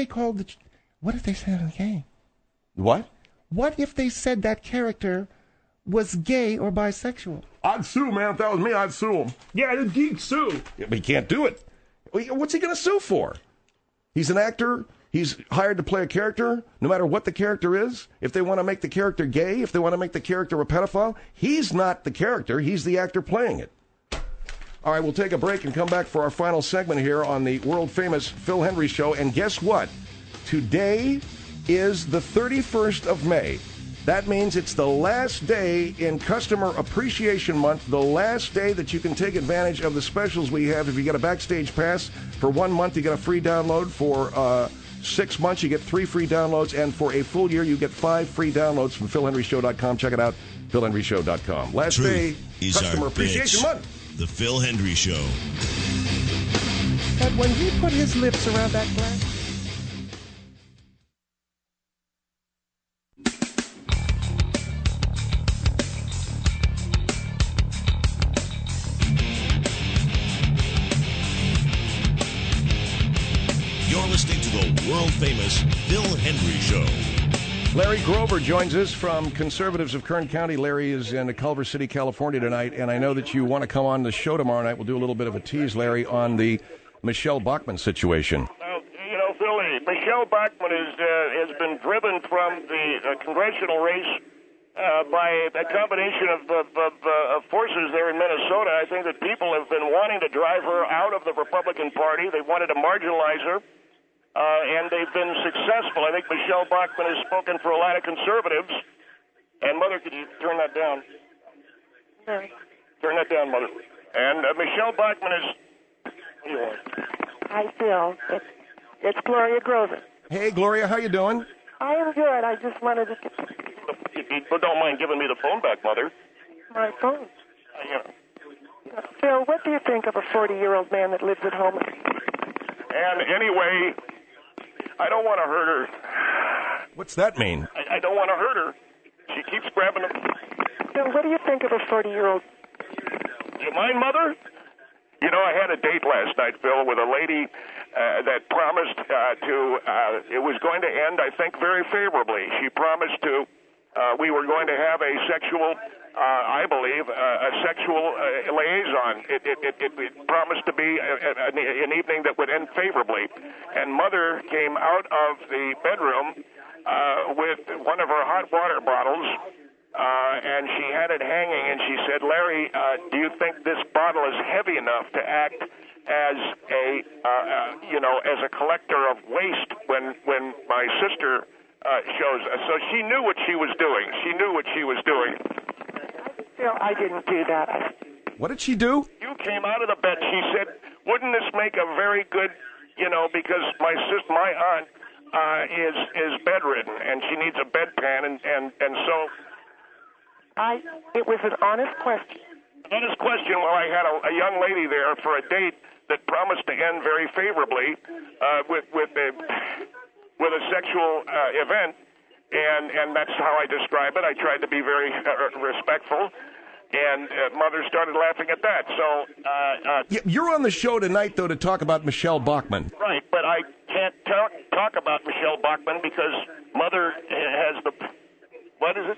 gay? What? What if they said that character was gay or bisexual? I'd sue, man. If that was me, I'd sue him. Yeah, the geek sue. Yeah, but he can't do it. What's he going to sue for? He's an actor. He's hired to play a character, no matter what the character is. If they want to make the character gay, if they want to make the character a pedophile, he's not the character. He's the actor playing it. All right, we'll take a break and come back for our final segment here on the world-famous Phil Hendrie Show. And guess what? Today is the 31st of May. That means it's the last day in Customer Appreciation Month, the last day that you can take advantage of the specials we have. If you get a Backstage Pass, for 1 month you get a free download. For 6 months you get 3 free downloads. And for a full year you get 5 free downloads from PhilHenryShow.com. Check it out, PhilHenryShow.com. Last Truth day, is Customer our Appreciation bitch. Month. The Phil Hendrie Show. But when he put his lips around that glass... You're listening to the world-famous Phil Hendrie Show. Larry Grover joins us from Conservatives of Kern County. Larry is in Culver City, California tonight, and I know that you want to come on the show tomorrow night. We'll do a little bit of a tease, Larry, on the Michelle Bachmann situation. Well, Philly, Michelle Bachmann has been driven from the congressional race by a combination of forces there in Minnesota. I think that people have been wanting to drive her out of the Republican Party. They wanted to marginalize her. And they've been successful. I think Michelle Bachmann has spoken for a lot of conservatives. And, Mother, could you turn that down? Sure. Turn that down, Mother. And Michelle Bachmann is... Hi, Phil. It's Gloria Grover. Hey, Gloria, how you doing? I am good. I just wanted to... But don't mind giving me the phone back, Mother. My phone. Phil, what do you think of a 40-year-old man that lives at home? And anyway... I don't want to hurt her. What's that mean? I don't want to hurt her. She keeps grabbing them. Phil, what do you think of a 40-year-old? You mind, Mother? I had a date last night, Phil, with a lady that promised it was going to end, I think, very favorably. She promised we were going to have a sexual, I believe, a sexual liaison. It promised to be an evening that would end favorably. And Mother came out of the bedroom with one of her hot water bottles, and she had it hanging, and she said, Larry, do you think this bottle is heavy enough to act as as a collector of waste when my sister shows us? So she knew what she was doing. She knew what she was doing. Phil, I didn't do that. What did she do? You came out of the bed. She said, wouldn't this make a very good, because my aunt is bedridden and she needs a bedpan, and so... It was an honest question. Honest question. Well, I had a young lady there for a date that promised to end very favorably with a sexual event, and that's how I describe it. I tried to be very respectful. And Mother started laughing at that. So You're on the show tonight, though, to talk about Michelle Bachmann. right, but I can't talk about Michelle Bachmann because Mother has the what is it?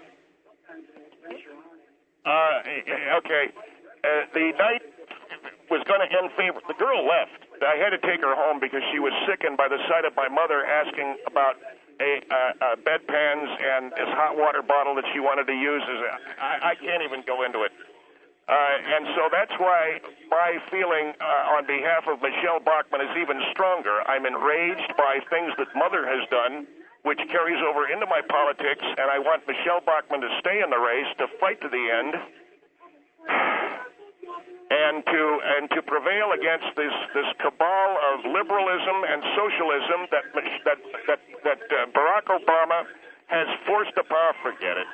Okay, the night was going to end favorable. The girl left. I had to take her home because she was sickened by the sight of my mother asking about bedpans and this hot water bottle that she wanted to use. I can't even go into it. And so that's why my feeling on behalf of Michelle Bachmann is even stronger. I'm enraged by things that Mother has done, which carries over into my politics, and I want Michelle Bachmann to stay in the race, to fight to the end, and to prevail against this cabal of liberalism and socialism that Barack Obama has forced upon. Forget it.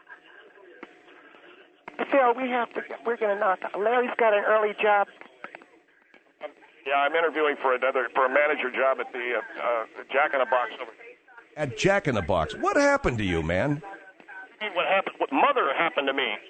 Phil, we're going to knock out. Larry's got an early job. Yeah, I'm interviewing for a manager job at the Jack in the Box over here. At Jack in the Box. What happened to you, man? What happened? What Mother happened to me?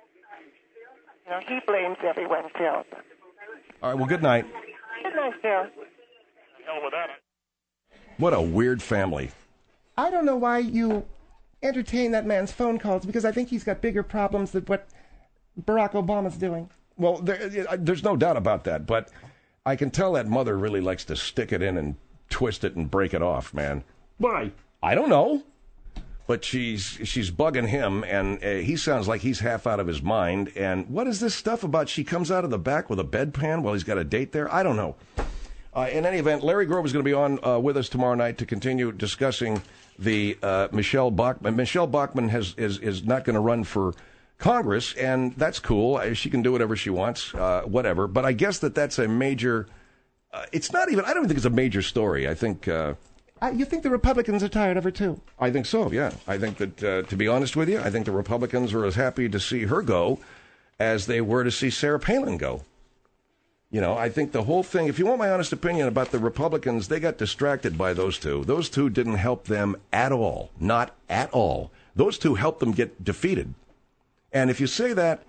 You know, he blames everyone, Phil. All right, well, good night. Good night, Phil. Hell with that. What a weird family. I don't know why you entertain that man's phone calls, because I think he's got bigger problems than what Barack Obama's doing. Well, there's no doubt about that, but I can tell that Mother really likes to stick it in and twist it and break it off, man. Why? I don't know. But she's bugging him, and he sounds like he's half out of his mind. And what is this stuff about she comes out of the back with a bedpan while he's got a date there? I don't know. In any event, Larry Grove is going to be on with us tomorrow night to continue discussing the Michelle Bachmann. Michelle Bachmann is not going to run for Congress, and that's cool. She can do whatever she wants, whatever. But I guess that's a major. It's not even. I don't think it's a major story. I think. You think the Republicans are tired of her, too? I think so, yeah. I think that, to be honest with you, I think the Republicans are as happy to see her go as they were to see Sarah Palin go. You know, I think the whole thing, if you want my honest opinion about the Republicans, they got distracted by those two. Those two didn't help them at all. Not at all. Those two helped them get defeated. And if you say that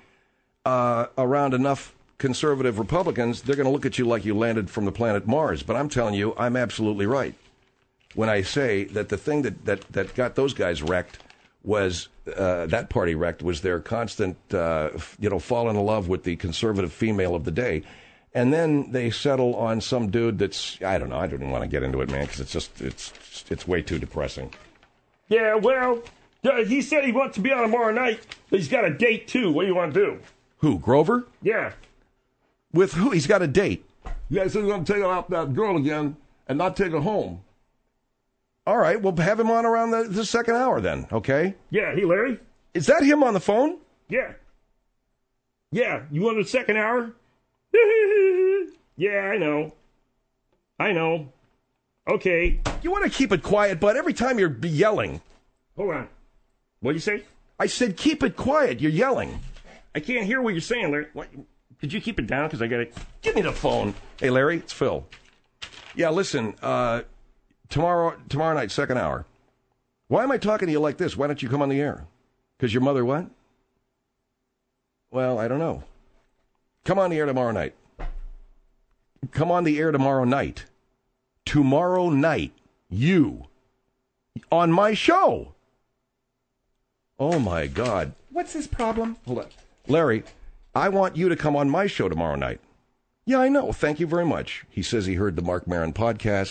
around enough conservative Republicans, they're going to look at you like you landed from the planet Mars. But I'm telling you, I'm absolutely right when I say that the thing that got those guys wrecked was, that party wrecked, was their constant, fall in love with the conservative female of the day. And then they settle on some dude that's, I don't know, I didn't want to get into it, man, because it's way too depressing. Yeah, well, he said he wants to be on tomorrow night, but he's got a date, too. What do you want to do? Who, Grover? Yeah. With who? He's got a date. Yeah, he said he's going to take out that girl again and not take her home. All right, we'll have him on around the second hour then, okay? Yeah, hey, Larry? Is that him on the phone? Yeah. Yeah, you want the second hour? Yeah, I know. Okay. You want to keep it quiet, bud. Every time you're yelling. Hold on. What'd you say? I said keep it quiet. You're yelling. I can't hear what you're saying, Larry. What? Could you keep it down? Because I got to... Give me the phone. Hey, Larry, it's Phil. Yeah, listen, tomorrow night, second hour. Why am I talking to you like this? Why don't you come on the air? Because your mother what? Well, I don't know. Come on the air tomorrow night. Come on the air tomorrow night. Tomorrow night. You. On my show. Oh, my God. What's his problem? Hold on. Larry, I want you to come on my show tomorrow night. Yeah, I know. Thank you very much. He says he heard the Marc Maron podcast.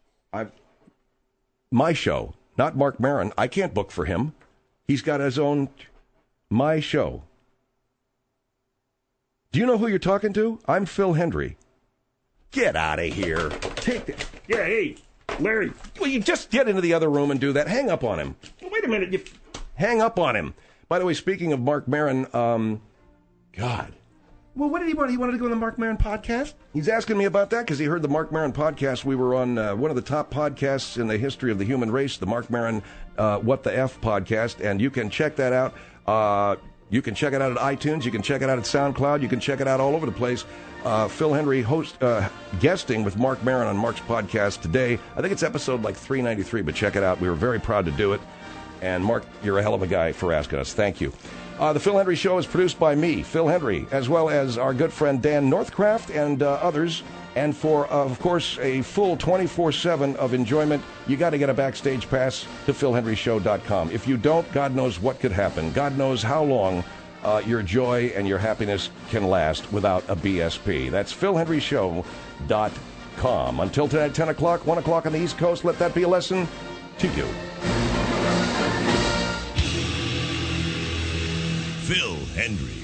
My show, not Marc Maron. I can't book for him. He's got his own, my show. Do you know who you're talking to? I'm Phil Hendry. Get out of here. Take it. Yeah, hey, Larry. Will you just get into the other room and do that? Hang up on him. Wait a minute. Hang up on him. By the way, speaking of Marc Maron, God. Well, what did he want? He wanted to go on the Marc Maron podcast? He's asking me about that because he heard the Marc Maron podcast. We were on one of the top podcasts in the history of the human race, the Marc Maron What the F podcast, and you can check that out. You can check it out at iTunes. You can check it out at SoundCloud. You can check it out all over the place. Phil Hendry guesting with Marc Maron on Mark's podcast today. I think it's episode like 393, but check it out. We were very proud to do it. And Mark, you're a hell of a guy for asking us. Thank you. The Phil Hendry Show is produced by me, Phil Hendry, as well as our good friend Dan Northcraft and others. And for, of course, a full 24/7 of enjoyment, you got to get a backstage pass to PhilHenryShow.com. If you don't, God knows what could happen. God knows how long your joy and your happiness can last without a BSP. That's PhilHenryShow.com. Until tonight, 10 o'clock, 1 o'clock on the East Coast, let that be a lesson to you. Phil Hendry.